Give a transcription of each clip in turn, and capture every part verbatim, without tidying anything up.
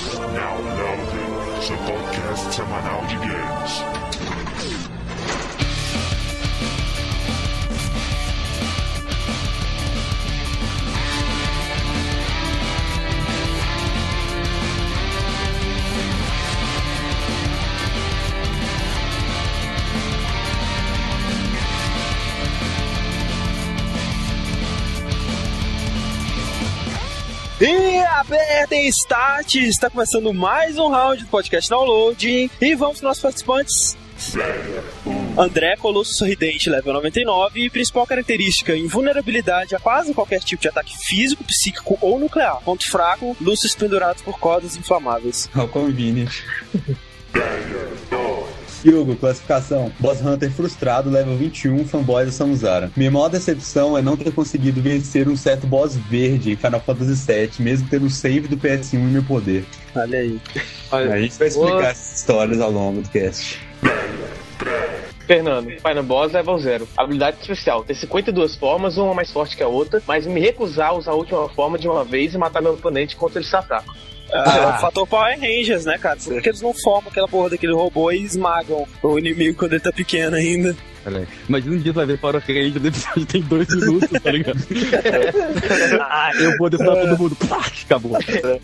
Now Loading, seu podcast semanal de games. E apertem start, está começando mais um round do podcast Download. E vamos para os nossos participantes. André, Colosso Sorridente, level noventa e nove. E principal característica, invulnerabilidade a quase qualquer tipo de ataque físico, psíquico ou nuclear. Ponto fraco, luzes pendurados por cordas inflamáveis. How convenient. Hugo, classificação. Boss Hunter frustrado, level vinte e um, fanboy da Samuzara. Minha maior decepção é não ter conseguido vencer um certo boss verde em Final Fantasy sete, mesmo tendo o save do P S um em meu poder. Olha aí. Olha, a gente vai explicar Boa. essas histórias ao longo do cast. Fernando, Final Boss level zero. Habilidade especial, ter cinquenta e duas formas, uma mais forte que a outra, mas me recusar a usar a última forma de uma vez e matar meu oponente enquanto ele se ataca. Ah, fator Power Rangers, né, cara? Porque eles não formam aquela porra daquele robô e esmagam o inimigo quando ele tá pequeno ainda. Imagina um dia tu vai ver Power Rangers, o episódio tem dois minutos, tá ligado? Ah, eu vou derrotar todo mundo. Pá, acabou.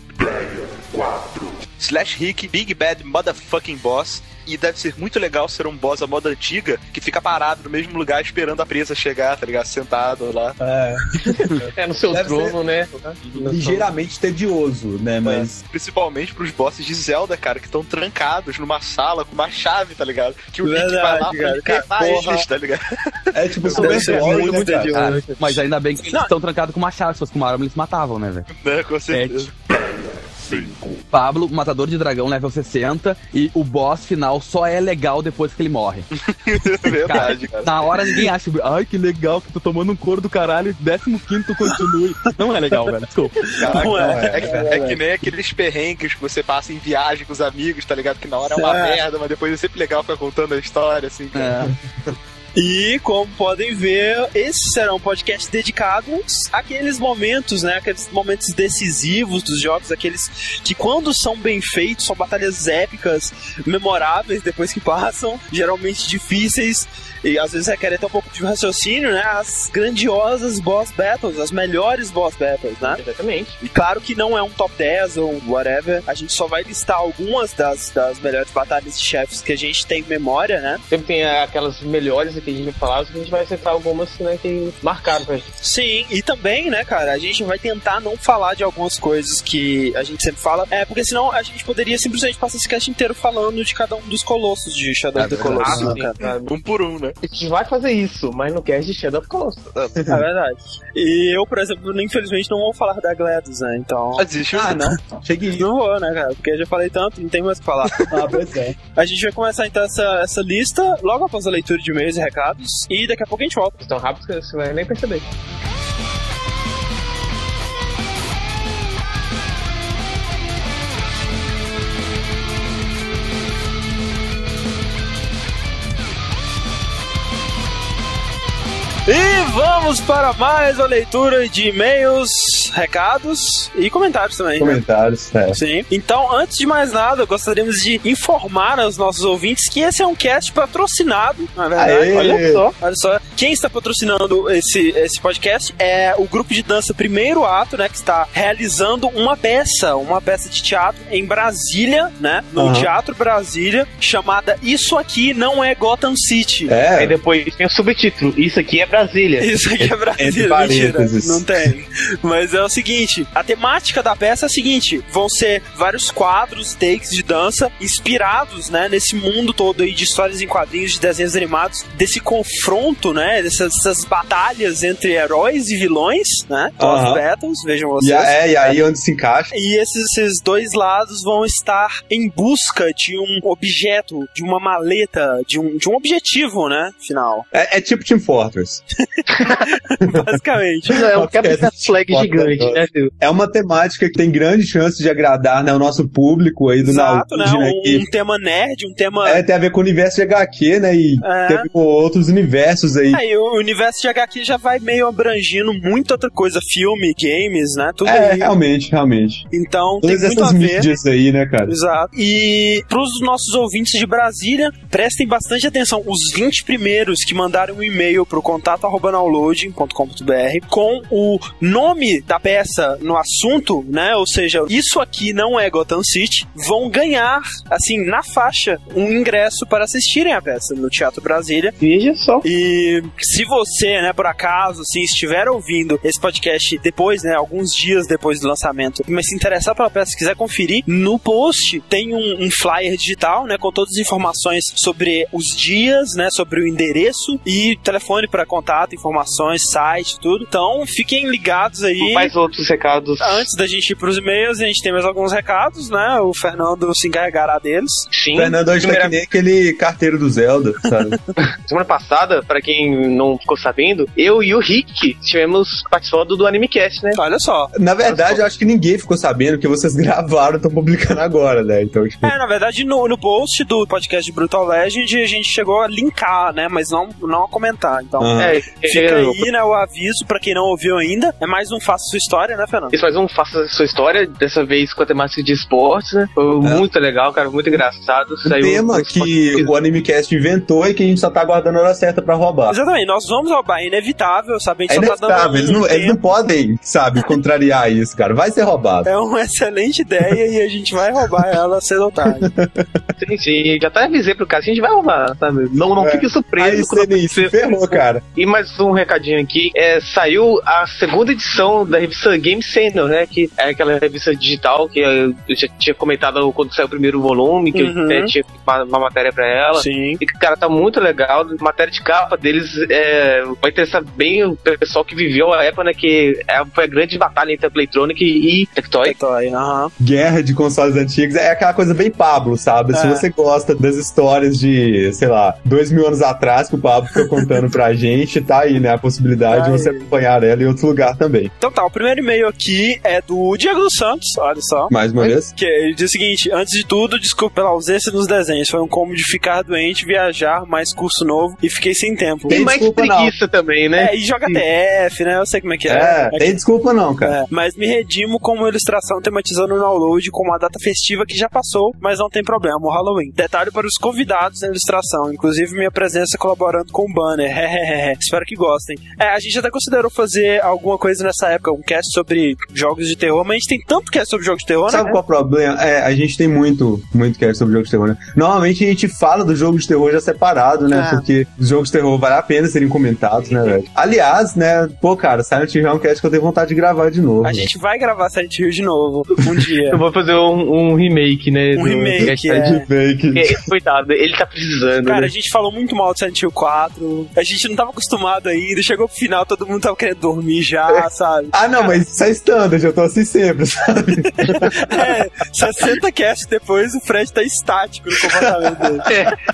Slash Rick, Big Bad Motherfucking Boss. E deve ser muito legal ser um boss à moda antiga que fica parado no mesmo lugar esperando a presa chegar, tá ligado? Sentado lá. É, é no seu deve trono, né? Ligeiramente tedioso, né? Mas. É, principalmente pros bosses de Zelda, cara, que estão trancados numa sala com uma chave, tá ligado? Que o Link vai lá pra libertar eles, tá ligado? É tipo Super muito, muito tedioso. Cara, mas ainda bem que eles estão trancados com uma chave, se fosse com uma arma eles matavam, né, velho? É, com certeza. Pablo, matador de dragão, level sessenta. E o boss final só é legal depois que ele morre. Verdade, cara. Na hora ninguém acha, ai que legal que tô tomando um couro do caralho, décimo quinto continue. Não é legal, velho, desculpa. Caraca, não é. É, é, é que nem aqueles perrengues que você passa em viagem com os amigos, tá ligado? Que na hora é uma é. merda, mas depois é sempre legal ficar contando a história, assim, cara. É. E, como podem ver, esses serão podcasts dedicados àqueles momentos, né? Aqueles momentos decisivos dos jogos, aqueles que, quando são bem feitos, são batalhas épicas, memoráveis depois que passam, geralmente difíceis e às vezes requerem até um pouco de raciocínio, né? As grandiosas boss battles, as melhores boss battles, né? Exatamente. E claro que não é um top dez ou whatever, a gente só vai listar algumas das, das melhores batalhas de chefes que a gente tem memória, né? Sempre tem aquelas melhores que a gente vai falar, a gente vai acertar algumas, né, que marcaram pra gente. Sim, e também, né, cara, a gente vai tentar não falar de algumas coisas que a gente sempre fala, é, porque senão a gente poderia simplesmente passar esse cast inteiro falando de cada um dos colossos de Shadow of the Colossus, ah, né, cara? Um por um, né? A gente vai fazer isso, mas no cast de Shadow of the Colossus. É verdade. E eu, por exemplo, infelizmente não vou falar da GLaDOS, né, então... Ah, desistiu? Ah, não. Cheguei. Não vou, né, cara, porque eu já falei tanto, não tem mais o que falar. Ah, pois é. A gente vai começar, então, essa, essa lista logo após a leitura de e-mails e recados. E daqui a pouco a gente volta. Tão rápido que você vai nem perceber. E vamos para mais uma leitura de e-mails, recados e comentários também. Comentários, né? é. Sim. Então, antes de mais nada, gostaríamos de informar aos nossos ouvintes que esse é um cast patrocinado, na verdade. Aê. Olha só. Olha só. Quem está patrocinando esse, esse podcast é o grupo de dança Primeiro Ato, né? Que está realizando uma peça, uma peça de teatro em Brasília, né? No uhum. Teatro Brasília, chamada Isso Aqui Não É Gotham City. É. Aí depois tem o subtítulo, Isso Aqui é Brasília. Isso aqui é Brasília, mentira, não tem. Mas é o seguinte, a temática da peça é a seguinte, vão ser vários quadros, takes de dança, inspirados, né, nesse mundo todo aí de histórias em quadrinhos, de desenhos animados, desse confronto, né, dessas, dessas batalhas entre heróis e vilões, né, boss uh-huh. battles, vejam vocês. E, é, e aí onde se encaixa. E esses, esses dois lados vão estar em busca de um objeto, de uma maleta, de um, de um objetivo, né, final. É, é tipo Team Fortress. Basicamente. É um capitão flag gigante, né, filho? É uma temática que tem grande chance de agradar, né, o nosso público aí do Exato, né? Naúde, né? Um, Que um tema nerd, um tema... é, tem a ver com o universo de H Q, né? E É. tem a ver com outros universos aí. Aí o universo de H Q já vai meio abrangindo muita outra coisa, filme, games, né? Tudo É, aí. realmente, realmente. Então Todas tem muito essas a ver. mídias aí, né, cara? Exato. E pros nossos ouvintes de Brasília, prestem bastante atenção. Os vinte primeiros que mandaram um e-mail pro contato arroba downloading ponto com ponto b r com o nome da peça no assunto, né? Ou seja, isso aqui não é Gotham City, vão ganhar, assim, na faixa, um ingresso para assistirem a peça no Teatro Brasília. Veja só. E se você, né, por acaso, assim, estiver ouvindo esse podcast depois, né, alguns dias depois do lançamento, mas se interessar pela peça, quiser conferir, no post tem um, um flyer digital, né, com todas as informações sobre os dias, né, sobre o endereço e telefone para contato, informações, site, tudo. Então, fiquem ligados aí. Mais outros recados. Antes da gente ir pros e-mails, a gente tem mais alguns recados, né, o Fernando se encarregará deles. Sim. O Fernando hoje tá Primeira- que nem aquele carteiro do Zelda, sabe? Semana passada, pra quem não ficou sabendo, eu e o Rick estivemos participando do AnimeCast, né? Olha só. Na verdade, eu acho que ninguém ficou sabendo, porque vocês gravaram e estão publicando agora, né? Então, tipo... É, na verdade, no, no post do podcast de Brutal Legend, a gente chegou a linkar, né? Mas não, não a comentar. Então, Aham. É, fica é, aí, né, o aviso pra quem não ouviu ainda. É mais um Faça Sua História, né, Fernando? Isso mais um Faça a Sua História, dessa vez com a temática de esportes, né? Foi muito legal, cara, muito engraçado. Um Saiu tema um- que o AnimeCast inventou e que a gente só tá aguardando a hora certa pra roubar. Exatamente, nós vamos roubar, é inevitável, sabe? A É gente só tá inevitável, dando eles um não, eles não tempo. podem, sabe, contrariar isso, cara. Vai ser roubado. É uma excelente ideia e a gente vai roubar ela cedo ou tarde. Sim, sim, já até avisei pro cara, a gente vai roubar, sabe? Não, não É. fique surpreso. Aí quando você nem se acontecer. ferrou, cara. E mais um recadinho aqui, é, saiu a segunda edição da revista Game Center, né, que é aquela revista digital que eu já tinha comentado quando saiu o primeiro volume, que Uhum. eu até tinha uma, uma matéria pra ela. Sim. E, cara, tá muito legal. A matéria de capa deles é, vai interessar bem o pessoal que viveu a época, né, que é, foi a grande batalha entre a Playtronic e Tectoy. Tectoy, aham. Guerra de consoles antigos é aquela coisa bem Pablo, sabe? Se É. você gosta das histórias de, sei lá, dois mil anos atrás que o Pablo ficou contando pra gente, tá aí, né? A possibilidade Aí. de você acompanhar ela em outro lugar também. Então tá, o primeiro e-mail aqui é do Diego dos Santos, olha só. Mais uma vez. Que ele diz o seguinte: antes de tudo, desculpa pela ausência nos desenhos. Foi um combo de ficar doente, viajar, mais curso novo e fiquei sem tempo. Tem E mais desculpa, não. preguiça também, né? É, e joga T F, né? Eu sei como é que é. É, É tem desculpa não, cara. É, mas me redimo com uma ilustração tematizando o download com uma data festiva que já passou, mas não tem problema, o Halloween. Detalhe para os convidados da ilustração, inclusive minha presença colaborando com o banner. Espero que gostem. É, a gente até considerou fazer alguma coisa nessa época, um cast sobre jogos de terror, mas a gente tem tanto cast sobre jogos de terror, Sabe né? qual é o problema? É, a gente tem muito, muito cast sobre jogos de terror, né? Normalmente a gente fala do jogo de terror já separado, né? É. Porque os jogos de terror vale a pena serem comentados, né, velho? Aliás, né? Pô, cara, Silent Hill é um cast que eu tenho vontade de gravar de novo. A né? gente vai gravar Silent Hill de novo, um dia. Eu vou fazer um, um remake, né? Um do- remake, do- é. Fake. É, coitado, ele tá precisando. Cara, né? a gente falou muito mal do Silent Hill quatro, a gente não tava acostumado ainda, chegou pro final, todo mundo tava querendo dormir já, sabe? Ah, não, mas isso é standard, eu tô assim sempre, sabe? É, sessenta casts depois, o Fred tá estático no comportamento dele.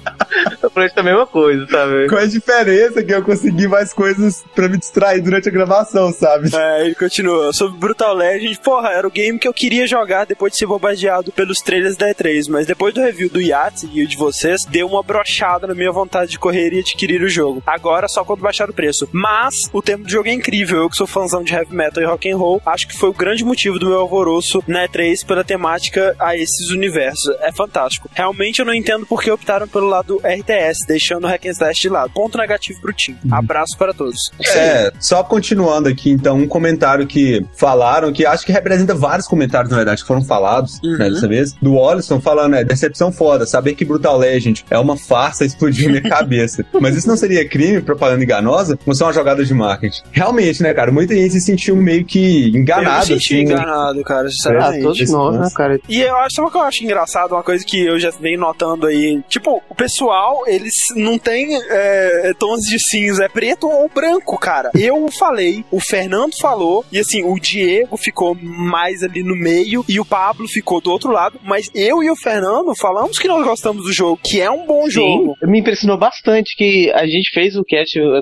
Eu falei a mesma coisa, sabe? Com a diferença que eu consegui mais coisas pra me distrair durante a gravação, sabe? É, ele continua. Sobre Brutal Legend, porra, era o game que eu queria jogar depois de ser bombardeado pelos trailers da E três, mas depois do review do Yahtzee e o de vocês, deu uma brochada na minha vontade de correr e adquirir o jogo. Agora só quando baixar o preço. Mas o tempo do jogo é incrível. Eu que sou fãzão de heavy metal e rock and roll, acho que foi o grande motivo do meu alvoroço na E três pela temática a esses universos. É fantástico. Realmente eu não entendo por que optaram pelo lado R T S, deixando o hack and slash de lado. Ponto negativo pro time. Abraço para todos. É, só continuando aqui, então, um comentário que falaram, que acho que representa vários comentários, na verdade, que foram falados, Uhum. né, dessa vez, do Olisson falando, é, decepção foda, saber que Brutal Legend é uma farsa explodiu minha cabeça. Mas isso não seria crime, propaganda enganosa? Ou só uma jogada de marketing? Realmente, né, cara, muita gente se sentiu meio que enganado, eu me senti assim, né? enganado, cara, Ah, sinceramente. todos nós, né, cara? E eu acho, sabe o que eu acho engraçado? Uma coisa que eu já venho notando aí. Tipo, o pessoal, eles não tem é, tons de cinza, é preto ou branco, cara. Eu falei, o Fernando falou, e assim, o Diego ficou mais ali no meio, e o Pablo ficou do outro lado, mas eu e o Fernando falamos que nós gostamos do jogo, que é um bom jogo. Me impressionou bastante que a gente fez o cast pra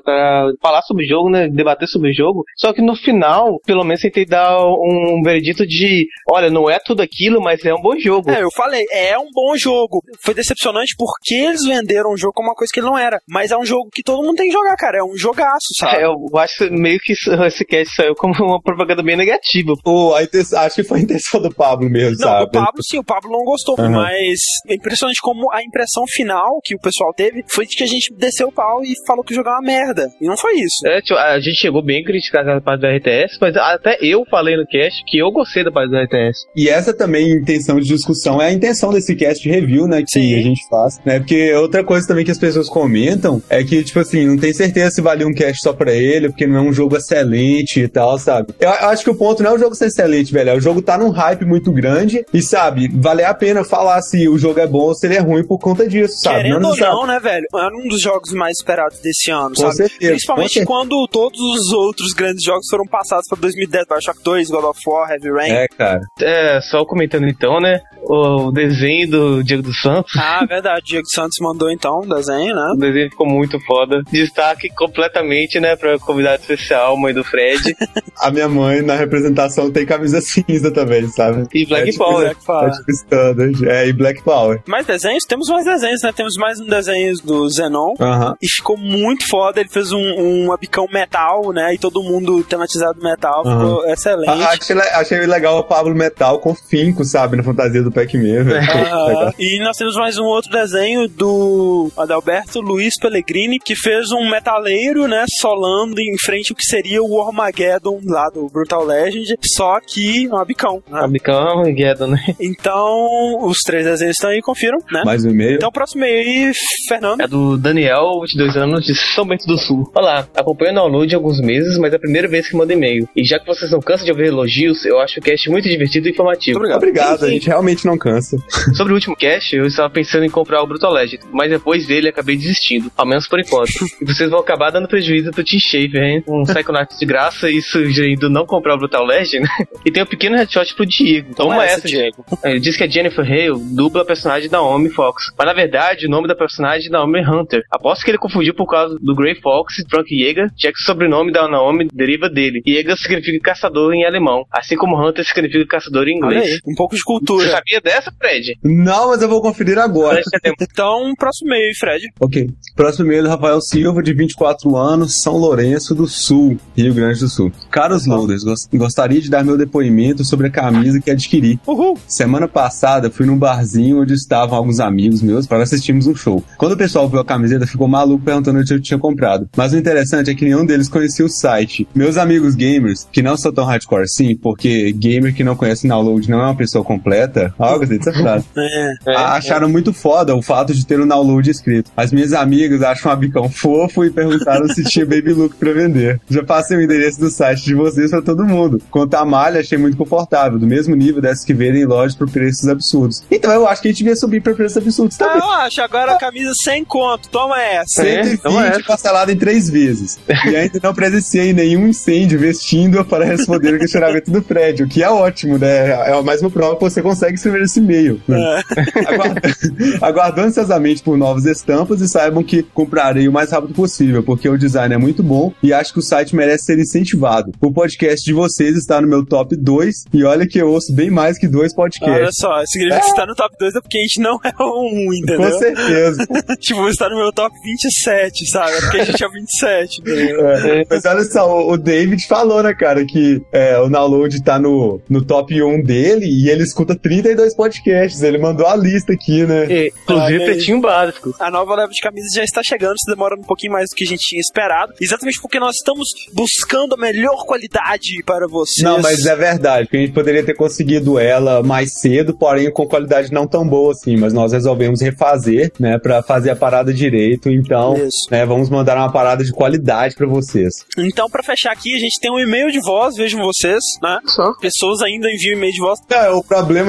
falar sobre o jogo, né? Debater sobre o jogo. Só que no final, pelo menos tentei dar um veredito de, olha, não é tudo aquilo, mas é um bom jogo. É, eu falei, é um bom jogo. Foi decepcionante porque eles venderam o jogo como uma coisa que ele não era. Mas é um jogo que todo mundo tem que jogar, cara. É um jogaço, sabe? É, eu acho que meio que esse cast saiu como uma propaganda bem negativa. Oh, a intenção, acho que foi a intenção do Pablo mesmo, não, sabe? o Pablo sim, o Pablo não gostou, uhum. Mas é impressionante como a impressão final que o pessoal teve foi de que a gente desceu o pau e falou que o jogo é uma merda. E não foi isso. É, tipo, a gente chegou bem criticado a parte do R T S, mas até eu falei no cast que eu gostei da parte do R T S. E essa também intenção de discussão é a intenção desse cast de review, né, que sim. A gente faz, né, porque outra coisa também que as pessoas comentam é que, tipo assim, não tem certeza se valia um cast só pra ele, porque não é um jogo excelente e tal, sabe? Eu, eu acho que o ponto não é o jogo ser excelente, velho, é o jogo tá num hype muito grande e, sabe, vale a pena falar se o jogo é bom ou se ele é ruim por conta disso, sabe? Querendo não ou não, né, velho? Era um dos jogos mais esperados desse ano, com sabe? Certeza, principalmente com certeza. Quando todos os outros grandes jogos foram passados pra dois mil e dez, Bioshock dois, God of War, Heavy Rain. É, cara. É, só comentando então, né, o desenho do Diego dos Santos. Ah, verdade, o Diego Santos mandou então um desenho, né? O desenho ficou muito foda. Destaque completamente, né, pra convidado especial, mãe do Fred. A minha mãe, na representação, tem camisa cinza também, sabe? E Black é, tipo, Power. Black Power. É, tipo standard. É, e Black Power. Mais desenhos? Temos mais desenhos, né? Temos mais um desenho do Zenon. Uh-huh. E ficou muito foda. Ele fez um, um abicão metal, né? E todo mundo tematizado metal. Uh-huh. Ficou excelente. Ah, achei, achei legal o Pablo Metal com finco, sabe? Na fantasia do Pac-Man, velho. Uh-huh. E nós temos mais um outro desenho do Adalberto Luiz Pellegrini, que fez um metaleiro, né? Solando em frente ao que seria o Armageddon lá do Brutal Legend. Só que um abicão. Né? Abicão é Armageddon, né? Então, os três desenhos estão aí, confiram, né? Mais um e-mail. Então, o próximo e-mail aí, Fernando. É do Daniel, vinte e dois anos, de São Bento do Sul. Olá, acompanho o download há alguns meses, mas é a primeira vez que mando e-mail. E já que vocês não cansam de ouvir elogios, eu acho o cast muito divertido e informativo. Obrigado, Obrigado sim, sim. A gente realmente não cansa. Sobre o último cast, eu estava pensando em comprar o Brutal Legend, mas depois dele acabei desistindo, ao menos por enquanto. E vocês vão acabar dando prejuízo pro Team Schafer, hein? Um Psychonauts de graça e sugerindo não comprar o Brutal Legend. E tem um pequeno headshot pro Diego. Toma, Toma essa, Diego. Ele diz que a Jennifer Hale dubla a personagem da Naomi Fox. Mas na verdade, o nome da personagem é Naomi Hunter. Aposto que ele confundiu por causa do Grey Fox e Frank Yeager, já que o sobrenome da Naomi deriva dele. Yeager significa caçador em alemão, assim como Hunter significa caçador em inglês. Aí, um pouco de cultura. Você sabia dessa, Fred? Não, mas eu vou conferir agora. Então, próximo e-mail, Fred. Ok. Próximo e-mail do Rafael Silva, de vinte e quatro anos, São Lourenço do Sul, Rio Grande do Sul. Caros Loaders, gostaria de dar meu depoimento sobre a camisa que adquiri. Uhul. Semana passada, fui num barzinho onde estavam alguns amigos meus para assistirmos um show. Quando o pessoal viu a camiseta, ficou maluco perguntando onde eu tinha comprado. Mas o interessante é que nenhum deles conhecia o site. Meus amigos gamers, que não são tão hardcore assim, porque gamer que não conhece download não é uma pessoa completa, ah, eu gostei dessa frase. É, é, acharam é. muito foda o fato de ter o download escrito. As minhas amigas acham um abicão fofo e perguntaram se tinha Baby Look pra vender. Já passei o endereço do site de vocês pra todo mundo. Quanto à malha, achei muito confortável, do mesmo nível dessas que vendem em lojas por preços absurdos. Então eu acho que a gente devia subir pra preços absurdos também. Ah, eu acho, agora a camisa sem conto, toma essa. cento e vinte parcelado em três vezes. E ainda não presenciei nenhum incêndio vestindo para responder o questionamento do Fred, o que é ótimo, né? É mais uma prova que você consegue escrever esse e-mail. Né? É. Aguardando, aguardando ansiosamente por novas estampas e saibam que comprarei o mais rápido possível, porque o design é muito bom e acho que o site merece ser incentivado. O podcast de vocês está no meu top dois e olha que eu ouço bem mais que dois podcasts. Olha só, significa é. que está no top dois é porque a gente não é um, entendeu? Com certeza. Tipo, está no meu top vinte e sete, sabe? É porque a gente é vinte e sete. É. Mas olha só, o, o David falou, né, cara, que é, o download tá no, no top um dele e ele escuta trinta e dois podcasts. Ele mandou a lista aqui, né? E, inclusive, ah, pretinho básico. A nova leva de camisas já está chegando, se demora um pouquinho mais do que a gente tinha esperado. Exatamente porque nós estamos buscando a melhor qualidade para vocês. Não, mas é verdade, que a gente poderia ter conseguido ela mais cedo, porém com qualidade não tão boa assim, mas nós resolvemos refazer, né, pra fazer a parada direito, então, né, vamos mandar uma parada de qualidade pra vocês. Então, pra fechar aqui, a gente tem um e-mail de voz, vejam vocês, né? Só. Pessoas ainda enviam e-mail de voz. É, o problema não é que as pessoas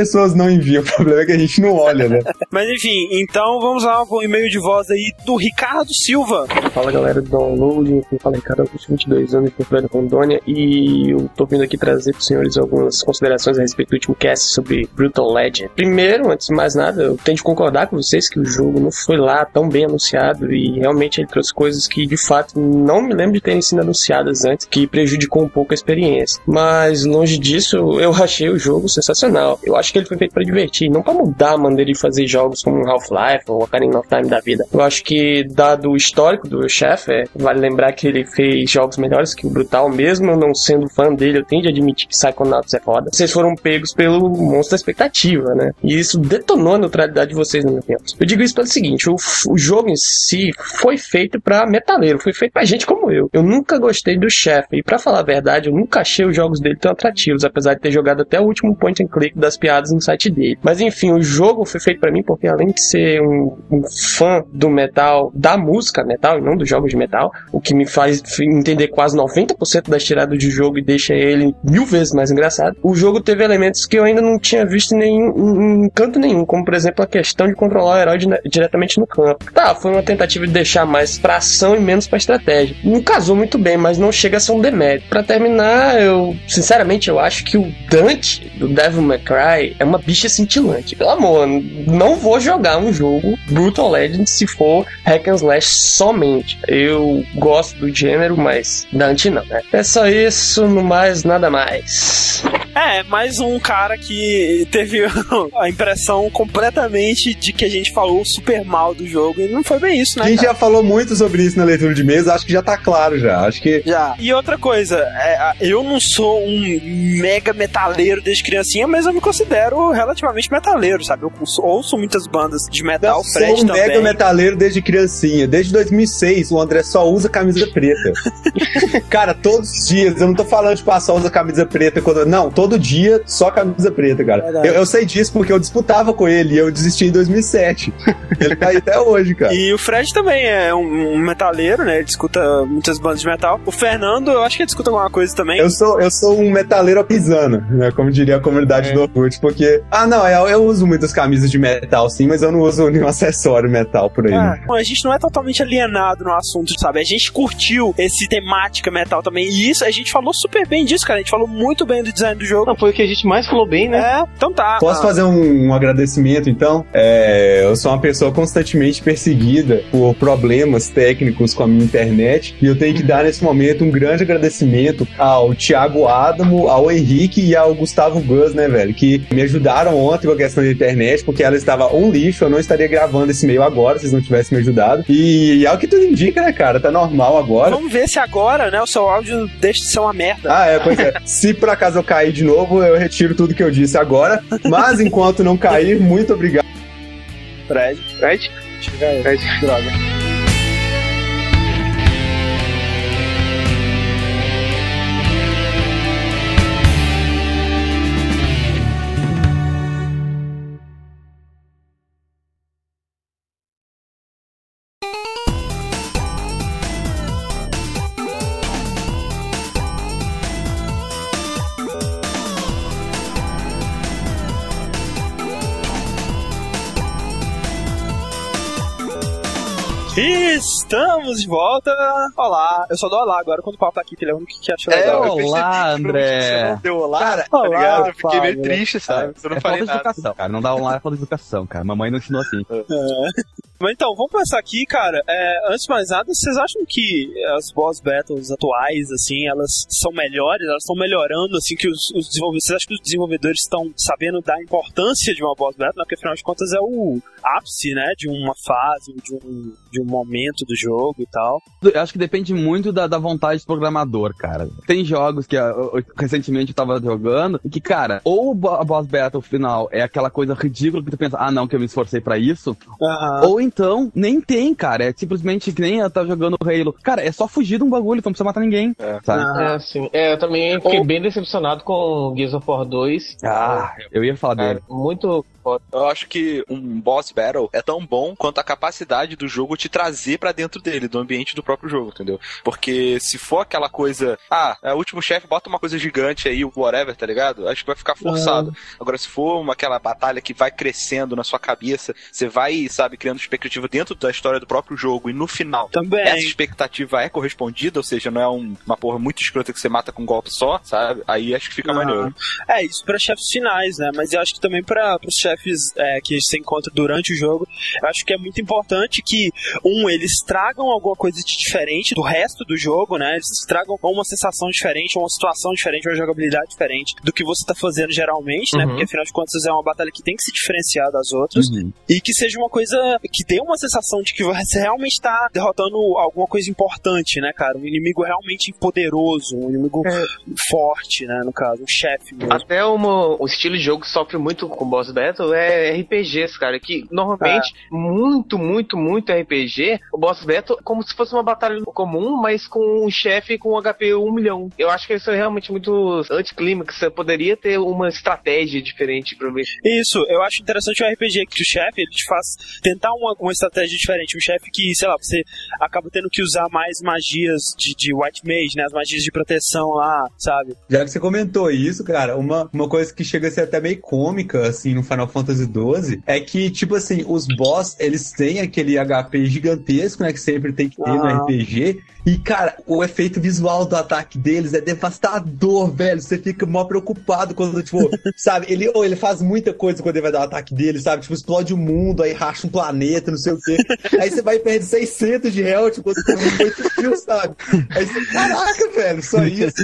pessoas não enviam, o problema é que a gente não olha, né? Mas enfim, então vamos lá com o e-mail de voz aí do Ricardo Silva. Fala galera do Download, eu falo Ricardo, eu tenho vinte e dois anos, estou em Rondônia e eu tô vindo aqui trazer para os senhores algumas considerações a respeito do último cast sobre Brutal Legend. Primeiro, antes de mais nada, eu tenho de concordar com vocês que o jogo não foi lá tão bem anunciado e realmente ele trouxe coisas que de fato não me lembro de terem sido anunciadas antes, que prejudicou um pouco a experiência. Mas longe disso, eu achei o jogo sensacional. Eu acho que ele foi feito para divertir, não para mudar a maneira de fazer jogos como Half-Life ou Ocarina of Time da vida. Eu acho que, dado o histórico do chefe, é, vale lembrar que ele fez jogos melhores que o Brutal, mesmo eu não sendo fã dele, eu tenho de admitir que Psychonauts é foda. Vocês foram pegos pelo monstro da expectativa, né? E isso detonou a neutralidade de vocês, na minha opinião. Eu digo isso pelo seguinte, o, o jogo em si foi feito pra metaleiro, foi feito pra gente como eu. Eu nunca gostei do chefe, e pra falar a verdade, eu nunca achei os jogos dele tão atrativos, apesar de ter jogado até o último point and click das piadas no site dele. Mas enfim, o jogo foi feito pra mim porque além de ser um, um fã do metal, da música metal e não dos jogos de metal, o que me faz entender quase noventa por cento das tiradas de jogo e deixa ele mil vezes mais engraçado, o jogo teve elementos que eu ainda não tinha visto em, nenhum, em canto nenhum, como por exemplo a questão de controlar o herói de, diretamente no campo. Tá, foi uma tentativa de deixar mais pra ação e menos pra estratégia. Não casou muito bem, mas não chega a ser um demérito. Pra terminar, eu sinceramente eu acho que o Dante do Devil May Cry é uma bicha cintilante. Pelo amor, não vou jogar um jogo Brutal Legend se for hack and slash somente. Eu gosto do gênero, mas Dante não, né? É só isso, no mais, nada mais. É, mais um cara que teve a impressão completamente de que a gente falou super mal do jogo e não foi bem isso, né? A gente cara? já falou muito sobre isso na leitura de mesa, acho que já tá claro já, acho que... Já. E outra coisa, é, eu não sou um mega metaleiro desde criancinha, mas eu me considero relativamente metaleiro, sabe? Eu ouço muitas bandas de metal, eu Fred sou um também. mega metaleiro desde criancinha, desde dois mil e seis o André só usa camisa preta. Cara, todos os dias, eu não tô falando de passar usa camisa preta quando... Não, todo dia só camisa preta, cara. Eu, eu sei disso porque eu disputava com ele e eu desisti em dois mil e sete. Ele tá aí até hoje, cara. E o Fred também é um, um metaleiro, né? Ele escuta muitas bandas de metal. O Fernando, eu acho que ele escuta alguma coisa também. Eu sou, eu sou um metaleiro pisano, né? Como diria a comunidade é. do Orkut, porque... Ah, não, eu, eu uso muitas camisas de metal, sim, mas eu não uso nenhum acessório metal por aí. Ah, né? A gente não é totalmente alienado no assunto, sabe? A gente curtiu esse temática metal também. E isso, a gente falou super bem disso, cara. A gente falou muito bem do design do jogo. Não, foi o que a gente mais falou bem, né? É, então tá. Posso ah. fazer um, um agradecimento, então? É, eu sou uma pessoa constantemente perseguida por problemas técnicos com a minha internet e eu tenho que dar nesse momento um grande agradecimento ao Thiago Adamo, ao Henrique e ao Gustavo Gus, né, velho? Que me ajudaram ontem com a questão da internet, porque ela estava um lixo, eu não estaria gravando esse e-mail agora se eles não tivessem me ajudado. E é o que tudo indica, né, cara? Tá normal agora. Vamos ver se agora, né, o seu áudio deixa de ser uma merda. Ah, é, pois é. Se por acaso eu cair de novo, eu retiro tudo que eu disse agora. Mas enquanto não cair, muito obrigado. Fred. Fred? Chega aí. Fred, droga. Estamos de volta! Olá, eu só dou olá agora quando o Paulo tá aqui, que ele é o único que achou é, legal. Olá, André! Você não deu olá? Cara, olá, tá ligado? Eu fiquei Paulo. meio triste, sabe? Eu não é falei falta de nada. educação, cara. Não dá olá, é falta de educação, cara. Mamãe não ensinou assim. É. Mas então, vamos começar aqui, cara. É, antes de mais nada, vocês acham que as boss battles atuais, assim, elas são melhores? Elas estão melhorando, assim, que os, os desenvolvedores... Vocês acham que os desenvolvedores estão sabendo dar importância de uma boss battle? Né? Porque, afinal de contas, é o ápice, né? De uma fase, de um, de um momento do jogo e tal. Eu acho que depende muito da, da vontade do programador, cara. Tem jogos que eu, eu, recentemente eu tava jogando e que, cara, ou a boss battle final é aquela coisa ridícula que tu pensa, ah, não, que eu me esforcei pra isso, Uhum. ou então, nem tem, cara. É simplesmente que nem eu tava jogando o Halo. Cara, é só fugir de um bagulho, então não precisa matar ninguém. É, sabe? É, sim. É, eu também fiquei bem decepcionado com Gears of War dois. Ah, eu ia falar É. dele. Muito foda. Eu acho que um boss battle é tão bom quanto a capacidade do jogo te trazer pra dentro dele, do ambiente do próprio jogo, entendeu? Porque se for aquela coisa, ah, é o último chefe, bota uma coisa gigante aí, whatever, tá ligado? Acho que vai ficar forçado. Agora, se for uma, aquela batalha que vai crescendo na sua cabeça, você vai, sabe, criando expectativa dentro da história do próprio jogo, e no final, Também. essa expectativa é correspondida, ou seja, não é um, uma porra muito escrota que você mata com um golpe só, sabe? Aí acho que fica Ah. maneiro. É, isso pra chefes finais, né? Mas eu acho que também pra os chefes é, que você encontra durante o jogo, eu acho que é muito importante que, um, eles tragam alguma coisa de diferente do resto do jogo, né? Eles tragam uma sensação diferente, uma situação diferente, uma jogabilidade diferente do que você tá fazendo geralmente, né? Uhum. Porque afinal de contas é uma batalha que tem que se diferenciar das outras. Uhum. E que seja uma coisa que dê uma sensação de que você realmente tá derrotando alguma coisa importante, né, cara? Um inimigo realmente poderoso, um inimigo forte, né, no caso, um chefe mesmo. Até uma, o estilo de jogo que sofre muito com boss battle é R P Gs, cara, que normalmente, muito, muito, muito R P G, o boss battle é como se fosse uma batalha comum, mas com um chefe com um H P um milhão. Eu acho que isso é realmente muito anticlímax, você poderia ter uma estratégia diferente pra ver. Isso, eu acho interessante o R P G que o chefe, ele te faz tentar uma, uma estratégia diferente. Um chefe que, sei lá, você acaba tendo que usar mais magias de, de White Mage, né, as magias de proteção lá, sabe? Já que você comentou isso, cara, uma, uma coisa que chega a ser até meio cômica, assim, no Final Fantasy doze, é que, tipo assim, os boss, eles têm aquele H P gigantesco, né, que sempre tem que ter no Ah. R P G, e, cara, o efeito visual do ataque deles é devastador, velho, você fica mó preocupado quando, tipo, sabe, ele, ou ele faz muita coisa quando ele vai dar o ataque dele, sabe, tipo, explode o mundo, aí racha um planeta, não sei o quê, aí você vai e perde seiscentos de health quando você tem oito kills, sabe, aí você, caraca, velho, só isso,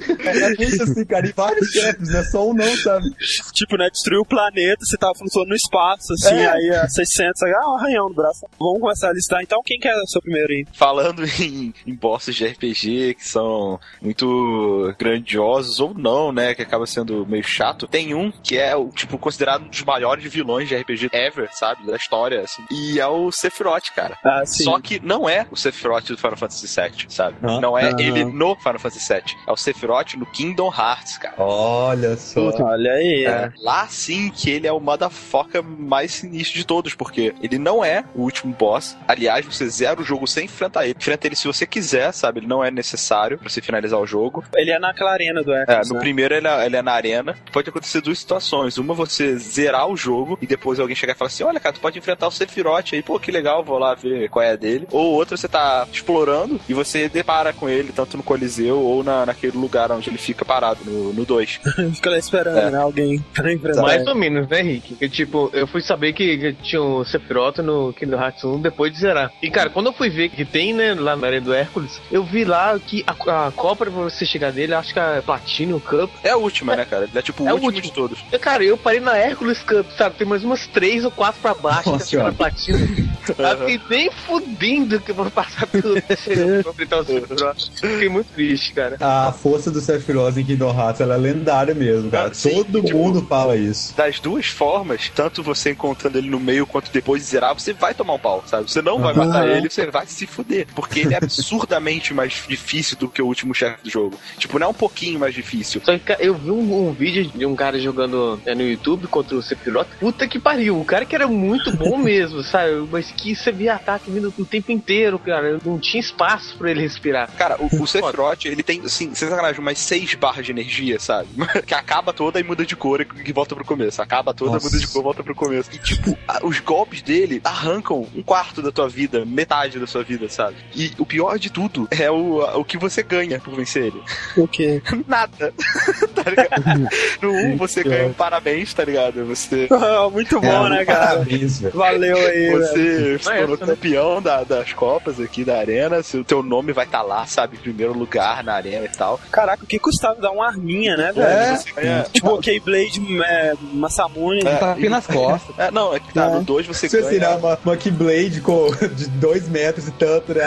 é muito assim, cara, e vários chefes, não é só um não, sabe. Tipo, né, destruiu o planeta, você tava flutuando no espaço, assim, É. aí a seiscentos, aí, ah, um arranhão no braço. Vamos começar a listar, então, quem quer ser o seu primeiro aí? Falando em, em bosses de R P G que são muito grandiosos ou não, né, que acaba sendo meio chato, tem um que é, o tipo, considerado um dos maiores vilões de R P G ever, sabe, da história, assim, e é o Sephiroth, cara. Ah, sim. Só que não é o Sephiroth do Final Fantasy sete, sabe? Ah. Não é Ah. ele no Final Fantasy sete, é o Sephiroth no Kingdom Hearts, cara. Olha só. Olha aí, É, lá sim que ele é o motherfucker mais sinistro de todos, porque ele não é o último boss. Aliás, você zera o jogo sem enfrentar ele. Enfrenta ele se você quiser, sabe? Ele não é necessário pra você finalizar o jogo. Ele é naquela arena do É, Hércules, no né? primeiro ele é, ele é na arena. Pode acontecer duas situações. Uma, você zerar o jogo e depois alguém chegar e falar assim: olha, cara, tu pode enfrentar o Sephiroth aí. Pô, que legal, vou lá ver qual é a dele. Ou outra, você tá explorando e você depara com ele, tanto no Coliseu ou na, naquele lugar onde ele fica parado, no dois. Fica lá esperando, É. né, alguém pra enfrentar. Mais ele. ou menos, né, Rick? Eu, tipo, eu fui saber que, que tinha o Sephiroth no Kingdom Hearts um depois de zerar. E, cara, quando eu fui ver que tem, né, lá na área do Hércules, eu vi lá que a, a Copa pra você chegar nele, acho que a Platinum Cup. É a última, né, cara? Ele é tipo o É o último, último. de todos. Eu, cara, eu parei na Hércules Cup, sabe? Tem mais umas três ou quatro pra baixo Nossa que é senhora. a Platinum. Eu fiquei nem fudendo que eu vou passar pelo terceiro pra enfrentar o Sephiroth. Fiquei muito triste, cara. A força do Sephiroth em Kingdom Hearts, ela é lendária mesmo, cara. Ah, sim, Todo tipo- mundo fala isso. Das duas formas, tanto você encontrando ele no meio quanto depois de zerar, você vai tomar um pau, sabe? Você não vai Aham. matar ele, você vai se fuder. Porque ele é absurdamente mais difícil do que o último chefe do jogo. Tipo, não é um pouquinho mais difícil. Só que cara, eu vi um, um vídeo de um cara jogando é, no YouTube contra o Sephiroth. Puta que pariu, o cara que era muito bom mesmo, sabe? Mas que você via ataque vindo o tempo inteiro, cara. Não tinha espaço pra ele respirar. Cara, o, o Sephiroth, ele tem, assim, sem sacanagem, umas seis barras de energia, sabe? Que acaba toda e muda de cor e, e volta pro começo. Acaba toda, Nossa. muda de cor, volta pro começo. E, tipo, a- os golpes dele arrancam um quarto da tua vida, metade da sua vida, sabe? E o pior de tudo é o, a- o que você ganha por vencer ele. O quê? Nada. Tá ligado? No um você ganha um parabéns, tá ligado? Você, Muito bom, É, né, cara? Parabéns, velho. Valeu aí, velho. você se Não é tornou essa, né? campeão da- das Copas aqui da arena. Seu teu nome vai estar lá, sabe? Em primeiro lugar na arena e tal. Caraca, o que custava dar uma arminha, né, velho? É, Você ganha. Tipo, o Keyblade, é, Masamune. É. Tá aqui nas costas. É, não, é que tá, É. no dois você se você ganha. tirar uma, uma Keyblade com, de dois metros e tanto, né?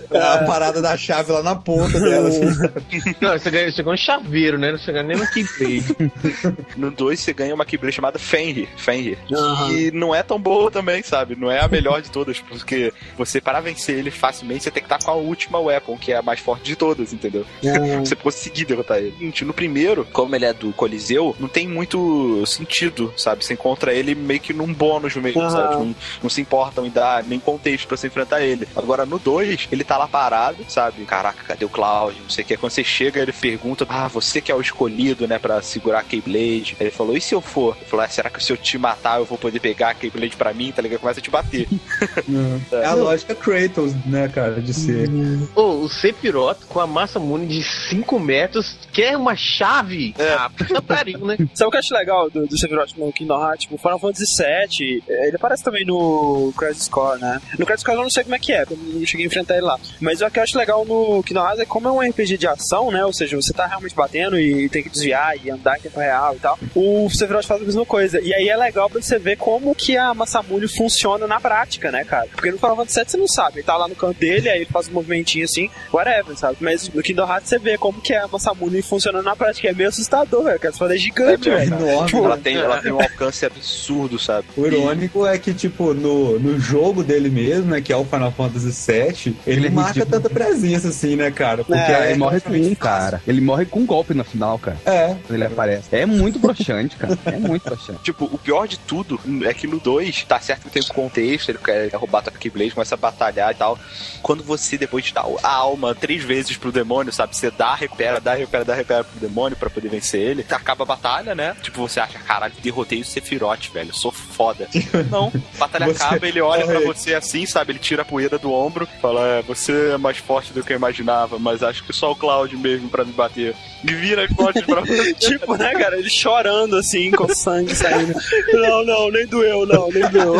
a parada da chave lá na ponta dela. Assim. Não, você ganha, você ganha um chaveiro, né? Não você ganha nem uma Keyblade. No dois você ganha uma Keyblade chamada Fenrir. Fenrir. Uhum. E não é tão boa também, sabe? Não é a melhor de todas, porque você, para vencer ele facilmente, você tem que estar com a última weapon, que é a mais forte de todas, entendeu? Uhum. Você conseguir derrotar ele. No primeiro, como ele é do Coliseu, não tem muito sentido, sabe? Você encontra ele meio que num bônus mesmo, uhum. sabe? Não, não se importam em dar nem contexto pra você enfrentar ele. Agora, no dois, ele tá lá parado, sabe? Caraca, cadê o Cloud? Não sei o que. Quando você chega, ele pergunta, ah, você que é o escolhido, né, pra segurar a Keyblade. Ele falou, e se eu for? Ele falou, ah, será que se eu te matar, eu vou poder pegar a Keyblade pra mim? Tá ligado? Começa a te bater. Uhum. É. é a lógica Kratos, né, cara, de ser. Uhum. Oh, o Sephiroth com a Masamune de cinco metros quer uma chave? É. Ah, puta pariu, né? Sabe o que eu acho legal do, do Sephiroth no Kingdom Hearts? Tipo, Final Fantasy sete, ele aparece também no Crisis Core, né? No Crisis Core eu não sei como é que é, porque eu não cheguei a enfrentar ele lá. Mas o que eu acho legal no Kingdom Hearts é como é um R P G de ação, né? Ou seja, você tá realmente batendo e tem que desviar e andar em tempo real e tal. O Sephiroth faz a mesma coisa. E aí é legal pra você ver como que a Masamune funciona na prática, né, cara? Porque no Final Fantasy sete você não sabe. Ele tá lá no canto dele, aí ele faz um movimentinho assim, whatever, sabe? Mas no Kingdom Hearts você vê como que a Masamune funciona na prática. É meio assustador, velho. Essa foda é gigante, é, velho. É enorme. Tipo, ela, tem, ela tem um alcance absurdo, sabe? O irônico e... é que, tipo, no, no jogo dele mesmo, né, que é o Final Fantasy sete, ele, ele não marca ridículo. Tanta presença assim, né, cara? Porque é, ele morre com um, cara. Ele morre com um golpe na final, cara. É. Ele aparece. É muito broxante, cara. É muito broxante. Tipo, o pior de tudo é que no dois, tá certo que tem um contexto, ele quer roubar a Keyblade, começa a batalhar e tal. Quando você, depois de dar a alma três vezes pro demônio, sabe? Você dá, recupera, dá, recupera, dá, recupera pro demônio pra poder vencer ele. Acaba a batalha, né? Tipo, você acha, caralho, derrotei o Sephiroth, velho. Sou foda. Não. A batalha você... acaba, ele olha pra você assim, sabe? Ele tira a poeira do ombro, fala, é, você é mais forte do que eu imaginava, mas acho que só o Cloud mesmo pra me bater. Me vira e pode pra você. Tipo, né, cara? Ele chorando assim, com sangue saindo. Não, não, nem doeu, não, nem doeu.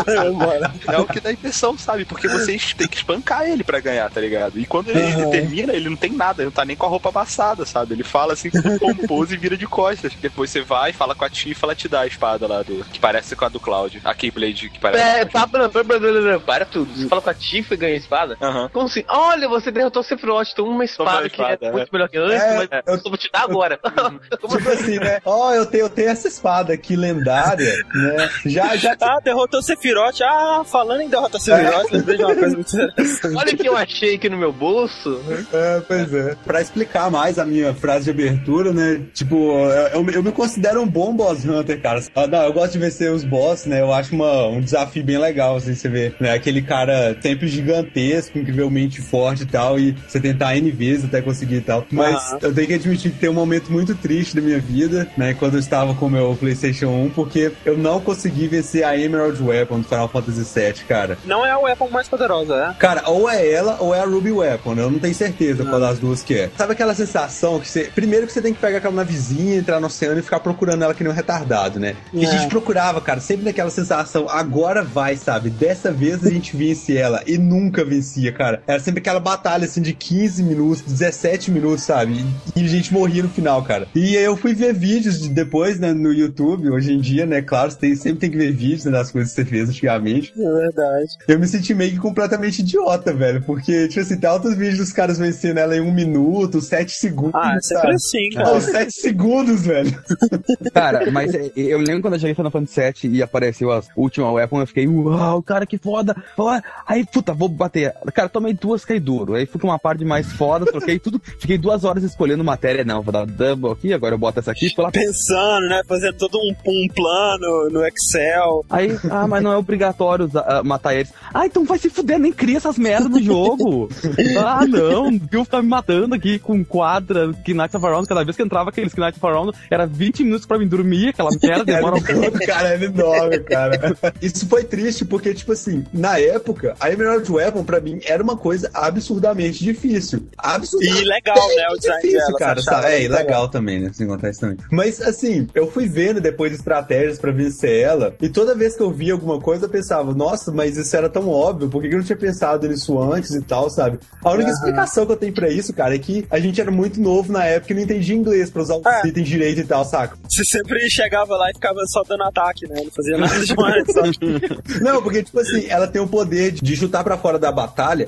É o que dá impressão, sabe? Porque vocês têm que espancar ele pra ganhar, tá ligado? E quando ele, uhum. ele termina, ele não tem nada, ele não tá nem com a roupa amassada, sabe? Ele fala assim, tudo pomposo e vira de costas. Depois você vai, fala com a Tifa, ela te dá a espada lá, do, que parece com a do Cloud. A Keyblade, que parece... É, para, para, para, para tudo. Você fala com a Tifa e ganha a espada? Uhum. Como assim? Olha, você derrotou o Sephiroth, então uma espada, uma espada que é, é muito melhor que antes, é, mas eu só vou te dar agora. Tipo assim, né? Ó, oh, eu, tenho, eu tenho essa espada aqui lendária, né? Já, já... Ah, derrotou o Sephiroth. Ah, falando em derrotar o Sephiroth, é. lembrei de uma coisa muito interessante. Olha o que eu achei aqui no meu bolso. É, pois é. Pra explicar mais a minha frase de abertura, né? Tipo, eu, eu me considero um bom boss hunter, cara. Não, eu gosto de vencer os boss, né? Eu acho uma, um desafio bem legal, assim, você vê, né? Aquele cara sempre gigantesco, incrivelmente forte e tal, e você tentar N vezes até conseguir e tal. Mas ah. eu tenho que admitir que tem um momento muito triste da minha vida, né? Quando eu estava com o meu PlayStation um, porque eu não consegui vencer a Emerald Weapon do Final Fantasy sete, cara. Não é a weapon mais poderosa, é? Cara, ou é ela ou é a Ruby Weapon, né? Eu não tenho certeza não. qual das duas que é. Sabe aquela sensação que você... Primeiro que você tem que pegar aquela navezinha, entrar no oceano e ficar procurando ela que nem um retardado, né? E é. a gente procurava, cara, sempre naquela sensação, agora vai, sabe? Dessa vez a gente vence ela. E nunca vencia, cara. Era sempre aquela batalha, assim, de quinze minutos, dezessete minutos, sabe? E a gente morria no final, cara. E eu fui ver vídeos de depois, né, no YouTube, hoje em dia, né? Claro, você tem, sempre tem que ver vídeos, né, das coisas que você fez antigamente. É verdade. Eu me senti meio que completamente idiota, velho. Porque, tipo assim, tem altos vídeos dos caras vencendo ela em um minuto, sete segundos. Ah, é sempre assim, cara. Oh, sete segundos, velho. Cara, mas eu lembro quando eu joguei Final Fantasy sete e apareceu a última weapon, eu fiquei, uau, cara, que foda. Aí, puta, vou bater. Cara, tomei duas, caí duro. Aí fui com uma parte mais foda, troquei tudo. Fiquei duas horas escolhendo matéria. Não, vou dar double aqui, agora eu boto essa aqui. Lá... Pensando, né? Fazendo todo um, um plano no Excel. Aí, ah, mas não é obrigatório uh, matar eles. Ah, então vai se fuder, nem cria essas merdas no jogo. Ah, não, viu ficar me matando aqui com quadra, Knights of Around. Cada vez que entrava aqueles Knights of Around, era vinte minutos pra me dormir, aquela merda demora um pouco. Cara, é enorme, cara. Isso foi triste, porque, tipo assim, na época, a Emerald Weapon, pra mim, era uma coisa absurdamente difícil. Absurdamente E legal, né, o design difícil, dela, cara, sabe? É, e legal também, né, sem contar isso também. Mas, assim, eu fui vendo depois estratégias pra vencer ela, e toda vez que eu via alguma coisa, eu pensava, nossa, mas isso era tão óbvio, por que eu não tinha pensado nisso antes e tal, sabe? A única uhum. explicação que eu tenho pra isso, cara, é que a gente era muito novo na época e não entendia inglês pra usar os é. itens direito e tal, saca? Você sempre chegava lá e ficava só dando ataque, né? Não fazia nada demais, sabe? Não, porque, tipo assim, ela tem o poder de chutar pra fora da batalha dois,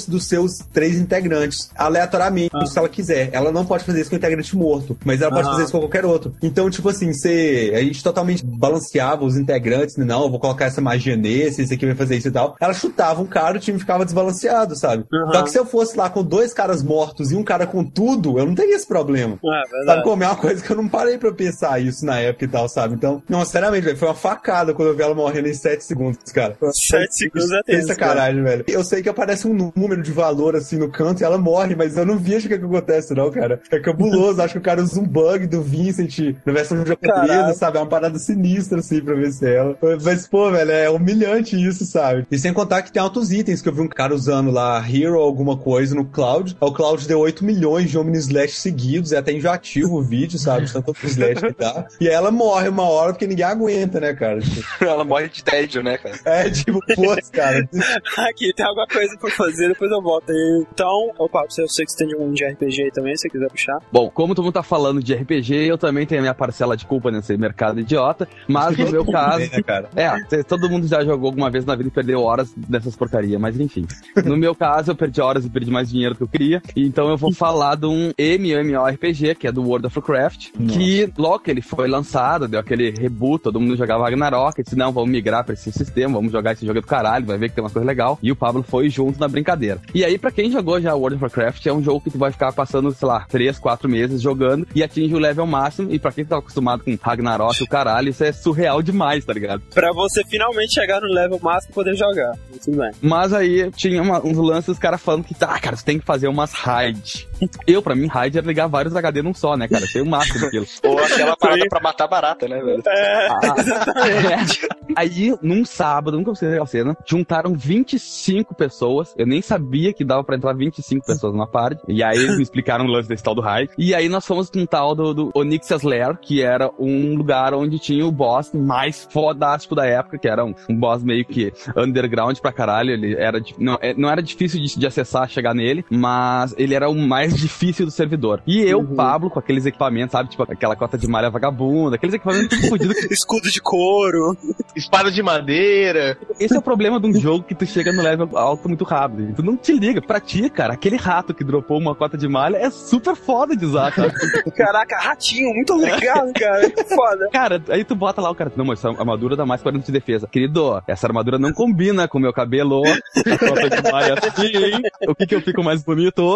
posse dos seus três integrantes, aleatoriamente, ah. se ela quiser. Ela não pode fazer isso com o integrante morto, mas ela pode ah. fazer isso com qualquer outro. Então, tipo assim, você, a gente totalmente balanceava os integrantes, não, eu vou colocar essa magia nesse, esse aqui vai fazer isso e tal. Ela chutava um cara, o time ficava desbalanceado, sabe? Uhum. Só que se eu fosse lá com dois caras mortos e um cara com tudo, eu não teria esse problema. É, sabe como? É uma coisa que eu não parei pra pensar isso na época e tal, sabe? Então, não, seriamente, velho, foi uma facada quando eu vi ela morrendo em sete segundos, cara. sete segundos é tenso, sacanagem, velho. Eu sei que aparece um número de valor assim no canto e ela morre, mas eu não vejo o que, é que acontece, não, cara. É cabuloso. Acho que o cara usa um bug do Vincent na versão japonesa, sabe? É uma parada sinistra, assim, pra ver se é ela. Mas, pô, velho, é humilhante isso, sabe? E sem contar que tem altos itens que eu vi um cara usando lá, Hero alguma coisa no Cloud. O Cloud deu oito milhões de Omni Slash seguidos, é até enjoativo o vídeo, sabe? De tanto Omni Slash que dá. E aí ela morre uma hora porque ninguém aguenta, né, cara? Ela morre de tédio, né, cara? É, tipo, pô, cara. Aqui, tem alguma coisa pra fazer, depois eu volto aí. Então, opa, eu sei que você tem um de R P G aí também, se você quiser puxar. Bom, como todo mundo tá falando de R P G, eu também tenho a minha parcela de culpa nesse mercado idiota, mas no meu caso... Bem, né, cara? É, todo mundo já jogou alguma vez na vida e perdeu horas dessas porcarias, mas enfim. No meu caso, eu perdi horas e perdi mais dinheiro do que eu queria, então eu vou falar de um MMORPG, que é do World of Warcraft, Nossa. que logo que ele foi lançado, deu aquele reboot, todo mundo jogava Ragnarok, disse, não, vamos migrar pra esse sistema, vamos jogar esse jogo do caralho, vai ver que tem uma coisa legal, e o Pablo foi junto na brincadeira. E aí, pra quem jogou já World of Warcraft, é um jogo que tu vai ficar passando, sei lá, três, quatro meses jogando e atinge o level máximo, e pra quem tá acostumado com Ragnarok e o caralho, isso é surreal demais, tá ligado? Pra você finalmente chegar no level máximo e poder jogar. Muito bem. Mas aí tinha uma, uns lances dos caras falando que, tá, cara, você tem que fazer umas raid. Eu, pra mim, raid era ligar vários H D num só, né, cara? Achei o máximo daquilo. Ou aquela parada pra matar barata, né, velho? É, ah, exatamente. É. Aí, num sábado, nunca sei a cena, juntaram vinte e cinco pessoas. Eu nem sabia que dava pra entrar vinte e cinco pessoas numa party. E aí eles me explicaram o lance desse tal do raid. E aí nós fomos num tal do, do Onyxia's Lair, que era um lugar onde tinha o boss mais fodástico da época, que era um, um boss meio que underground pra caralho. Ele era, não, não era difícil de, de acessar, chegar nele, mas ele era o mais difícil do servidor. E eu, uhum. Pablo, com aqueles equipamentos, sabe? Tipo aquela cota de malha vagabunda, aqueles equipamentos tudo fodido. Escudo de couro. Espada de madeira. Esse é o problema de um jogo que tu chega no level alto muito rápido. Tu não te liga. Pra ti, cara, aquele rato que dropou uma cota de malha é super foda de usar, cara. Caraca, ratinho, muito obrigado, cara. Que foda. Cara, aí tu bota lá o cara. Não, mas essa armadura dá mais quarenta de defesa. Querido, essa armadura não combina com o meu cabelo. A cota de malha assim. O que que eu fico mais bonito?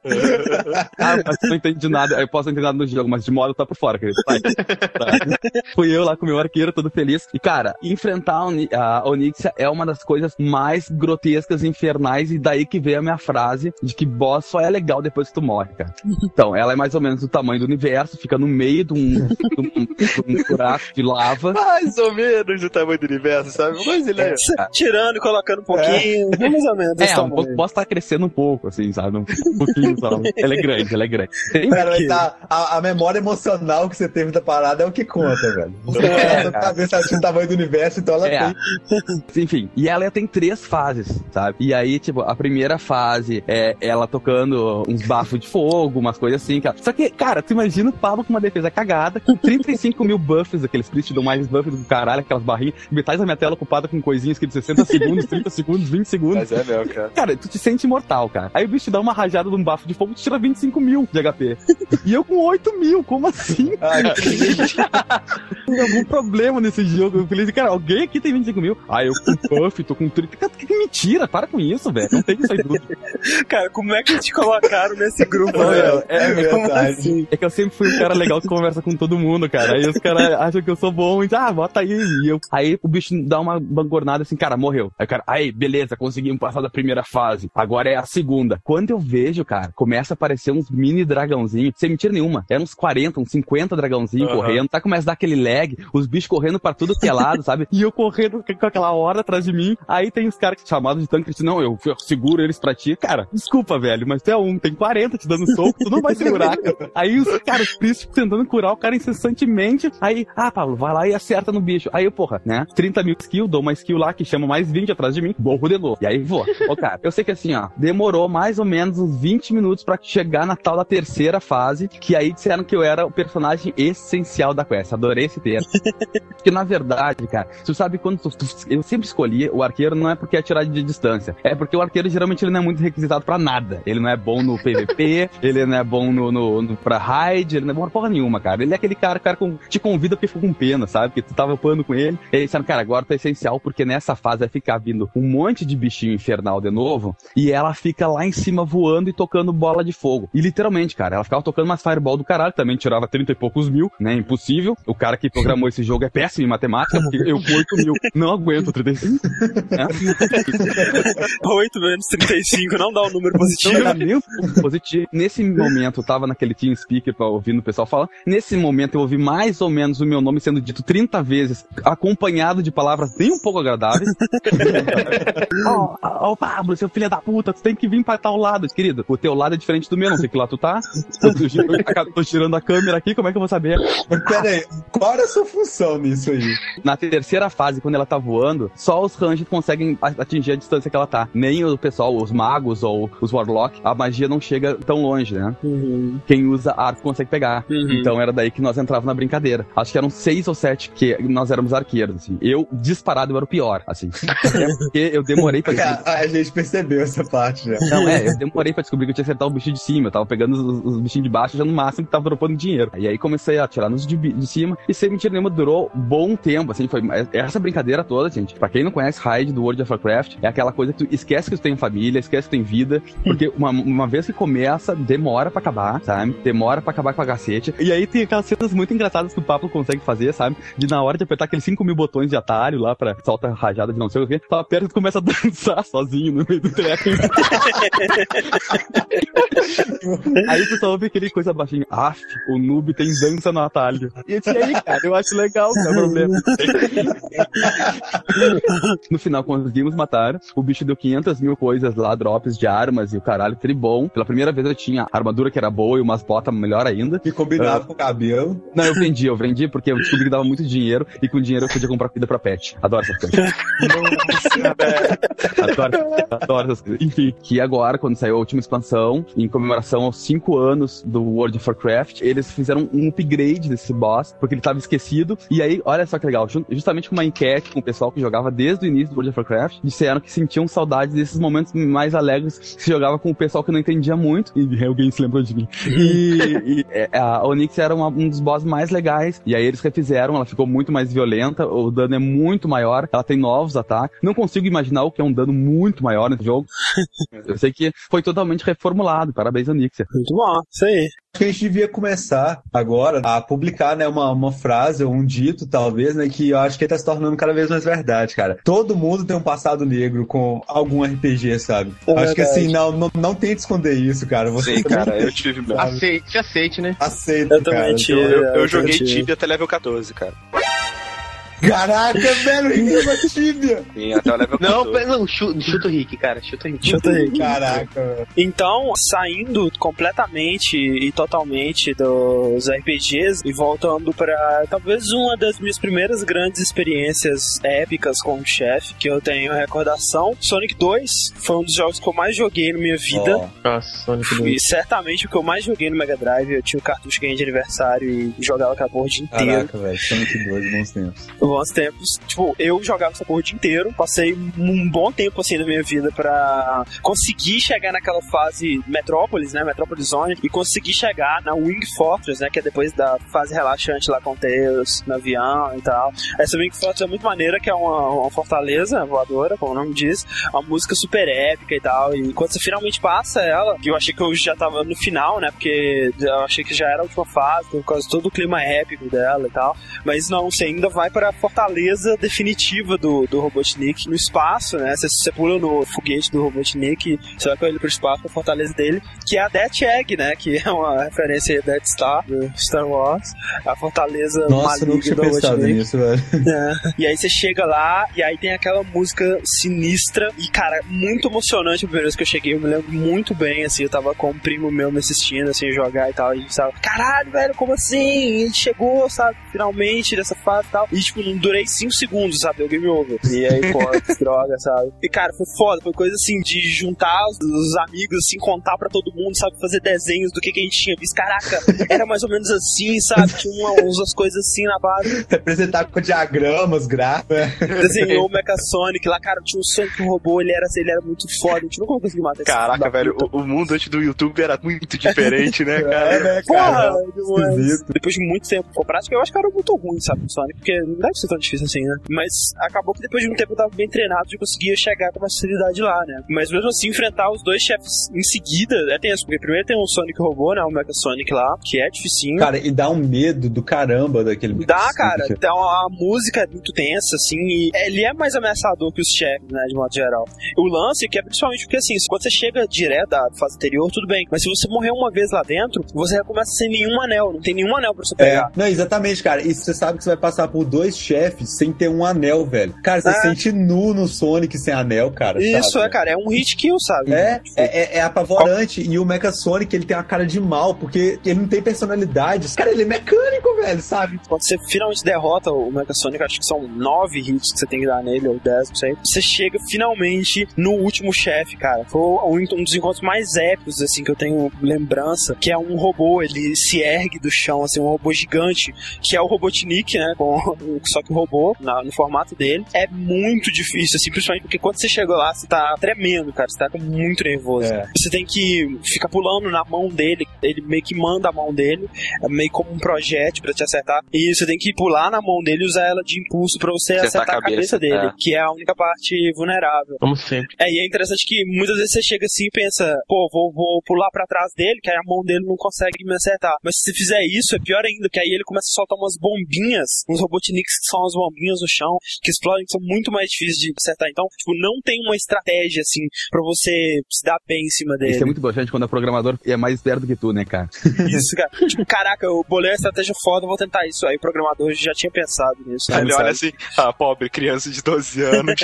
Ah, mas tu não entende nada. Eu posso não entender nada no jogo, mas de modo tá por fora, querido. Vai. Tá. Fui eu lá com o meu arqueiro, todo feliz. E, cara, enfrentar a Onyxia é uma das coisas mais grotescas e infernais, e daí que veio a minha frase de que boss só é legal depois que tu morre, cara. Então, ela é mais ou menos do tamanho do universo, fica no meio de um, de um, de um buraco de lava. Mais ou menos do tamanho do universo, sabe? Mas ele é... Tirando e colocando um pouquinho, é. mais ou menos. É, um pouco, posso estar crescendo um pouco, assim, sabe? Um pouquinho, sabe? Ela é grande, ela é grande. Tem Cara, que... tá, a, a memória emocional que você teve da parada é o que conta, velho. É, a cabeça tinha o tamanho do universo, então ela é. tem. Enfim, e ela tem três fases, sabe? E aí, tipo, a primeira fase é ela tocando uns bafos de fogo, umas coisas assim, cara. Só que, cara, tu imagina o Pablo com uma defesa cagada, com trinta e cinco mil buffs, aqueles Priest dão mais buffs do caralho, aquelas barrinhas, metade da minha tela ocupada com coisinhas que de sessenta segundos, trinta segundos, vinte segundos. Mas é mesmo, cara. Cara, tu te sente imortal, cara. Aí o bicho te dá uma rajada de um bafo de fogo, tu tira vinte e cinco mil de H P. E eu com oito mil, como assim? Ai, tem algum problema nesse jogo. Eu falei, cara, alguém aqui tem vinte e cinco mil? Ah, eu com buff, tô com trinta. Cara, que mentira, para com isso, velho. Não tem isso aí tudo. Cara, como é que te colocaram nesse grupo, velho? É, é verdade. Assim? É que eu sempre fui um cara legal que conversa com todo mundo, cara. Aí os caras acham que eu sou bom e ah, bota aí. E eu... Aí o bicho dá uma bangornada assim, cara, morreu. Aí o cara, aí, beleza, conseguimos passar da primeira fase. Agora é a segunda. Quando eu vejo, cara, começa a aparecer uns mini dragãozinhos, sem mentira nenhuma. Eram uns quarenta, uns cinquenta dragãozinhos uhum. correndo. Tá, começa a dar aquele lag, os bichos correndo pra tudo que é lado, sabe? E eu correndo com aquela hora atrás de mim. Aí tem os caras chamados de tanque que dizem, não, eu, eu seguro eles pra ti. Cara, desculpa, velho, mas tu é um, tem quarenta te dando soco, tu não vai segurar, cara. Aí os caras tristes tentando curar o cara incessantemente. Aí, ah, Pablo, vai lá e acerta no bicho. Aí eu, porra, né? trinta mil skill, dou uma skill lá que chama mais vinte atrás de mim, morro de novo. E aí vou. Ô, cara, eu sei que assim, ó, demorou mais ou menos uns vinte minutos pra chegar na tal da terceira fase, que aí disseram que eu era o personagem essencial da quest. Adorei esse termo. Porque, na verdade, cara, Tu sabe quando tu, tu, eu sempre escolhi o arqueiro, não é porque é atirar de distância, é porque o arqueiro geralmente ele não é muito requisitado pra nada. Ele não é bom no P V P, ele não é bom no, no, no, pra raid, ele não é bom pra porra nenhuma, cara. Ele é aquele cara, cara com, te convida porque ficou com pena, sabe? Que tu tava upando com ele. E aí disseram, cara, agora tá essencial, porque nessa fase vai ficar vindo um monte de bichinho infernal de novo, e ela fica lá em cima voando e tocando bola de fogo. E literalmente, cara, ela ficava tocando umas fireball do caralho, também tirava trinta e poucos mil, né? Impossível. O cara que programou esse jogo é péssimo em matemática, porque eu com oito mil não aguento trinta e cinco. Né? oito menos trinta e cinco não dá um número positivo. Não dá nem um positivo. Nesse momento, eu tava naquele TeamSpeaker pra ouvindo o pessoal falando. Nesse momento, eu ouvi mais ou menos o meu nome sendo dito trinta vezes, acompanhado de palavras nem um pouco agradáveis. Ó, oh, oh, Pablo, seu filho da puta, tu tem que vir pra tal lado, querido. O teu lado é diferente do meu, não sei que lá tu tá. Eu tô, girando, tô tirando a câmera aqui, como é que eu vou saber? Pera aí, qual era a sua função nisso aí? Na terceira fase, quando ela tá voando, só os rangers conseguem atingir a distância que ela tá. Nem o pessoal, os magos ou os warlock, a magia não chega tão longe, né? Uhum. Quem usa arco consegue pegar. Uhum. Então era daí que nós entrávamos na brincadeira. Acho que eram seis ou sete que nós éramos arqueiros, assim. Eu, disparado, eu era o pior, assim. É porque eu demorei pra descobrir. A, a gente percebeu essa parte já. Não, é, eu demorei pra descobrir que eu tinha que acertar o bichinho de cima. Eu tava pegando os, os bichinhos de baixo já no máximo que tava dropando dinheiro. E aí comecei a atirar nos de, de cima e sem mentira nenhuma durou bom tempo, assim. Foi essa brincadeira toda, gente. Pra quem não conhece raid do World of Warcraft, é aquela coisa que tu esquece que tu tem família, esquece que tu tem vida, porque uma, uma vez que começa, demora pra acabar, sabe? Demora pra acabar com a cacete. E aí tem aquelas cenas muito engraçadas que o Pablo consegue fazer, sabe? De na hora de apertar aqueles cinco mil botões de atalho lá pra solta rajada de não sei o que, tu aperta e tu começa a dançar sozinho no meio do treco. Aí tu só ouve aquele coisa baixinho. Aff, o noob tem dança no atalho. E eu disse, aí, cara, eu acho legal, não é problema. No final conseguimos matar. O bicho deu quinhentas mil coisas lá, drops de armas e o caralho, tribom. Pela primeira vez eu tinha armadura que era boa e umas botas melhor ainda. Que combinava uh, com o cabelo. Não, eu vendi, eu vendi porque eu descobri que dava muito dinheiro e com dinheiro eu podia comprar comida pra pet. Adoro essas coisas. adoro, adoro essas coisas. Enfim, que agora, quando saiu a última expansão, em comemoração aos cinco anos do World of Warcraft, eles fizeram um upgrade desse boss, porque ele tava esquecido. E aí, olha só que legal, justamente com uma enquete com o pessoal que jogava desde o início do World of Warcraft, disseram que sentiam saudades desses momentos mais alegres que se jogava com o pessoal que não entendia muito. E alguém se lembrou de mim. E, e a Onyx era uma, um dos bosses mais legais. E aí eles refizeram, ela ficou muito mais violenta, o dano é muito maior, ela tem novos ataques. Não consigo imaginar o que é um dano muito maior nesse jogo. Eu sei que foi totalmente reformulado. Parabéns, Onyx. Muito bom, isso aí. Acho que a gente devia começar agora a publicar, né, uma, uma frase ou um dito, talvez, né, que eu acho que tá se tornando cada vez mais verdade, cara. Todo mundo tem um passado negro com algum R P G, sabe? É acho verdade. Que assim, não, não, não tente esconder isso, cara. Você Sim, cara, eu tive mesmo. Aceite, aceite, né? Aceite, eu cara. Também tive, eu, eu, eu joguei tive. Tibia até level catorze, cara. Caraca, velho, Rick é Tibia. Sim, até o level catorze. Não, não, chuta, chuta o Rick, cara, chuta o Rick. Chuta o Rick. Caraca, velho. Então, saindo completamente e totalmente dos R P Gs e voltando pra talvez uma das minhas primeiras grandes experiências épicas com o chefe, que eu tenho recordação, Sonic dois foi um dos jogos que eu mais joguei na minha vida. Oh. Nossa, Sonic dois. E certamente o que eu mais joguei no Mega Drive, eu tinha o cartucho ganho de aniversário e jogava aquela porra o dia inteiro. Caraca, velho, Sonic dois, bons tempos. Bons tempos. Tipo, eu jogava essa porra o dia inteiro. Passei um bom tempo, assim, na minha vida pra conseguir chegar naquela fase Metrópolis, né? Metrópolis Zone. E conseguir chegar na Wing Fortress, né? Que é depois da fase relaxante lá com o Tails no avião e tal. Essa Wing Fortress é muito maneira, que é uma, uma fortaleza voadora, como o nome diz. Uma música super épica e tal. E quando você finalmente passa ela, que eu achei que eu já tava no final, né? Porque eu achei que já era a última fase, por causa de todo o clima épico dela e tal. Mas não, você ainda vai pra fortaleza definitiva do, do Robotnik no espaço, né? Você, você pula no foguete do Robotnik, você vai com ele pro espaço, pra fortaleza dele, que é a Death Egg, né? Que é uma referência a Death Star, do Star Wars. A fortaleza Nossa, maligna do Robotnik. Nisso, velho. É. E aí você chega lá, e aí tem aquela música sinistra, e cara, muito emocionante a primeira vez que eu cheguei, eu me lembro muito bem, assim, eu tava com um primo meu me assistindo, assim, jogar e tal, e a gente tava, caralho, velho, como assim? Ele chegou, sabe, finalmente, dessa fase e tal. E tipo, não durei cinco segundos, sabe? Deu game over. E aí, pô, que droga, sabe? E, cara, foi foda. Foi coisa, assim, de juntar os, os amigos, assim, contar pra todo mundo, sabe? Fazer desenhos do que, que a gente tinha visto. Caraca, era mais ou menos assim, sabe? Tinha uma, umas coisas assim na base. Representar com diagramas, gráficos. Desenhou o Mecha Sonic lá, cara, tinha um Sonic robô, ele era, ele era muito foda. A gente nunca conseguiu matar esse Caraca, velho, o, o mundo antes do YouTube era muito diferente, né, cara? É, né, Porra, cara? mas, depois de muito tempo com prática, eu acho que era muito ruim, sabe, o Sonic, porque não deve ser tão difícil assim, né? Mas acabou que depois de um tempo eu tava bem treinado e conseguia chegar com uma facilidade lá, né? Mas mesmo assim, enfrentar os dois chefes em seguida é tenso, porque primeiro tem um Sonic robô, né, o Mecha Sonic lá, que é dificinho. Cara, e dá um medo do caramba daquele... Dá, cara, dá uma, a música é muito tensa, assim, e ele é mais ameaçador que os chefes, né, de modo geral. O lance que é principalmente porque, assim, quando você chega direto da fase anterior, tudo bem, mas se você morrer uma vez lá dentro, você recomeça sem nenhum anel, não tem nenhum anel pra você pegar. É, não, exatamente, cara, e você sabe que você vai passar por dois chefes sem ter um anel, velho. Cara, você é. se sente nu no Sonic sem anel, cara. Isso, sabe? é, cara, é um hit kill, sabe? É, é, é, é apavorante. Qual? E o Mecha Sonic, ele tem uma cara de mal, porque ele não tem personalidade. Cara, ele é mecânico, velho, sabe? Quando você finalmente derrota o Mecha Sonic, acho que são nove hits que você tem que dar nele, ou dez, não sei. Você chega finalmente no último chefe, cara. Foi um, um dos encontros mais épicos, assim, que eu tenho lembrança, que é um robô, ele se ergue do chão, assim, um robô gigante, que é o Robotnik, né, com, só que o robô, na, no formato dele. É muito difícil, assim, principalmente porque quando você chegou lá, você tá tremendo, cara, você tá muito nervoso. É. Você tem que ficar pulando na mão dele, ele meio que manda a mão dele, é meio como um projétil pra te acertar, e você tem que pular na mão dele e usar ela de impulso pra você acertar, acertar a cabeça, cabeça dele, é. que é a única parte vulnerável. Como sempre. É, e é interessante que muitas vezes você chega assim e pensa, pô, vou, vou pular pra trás dele, que aí a mão dele não consegue me acertar. Mas se você fizer isso, é pior ainda, que aí ele começa a soltar umas bombinhas, uns Robotniks que são as bombinhas no chão, que explodem, que são muito mais difíceis de acertar. Então, tipo, não tem uma estratégia, assim, pra você se dar bem em cima dele. Isso é muito importante quando é programador e é mais esperto do que tu, né, cara? Isso, cara. Tipo, caraca, eu bolei a estratégia foda, vou tentar isso. Aí o programador já tinha pensado nisso. Ele olha assim, ah, pobre criança de doze anos.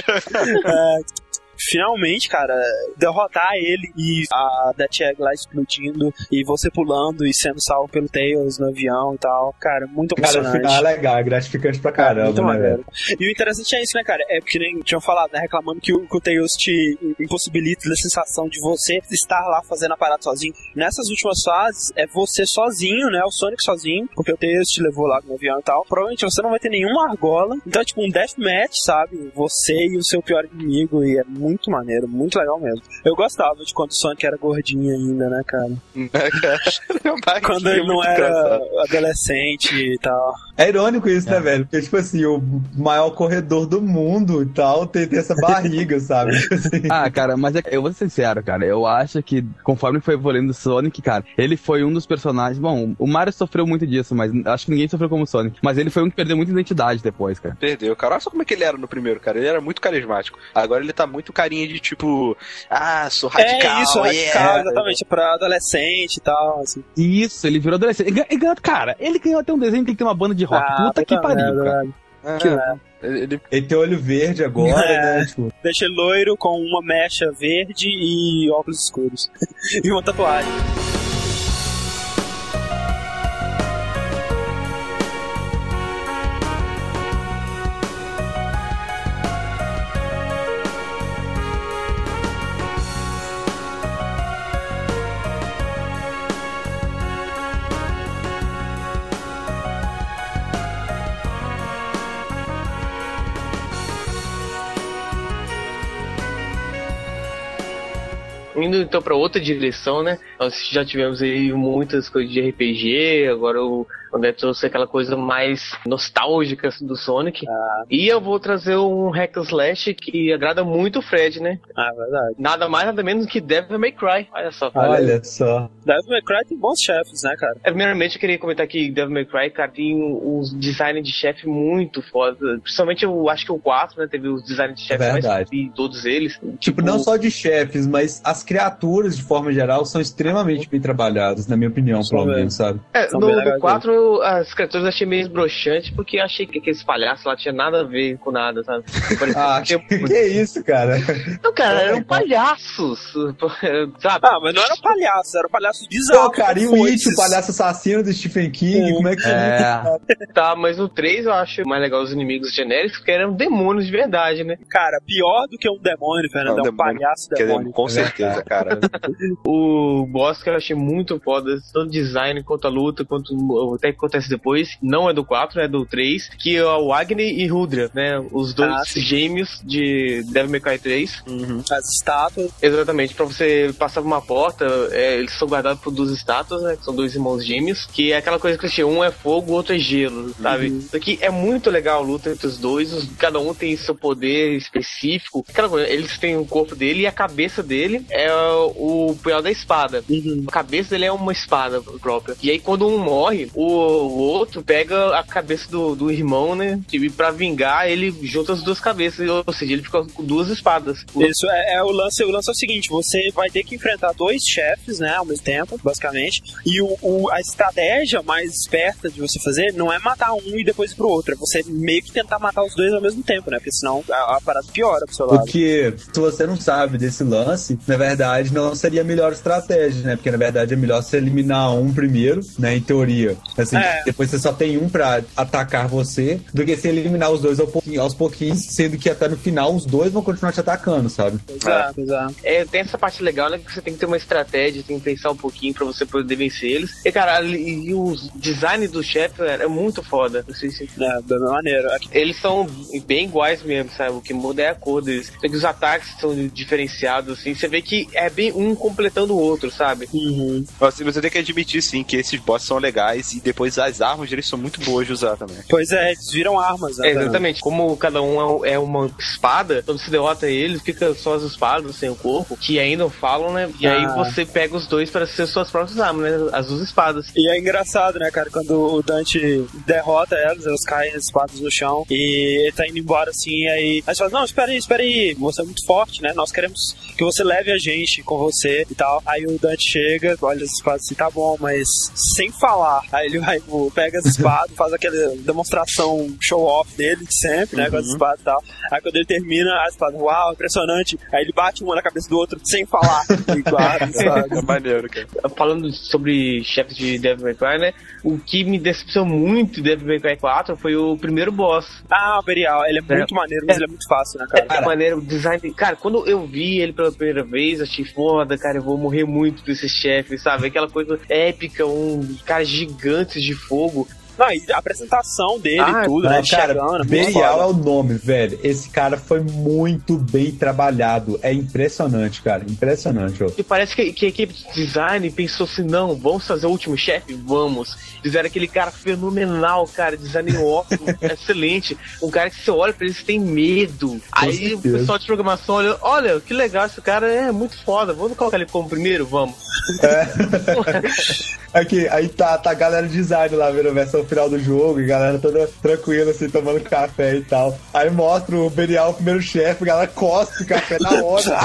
é... Finalmente, cara, derrotar ele e a Death Egg lá explodindo e você pulando e sendo salvo pelo Tails no avião e tal. Cara, muito emocionante. Cara, o final é legal, é gratificante pra caramba, muito né, maneiro. E o interessante é isso, né, cara? É porque nem tinham falado, né, reclamando que o, que o Tails te impossibilita a sensação de você estar lá fazendo a parada sozinho. Nessas últimas fases, é você sozinho, né, o Sonic sozinho, porque o Tails te levou lá no avião e tal. Provavelmente você não vai ter nenhuma argola. Então é tipo um deathmatch, sabe? Você e o seu pior inimigo, e é muito maneiro, muito legal mesmo. Eu gostava de quando o Sonic era gordinho ainda, né, cara? É, quando ele não era engraçado. Adolescente e tal. É irônico isso, é. né, velho? Porque, tipo assim, o maior corredor do mundo e tal tem, tem essa barriga, sabe? Assim. Ah, cara, mas é, eu vou ser sincero, cara. Eu acho que, conforme foi evoluindo o Sonic, cara, ele foi um dos personagens... Bom, o Mario sofreu muito disso, mas acho que ninguém sofreu como o Sonic. Mas ele foi um que perdeu muita identidade depois, cara. Perdeu, cara. Olha só como é que ele era no primeiro, cara. Ele era muito carismático. Agora ele tá muito carinha de, tipo... Ah, sou radical. É isso, radical, yeah. exatamente. Pra adolescente e tal, assim. Isso, ele virou adolescente. E, e, cara, ele ganhou até um desenho que tem que ter uma banda de rock. Ah, Puta que pariu, cara. É, que é. Ele... ele tem olho verde agora, é. né? Tipo... Deixa ele loiro com uma mecha verde e óculos escuros. E uma tatuagem. Indo então pra outra direção, né? Nós já tivemos aí muitas coisas de R P G, agora o André trouxe aquela coisa mais nostálgica do Sonic. Ah. E eu vou trazer um hack and slash que agrada muito o Fred, né? Ah, verdade. Nada mais, nada menos que Devil May Cry. Olha só. Olha só. Devil May Cry tem bons chefes, né, cara? É, primeiramente, eu queria comentar que Devil May Cry, cara, tem uns designs de chefe muito foda. Principalmente, eu acho que o quatro, né? Teve os designs de chefe mais foda de todos eles. Tipo, tipo, não só de chefes, mas as criaturas, de forma geral, são extremamente bem trabalhadas, na minha opinião, pelo menos, sabe? É, no, no quatro eu, as criaturas eu achei meio broxante, porque eu achei que aqueles palhaços lá tinha nada a ver com nada, sabe? Ah, que, que é isso, cara? Não, cara, eram palhaços, sabe? Ah, mas não era palhaço, era palhaço Pô, bizarro. cara, e o It, o palhaço assassino do Stephen King, como é que É. Tá, mas no três eu acho mais legal os inimigos genéricos, porque eram demônios de verdade, né? Cara, pior do que um demônio, Fernando, Não, é um demônio. palhaço Quer dizer, demônio. com certeza, cara. O boss que eu achei muito foda, tanto design quanto a luta, quanto o até que acontece depois, não é do quatro, é do três, que é o Agni e Rudra, né? Os dois Ah, sim. gêmeos de Devil May Cry três. Uhum. As estátuas. Exatamente, pra você passar por uma porta, é, eles são guardados por duas estátuas, né? Que são dois irmãos gêmeos, que é aquela coisa que eu achei, um é fogo, o outro é gelo, sabe? Uhum. Isso aqui é muito legal a luta entre os dois, os- cada um tem seu poder específico. Aquela coisa, eles têm o corpo dele e a cabeça dele é o punhal da espada. Uhum. A cabeça dele é uma espada própria. E aí quando um morre, o, o outro pega a cabeça do, do irmão, né? E pra vingar, ele junta as duas cabeças, ou seja, ele fica com duas espadas. Isso é, é o lance. O lance é o seguinte: você vai ter que enfrentar dois chefes, né, ao mesmo tempo, basicamente. E o, o- a estratégia mais esperta de você fazer não é matar um e depois ir pro outro. É você meio que tentar matar os dois ao mesmo tempo, né? Porque senão a, a parada piora pro seu lado. Porque se você não sabe desse lance, na verdade não seria a melhor estratégia, né? Porque na verdade é melhor você eliminar um primeiro, né? Em teoria. Assim, É. depois você só tem um pra atacar você, do que você eliminar os dois ao pouquinho- aos pouquinhos, sendo que até no final os dois vão continuar te atacando, sabe? Exato, exato. É, tem essa parte legal, né? Que você tem que ter uma estratégia, tem que pensar um pouquinho pra você poder vencer eles. E, cara, e, e o design do chefe é, é muito foda. Não sei se... É, da mesma maneira. Aqui- Eles são bem iguais mesmo, sabe? O que muda é a cor deles. Só que os ataques são diferenciados, assim. Você vê que é bem um completando o outro, sabe? Uhum. Mas você tem que admitir, sim, que esses bosses são legais e depois as armas deles são muito boas de usar também. Pois é, eles viram armas, né? É, exatamente. Como cada um é é uma espada, quando você derrota eles, fica só as espadas sem o corpo, que ainda falam, né? E aí Ah. você pega os dois para ser suas próprias armas, né? As duas espadas. E é engraçado, né, cara, quando o Dante derrota elas, elas caem as espadas no chão e ele tá indo embora assim, e aí. Aí você fala, não, espera aí, espera aí, você é muito forte, né? Nós queremos que você leve a gente com você e tal. Aí o Dante chega, olha as espadas assim, tá bom, mas sem falar. Aí ele vai, pô, pega as espadas, faz aquela demonstração show-off dele de sempre, né, com as espadas e tal. Aí quando ele termina, a espada, uau, impressionante. Aí ele bate uma na cabeça do outro sem falar. E guarda, sabe? É maneiro, cara. Falando sobre chefes de Devil May Cry, né? O que me decepcionou muito em Devil May Cry quatro foi o primeiro boss. Ah, o Berial, ele é muito maneiro, mas ele é muito fácil, né, cara? É maneiro, o design. Cara, quando eu vi ele pela primeira vez, eu achei foda, cara, eu vou morrer muito desse chefe, sabe? Aquela coisa épica, um cara gigante de fogo. Não, e a apresentação dele Ah, e tudo, Não, né? cara, Chegando, muito Belial foda. é o nome, velho. Esse cara foi muito bem trabalhado. É impressionante, cara. Impressionante, ó. E parece que, que a equipe de design pensou assim, não, vamos fazer o último chefe? Vamos. Fizeram aquele cara fenomenal, cara, design ótimo, excelente. Um cara que você olha pra ele, você tem medo. Aí certeza. o pessoal de programação olha, olha, que legal, esse cara é muito foda, vamos colocar ele como primeiro? Vamos. Aqui, aí tá, tá a galera de design lá vendo a versão final do jogo, e a galera toda tranquila, assim, tomando café e tal. Aí mostra o Belial, o primeiro chefe, a galera cospe o café na hora.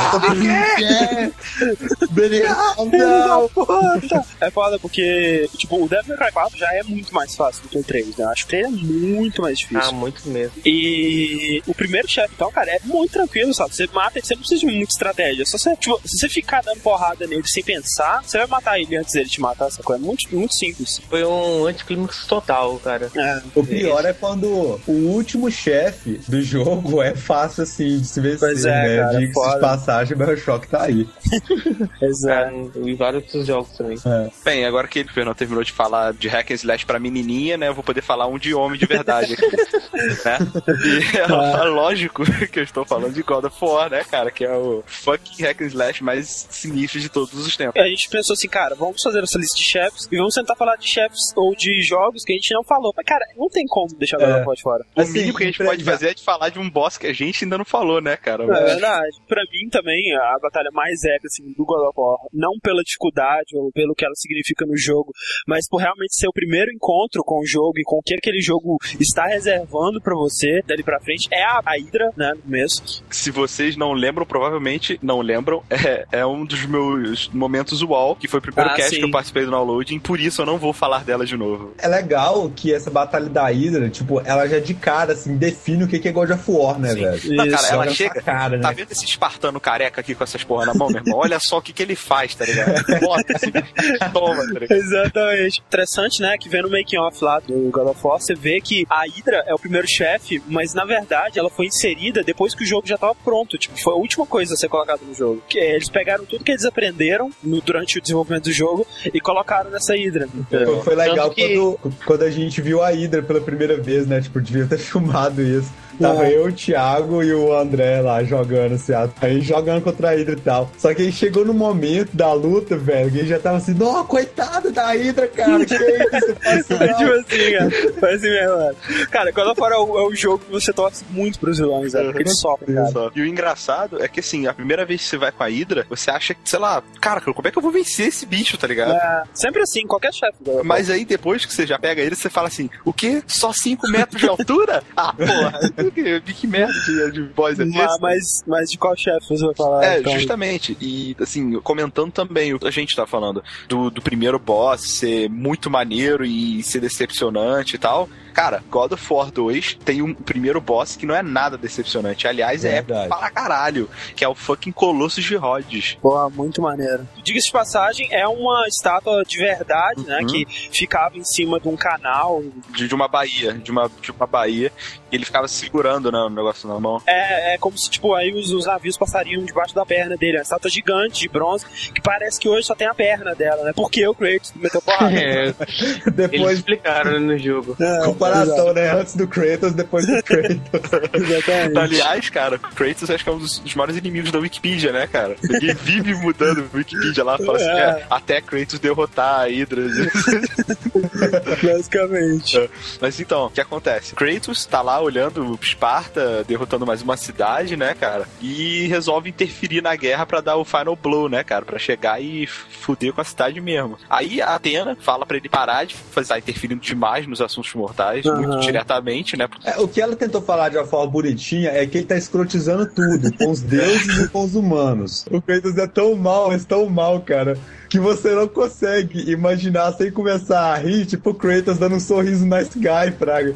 Belial, não! É foda porque, tipo, o Devil May Cry quatro já é muito mais fácil do que o três, né? Acho que o três é muito mais difícil. Ah, muito mesmo. E o primeiro chefe, então, cara, é muito tranquilo, sabe? Você mata ele, você não precisa de muita estratégia. Só você, tipo, se você ficar dando porrada nele sem pensar, você vai matar ele antes dele te matar, essa coisa. É muito, muito simples. Foi um anticlímax total, cara. É. O pior é quando o último chefe do jogo é fácil, assim, de se vencer, Pois é, né? cara, Diga-se foda. de passagem, mas o choque tá aí. Exato. É, e vários outros jogos também. Bem, agora que o Fernando terminou de falar de hack and slash pra menininha, né, eu vou poder falar um de homem de verdade aqui, né? E é lógico que eu estou falando de God of War, né, cara, que é o fucking hack and slash mais sinistro de todos os tempos. A gente pensou assim, cara, vamos fazer essa lista de chefes e vamos tentar falar de chefes ou de jogos que a gente não falou. Mas, cara, não tem como deixar o God of War de fora. O Assim, mínimo que a gente pra- pode fazer é de falar de um boss que a gente ainda não falou, né, cara? É verdade. Pra mim também, a batalha mais épica assim, do God of War, não pela dificuldade ou pelo que ela significa no jogo, mas por realmente ser o primeiro encontro com o jogo e com o que aquele jogo está reservando pra você dali pra frente, é a, a Hydra, né, no começo. Se vocês não lembram, provavelmente não lembram, é, é um dos meus momentos uau, que foi o primeiro Ah, cast sim. que eu participei do Downloading, por isso eu não vou falar dela de novo. É legal legal que essa batalha da Hydra, tipo, ela já de cara, assim, define o que é God of War, né, Sim. velho? Não, cara, ela Joga chega, na cara, né? tá vendo esse espartano careca aqui com essas porra na mão, meu irmão? Olha só o que que ele faz, tá ligado? Bota esse bicho, toma, tá ligado? Exatamente. Interessante, né, que vendo no making off lá do God of War, você vê que a Hydra é o primeiro chefe, mas na verdade ela foi inserida depois que o jogo já tava pronto, tipo, foi a última coisa a ser colocada no jogo. Que eles pegaram tudo que eles aprenderam no, durante o desenvolvimento do jogo e colocaram nessa Hydra. Foi, foi legal que... quando, quando a gente viu a Hydra pela primeira vez, né? Tipo, devia ter filmado isso. Tava É. eu, o Thiago e o André lá jogando, assim, aí jogando contra a Hydra e tal. Só que aí chegou no momento da luta, velho, que ele já tava assim, não, coitado da Hydra, cara, que isso, passa É não. tipo assim, cara. Foi assim mesmo, mano. Cara, God of War é o, é o jogo que você torce muito pros vilões, velho. Porque eles sofrem, cara. Só. E o engraçado é que, assim, a primeira vez que você vai com a Hydra, você acha que, sei lá, cara, como é que eu vou vencer esse bicho, tá ligado? É, sempre assim, qualquer chefe. God of War. Mas aí, depois que você já pega ele, você fala assim, o quê? Só cinco metros de altura? Ah, porra, que, que merda de, de boss é Ma- esse? mas, mas de qual chefe você vai falar? É, então? justamente. E, assim, comentando também o que a gente tá falando do, do primeiro boss ser muito maneiro e ser decepcionante e tal. Cara, God of War dois tem um primeiro boss que não é nada decepcionante. Aliás, é Verdade. para caralho. Que é o fucking Colossus de Rhodes. Porra, muito maneiro. Diga-se de passagem, é uma estátua de verdade, né? Uhum. Que ficava em cima de um canal. De, de uma baía. De uma, de uma baía. E ele ficava segurando, né, o negócio na mão. É, é como se, tipo, aí os, os navios passariam debaixo da perna dele. É uma estátua gigante de bronze, que parece que hoje só tem a perna dela, né? Porque o Kratos meteu porrada. É, eles Depois, explicaram no jogo. É, comparação, né? Antes do Kratos, depois do Kratos. exatamente. Aliás, cara, Kratos acho que é um dos, dos maiores inimigos da Wikipedia, né, cara? Ninguém vive mudando a Wikipedia lá, fala assim, É. é, até Kratos derrotar a Hydra. Basicamente. Mas então, o que acontece? Kratos tá lá olhando Esparta, derrotando mais uma cidade, né, cara? E resolve interferir na guerra pra dar o final blow, né, cara? Pra chegar e fuder com a cidade mesmo. Aí a Athena fala pra ele parar de fazer, tá interferindo demais nos assuntos mortais, Uhum. muito diretamente, né? É, o que ela tentou falar de uma forma bonitinha é que ele tá escrotizando tudo, com os deuses e com os humanos. O Kratos é tão mal, mas tão mal, cara, que você não consegue imaginar sem começar a rir, tipo o Kratos dando um sorriso nice guy, praga.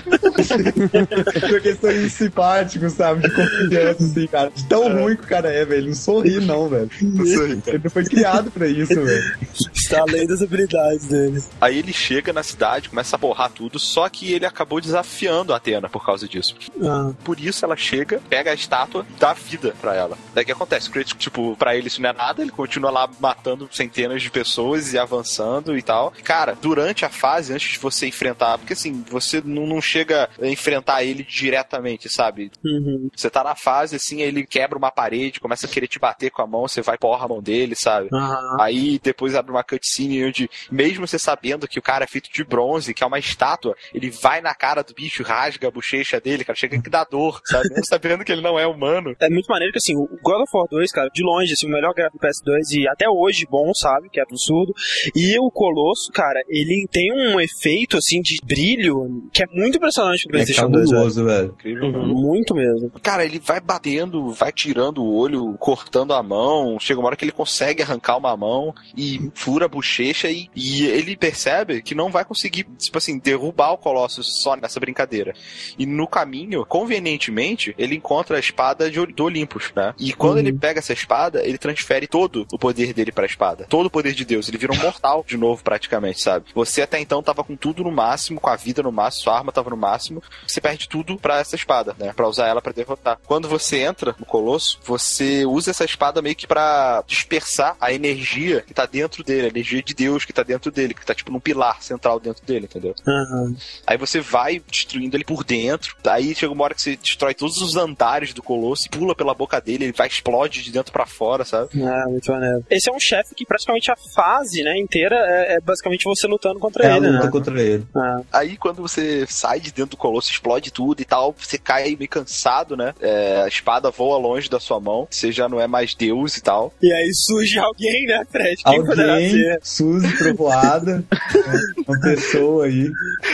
Aquele sorriso simpático, sabe? De confiança, assim, cara. De tão ruim que o cara é, velho. Ele não sorri, não, velho. Ele não foi criado pra isso, velho. Está além das habilidades dele. Aí ele chega na cidade, começa a borrar tudo, só que ele acabou desafiando a Athena por causa disso. Ah. Por isso ela chega, pega a estátua e dá vida pra ela. Daí o que acontece? O Kratos, tipo, pra ele isso não é nada, ele continua lá matando centenas de pessoas e avançando e tal. Cara, durante a fase, antes de você enfrentar, porque assim, você não, não chega a enfrentar ele diretamente, sabe? Uhum. Você tá na fase, assim, ele quebra uma parede, começa a querer te bater com a mão, você vai porra a mão dele, sabe? Ah. Aí depois abre uma cutscene onde, mesmo você sabendo que o cara é feito de bronze, que é uma estátua, ele vai na cara do bicho, rasga a bochecha dele, cara, chega que dá dor, sabe? Mesmo sabendo que ele não é humano. É muito maneiro que, assim, o God of War dois, cara, de longe, assim, o melhor gráfico do P S dois e até hoje bom, sabe? Que é absurdo. E o Colosso, cara, ele tem um efeito, assim, de brilho que é muito impressionante pro É PlayStation dois, velho. cabuloso, velho. Incrível. Uhum, muito mesmo. Cara, ele vai batendo, vai tirando o olho, cortando a mão. Chega uma hora que ele consegue arrancar uma mão e fura a bochecha e, e ele percebe que não vai conseguir, tipo assim, derrubar o Colossus só nessa brincadeira. E no caminho, convenientemente, ele encontra a espada de, do Olympus, né? E quando Uhum. ele pega essa espada, ele transfere todo o poder dele pra espada. Todo o poder de Deus. Ele vira um mortal de novo, praticamente, sabe? Você até então tava com tudo no máximo, com a vida no máximo, sua arma tava no máximo. Você perde tudo pra essa espada, né? Pra usar ela pra derrotar. Quando você entra no Colosso, você usa essa espada meio que pra dispersar a energia que tá dentro dele, a energia de Deus que tá dentro dele, que tá tipo num pilar central dentro dele, entendeu? Uhum. Aí você vai destruindo ele por dentro, aí chega uma hora que você destrói todos os andares do Colosso e pula pela boca dele, ele vai, explode de dentro pra fora, sabe? É, muito maneiro. Esse é um chefe que praticamente a fase, né, inteira é, é basicamente você lutando contra É a ele, luta né? contra ele. Ah. Aí quando você sai de dentro do Colosso, explode tudo e tal, você cai aí meio cansado, né? É, a espada voa longe da sua mão, você já não é mais Deus e tal. E aí surge alguém, né, Fred? Quem poderá Alguém, ser? Suzy, trovoada, uma pessoa aí.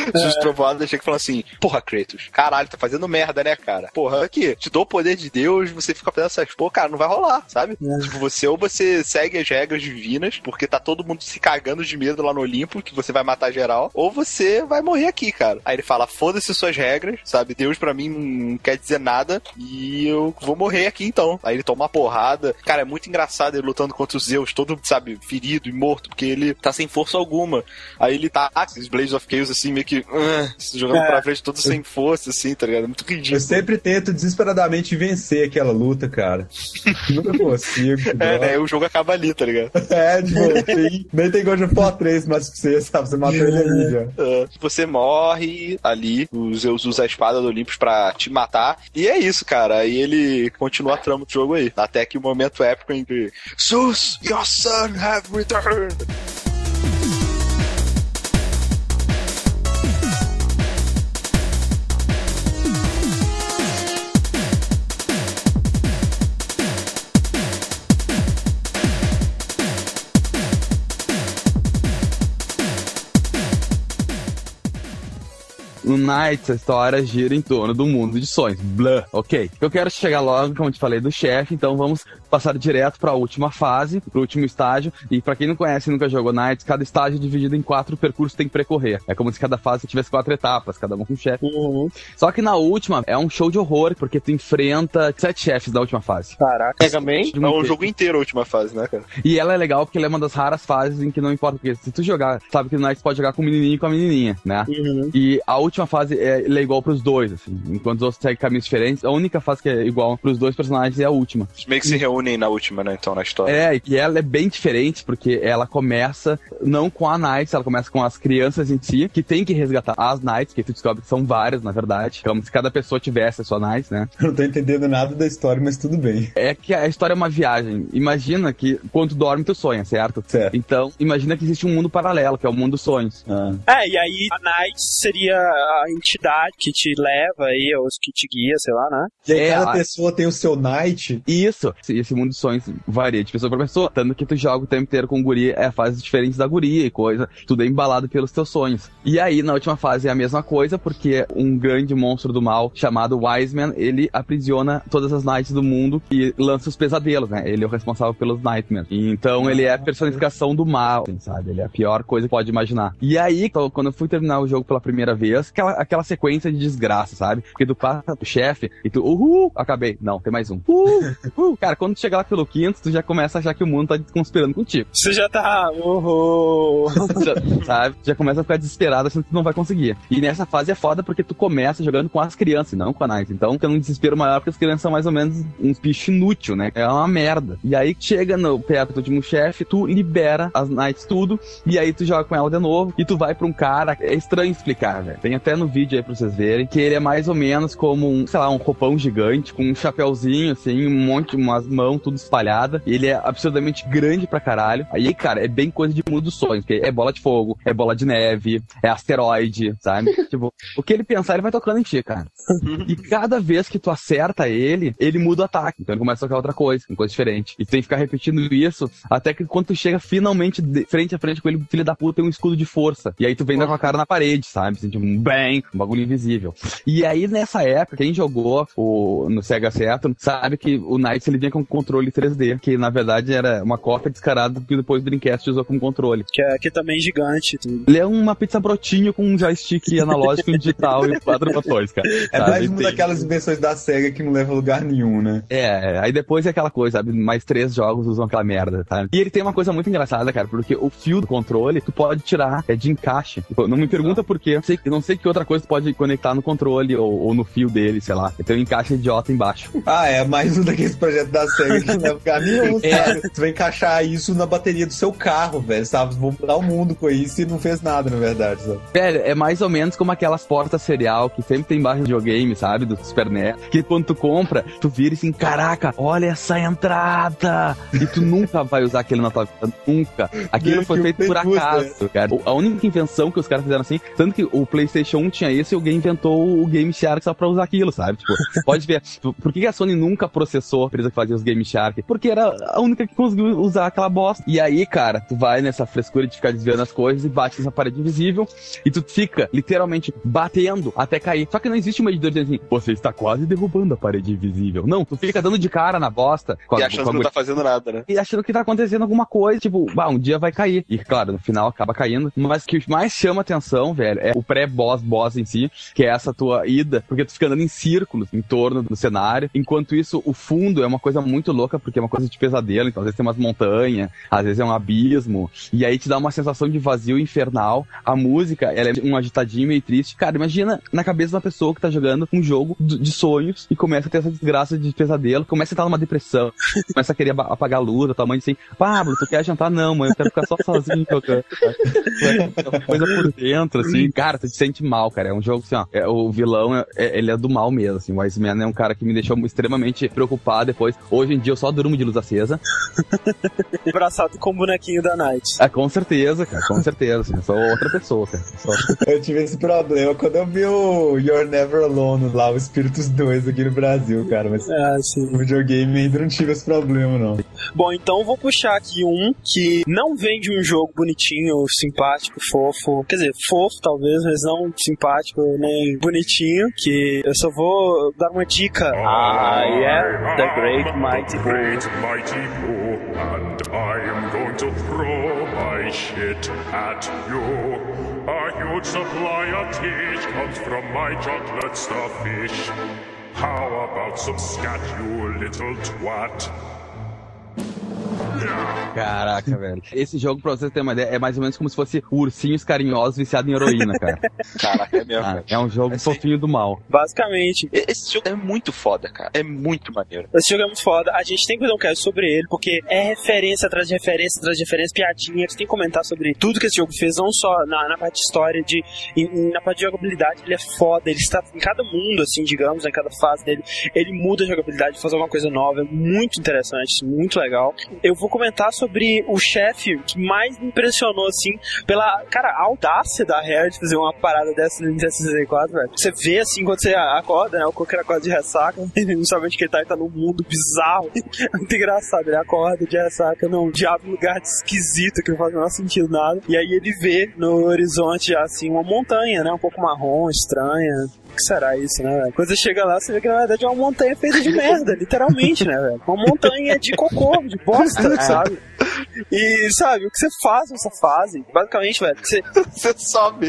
Os trovoadas chegam e falam assim, porra, Kratos, caralho, tá fazendo merda, né, cara? Porra, aqui, te dou o poder de Deus, você fica fazendo essas porra, cara, não vai rolar, sabe? É. Tipo, você ou você segue as regras divinas, porque tá todo mundo se cagando de medo lá no Olimpo, que você vai matar geral, ou você vai morrer aqui, cara. Aí ele fala, foda-se suas regras, sabe? Deus pra mim não quer dizer nada, e eu vou morrer aqui então. Aí ele toma uma porrada. Cara, é muito engraçado ele lutando contra os Zeus, todo, sabe, ferido e morto, porque ele tá sem força alguma. Aí ele tá, esses Blades of Chaos, assim, meio que uh, jogando é. pra frente, todo sem força, assim, tá ligado? É muito ridículo. Eu sempre tento desesperadamente vencer aquela luta, cara. Nunca consigo. É, né? O jogo acaba ali, tá ligado? É, tipo, assim, nem tem God of War três mais pra você, sabe? Você matou ele ali já. É. Você morre ali, os Zeus usa a espada do Olympus pra te matar, e é isso, cara. Aí ele continua a trama do jogo aí. Até que o momento épico em que Zeus, your son have returned. No Knights, a história gira em torno do mundo de sonhos. Blá, ok. Eu quero chegar logo, como eu te falei, do chefe, então vamos passar direto pra última fase, pro último estágio. E pra quem não conhece e nunca jogou Knights, cada estágio é dividido em quatro percursos que tem que percorrer. É como se cada fase tivesse quatro etapas, cada uma com um chefe. Uhum. Só que na última é um show de horror, porque tu enfrenta sete chefes da última fase. Caraca, Mega Man? É um jogo inteiro a última fase, né, cara? E ela é legal porque ela é uma das raras fases em que não importa, porque se tu jogar, sabe que no Knights pode jogar com o menininho e com a menininha, né? Uhum. E a última fase é, é igual pros dois, assim. Enquanto os outros seguem caminhos diferentes, a única fase que é igual pros dois personagens é a última. Eles meio que se reúnem na última, né, então, na história. É, e ela é bem diferente, porque ela começa não com a Knights, ela começa com as crianças em si, que tem que resgatar as Knights, que tu descobre que são várias, na verdade. Como se cada pessoa tivesse a sua Knights, né? Eu não tô entendendo nada da história, mas tudo bem. É que a história é uma viagem. Imagina que quando tu dorme, tu sonha, certo? Certo. Então, imagina que existe um mundo paralelo, que é o mundo dos sonhos. Ah. É, e aí a Knights seria a entidade que te leva aí, ou que te guia, sei lá, né? E aí É, cada a- pessoa tem o seu Knight. Isso. E esse mundo dos sonhos varia de pessoa pra pessoa. Tanto que tu joga o tempo inteiro com guria, é fases diferentes da guria e coisa. Tudo é embalado pelos teus sonhos. E aí, na última fase é a mesma coisa, porque um grande monstro do mal, chamado Wiseman, ele aprisiona todas as Knights do mundo e lança os pesadelos, né? Ele é o responsável pelos Nightmares. Então, ele é a personificação do mal, assim, sabe? Ele é a pior coisa que pode imaginar. E aí, então, quando eu fui terminar o jogo pela primeira vez, aquela, aquela sequência de desgraça, sabe? Porque tu passa pro chefe e tu, uhul, acabei. Não, tem mais um. Uhul, uhul. Cara, quando tu chega lá pelo quinto, tu já começa a achar que o mundo tá conspirando contigo. Você já tá... Uhul. Já, sabe? Já começa a ficar desesperado, achando que tu não vai conseguir. E nessa fase é foda porque tu começa jogando com as crianças, e não com a Knight. Então fica num desespero maior porque as crianças são mais ou menos uns bichos inúteis, né? É uma merda. E aí chega no perto do último chefe, tu libera as Knights tudo, e aí tu joga com ela de novo, e tu vai pra um cara... É estranho explicar, velho. Tem até no vídeo aí pra vocês verem, que ele é mais ou menos como um, sei lá, um roupão gigante, com um chapéuzinho, assim, um monte, umas mãos tudo espalhada. Ele é absurdamente grande pra caralho. Aí, cara, é bem coisa de mundo dos sonhos, porque é bola de fogo, é bola de neve, é asteroide, sabe? Tipo, o que ele pensar, ele vai tocando em ti, cara. E cada vez que tu acerta ele, ele muda o ataque. Então ele começa a tocar outra coisa, uma coisa diferente. E tu tem que ficar repetindo isso, até que quando tu chega finalmente de frente a frente com ele, o filho da puta tem um escudo de força. E aí tu vem com a cara na parede, sabe? Assim, tipo, um bang, um bagulho invisível. E aí, nessa época, quem jogou o, no Sega Saturn, sabe que o Knights, ele vinha com controle três D, que na verdade era uma cópia descarada do que depois o Dreamcast usou como controle. Que é, que é também gigante. Tudo. Ele é uma pizza brotinho com um joystick analógico e digital e quatro botões, cara. É sabe? mais uma Tem- daquelas invenções da SEGA que não leva a lugar nenhum, né? É, aí depois é aquela coisa, sabe? Mais três jogos usam aquela merda, tá? E ele tem uma coisa muito engraçada, cara, porque o fio do controle tu pode tirar, é de encaixe. Tipo, não me pergunta por quê. Eu sei- eu não sei que outra coisa tu pode conectar no controle ou, ou no fio dele, sei lá. Tem um encaixe idiota embaixo. Ah, é mais um daqueles projetos da SEGA que não leva a lugar nenhum, É. sabe? Você vai encaixar isso na bateria do seu carro, velho, sabe? Vou mudar o mundo com isso e não fez nada, na verdade, sabe? Velho, é mais ou menos como aquelas portas serial que sempre tem embaixo de videogame, sabe? Do Super N E S. Que quando tu compra, tu vira assim, caraca, olha essa entrada! E tu nunca vai usar aquilo na tua vida, nunca. Aquilo Meu, foi que feito por duas, acaso, cara. A única invenção que os caras fizeram assim, tanto que o PlayStation PlayStation um tinha isso e alguém inventou o Game Shark só pra usar aquilo, sabe? Tipo, pode ver. Por que a Sony nunca processou a empresa que fazia os Game Shark? Porque era a única que conseguiu usar aquela bosta. E aí, cara, tu vai nessa frescura de ficar desviando as coisas e bate nessa parede invisível e tu fica literalmente batendo até cair. Só que não existe um medidor dizendo assim, você está quase derrubando a parede invisível. Não, tu fica dando de cara na bosta. E achando que não tá fazendo nada, né? E achando que tá acontecendo alguma coisa, tipo, bah, um dia vai cair. E claro, no final acaba caindo. Mas o que mais chama atenção, velho, é o pré-boss, boss em si, que é essa tua ida, porque tu fica andando em círculos em torno do cenário. Enquanto isso, o fundo é uma coisa muito louca, porque é uma coisa de pesadelo. Então, às vezes tem umas montanhas, às vezes é um abismo. E aí te dá uma sensação de vazio infernal. A música, ela é um agitadinho meio triste. Cara, imagina na cabeça de uma pessoa que tá jogando um jogo de sonhos e começa a ter essa desgraça de pesadelo, começa a estar numa depressão, começa a querer apagar a luz, a tua mãe diz assim, Pablo, tu quer jantar? Não, mãe, eu quero ficar só sozinho jogando. É uma coisa por dentro, assim, cara, tu te sente mal, cara. É um jogo assim, ó, é, o vilão, é, é, ele é do mal mesmo, assim. O Iceman é um cara que me deixou extremamente preocupado depois. Hoje em dia eu só durmo de luz acesa. Abraçado com o bonequinho da Night. É, com certeza, cara, com certeza, assim, eu sou outra pessoa, cara. Só... Eu tive esse problema quando eu vi o You're Never Alone lá, o Espíritos dois aqui no Brasil, cara, mas ah, sim. O videogame ainda não tive esse problema, não. Bom, então eu vou puxar aqui um que não vem de um jogo bonitinho, simpático, fofo, quer dizer, fofo talvez, mas não simpático nem bonitinho, que eu só vou dar uma dica. I am the Great Mighty Bull. Great Mighty Bull, and I am going to throw my shit at you. A huge supply of teach comes from my chocolate starfish. How about some scat, you little twat? Caraca, velho. Esse jogo, pra vocês terem uma ideia, é mais ou menos como se fosse ursinhos carinhosos viciados em heroína, cara. Caraca, é mesmo. Ah, é um jogo Esse... fofinho do mal. Basicamente. Esse jogo é muito foda, cara. É muito maneiro. Esse jogo é muito foda. A gente tem que fazer um cast sobre ele, porque é referência atrás de referência, atrás de referência, piadinha. A gente tem que comentar sobre tudo que esse jogo fez, não só na, na parte de história, de, em, na parte de jogabilidade. Ele é foda. Ele está em cada mundo, assim, digamos, em cada fase dele. Ele muda a jogabilidade, faz alguma coisa nova. É muito interessante, muito legal. Eu vou comentar sobre o chefe que mais me impressionou, assim, pela, cara, a audácia da Rare de fazer uma parada dessa no Nintendo sessenta e quatro, velho. Você vê, assim, quando você acorda, né, o Coker acorda de ressaca, não sabe onde que ele tá, ele tá num mundo bizarro. É muito engraçado, ele acorda de ressaca num diabo lugar esquisito, que não faz o menor sentido nada. E aí ele vê no horizonte, assim, uma montanha, né, um pouco marrom, estranha. O que será isso, né, velho? Quando você chega lá, você vê que na verdade é uma montanha feita de merda, literalmente, né, velho? Uma montanha de cocô, de bosta, sabe? E, sabe, o que você faz nessa fase, basicamente, velho, você... Você sobe.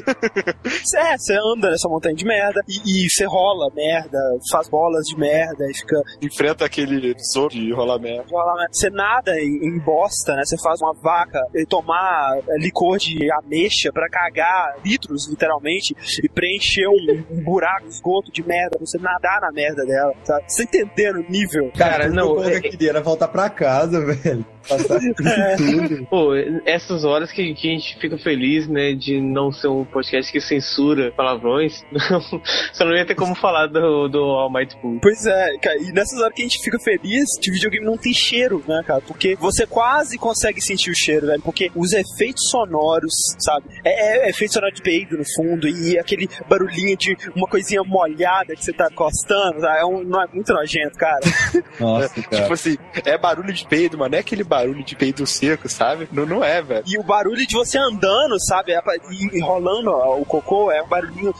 É, você anda nessa montanha de merda e, e você rola merda, faz bolas de merda e fica... Enfrenta aquele tesouro de rolar merda. Rola merda. Você nada em, em bosta, né? Você faz uma vaca e tomar licor de ameixa pra cagar litros, literalmente, e preencher um, um buraco, um esgoto de merda, pra você nadar na merda dela, sabe? Você entendendo o nível? Cara, não... O que eu queria era voltar pra casa, velho. Passar É. tudo. Pô, essas horas que, que a gente fica feliz, né, de não ser um podcast que censura palavrões, não, só não ia ter como falar do, do Almighty Bull. Pois é, cara, e nessas horas que a gente fica feliz, de videogame não tem cheiro, né, cara? Porque você quase consegue sentir o cheiro, velho, porque os efeitos sonoros, sabe? É, é efeito sonoro de peido no fundo e aquele barulhinho de uma coisinha molhada que você tá encostando, tá? É, um, não é muito nojento, cara. Nossa, cara. Tipo assim, é barulho de peido, mas não é aquele barulho de peido seco, sabe? Não, não é, velho. E o barulho de você andando, sabe? É, e rolando ó, o cocô, é um barulhinho...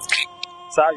sabe?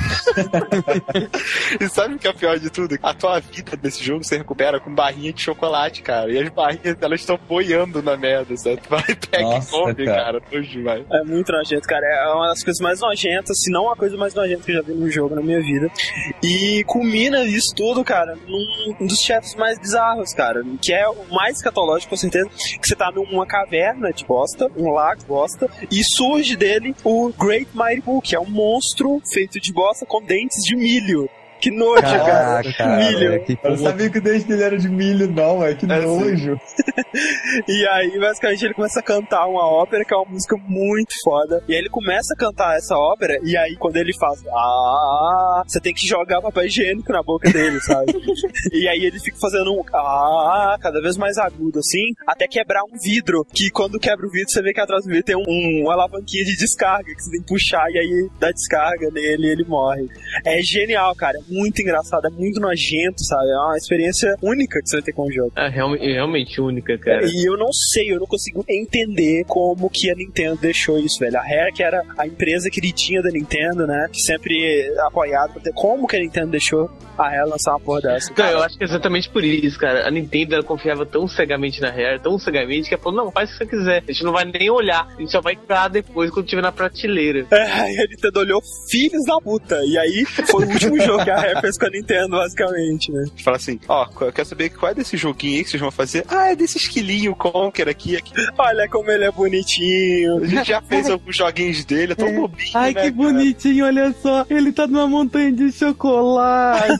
E sabe o que é o pior de tudo? A tua vida desse jogo você recupera com barrinha de chocolate, cara. E as barrinhas, elas estão boiando na merda, sabe? Tu vai, pega Nossa, e come, cara. cara. Nojo demais. É muito nojento, cara. É uma das coisas mais nojentas, se não a coisa mais nojenta que eu já vi num jogo na minha vida. E culmina isso tudo, cara, num um dos chefes mais bizarros, cara. Que é o mais escatológico, com certeza. Que você tá numa caverna de bosta, um lago de bosta, e surge dele o Great Mighty Bull, que é um monstro feito de bosta com dentes de milho. Que nojo, Caraca, cara. Milho. é que Eu não sabia que o dente dele era de milho, não, é que É, nojo. E aí, basicamente, ele começa a cantar uma ópera, que é uma música muito foda. E aí ele começa a cantar essa ópera, e aí quando ele faz ah, você tem que jogar papel higiênico na boca dele, sabe? E aí ele fica fazendo um ah, cada vez mais agudo, assim, até quebrar um vidro, que quando quebra o vidro, você vê que atrás do vidro tem um, um, uma alavanquinha de descarga, que você tem que puxar, e aí dá descarga nele e ele morre. É genial, cara, é muito engraçado, é muito nojento, sabe? É uma experiência única que você vai ter com o jogo. É real- realmente única, cara. E eu não sei, eu não consigo entender como que a Nintendo deixou isso, velho. A Rare, que era a empresa queridinha da Nintendo, né? Que sempre apoiada. Como que a Nintendo deixou a Rare lançar uma porra dessa? Então, eu acho que é exatamente por isso, cara. A Nintendo, ela confiava tão cegamente na Rare, tão cegamente, que ela falou, não, faz o que você quiser. A gente não vai nem olhar. A gente só vai comprar depois, quando tiver na prateleira. É, e a Nintendo olhou, filhos da puta. E aí, foi o último jogo que a Rare fez com a Nintendo, basicamente, né? Fala assim, ó, oh, quer saber qual é desse joguinho aí que vocês vão fazer? Ah, é desse esquilinho Conker aqui, aqui. Olha como ele é bonitinho. A gente já fez alguns joguinhos dele, é tão bobinho, Ai, né, que cara? bonitinho, olha só. Ele tá numa montanha de chocolate.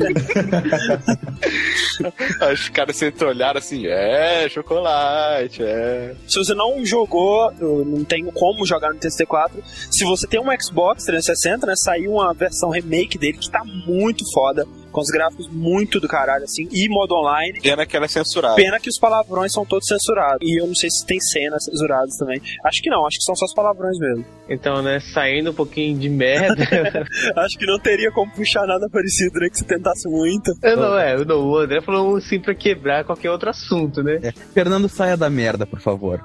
Os caras sempre olharam assim, é, chocolate, é. Se você não jogou, eu não tenho como jogar no T C quatro. Se você tem um Xbox trezentos e sessenta, né, saiu uma versão remake dele que tá muito foda, com os gráficos muito do caralho, assim, e modo online. Pena que ela é censurada. Pena que os palavrões são todos censurados. E eu não sei se tem cenas censuradas também. Acho que não, acho que são só os palavrões mesmo. Então, né, saindo um pouquinho de merda. Acho que não teria como puxar nada parecido, né, que se tentasse muito. Eu não, é, eu não, o André falou assim pra quebrar qualquer outro assunto, né? É, Fernando, saia da merda, por favor.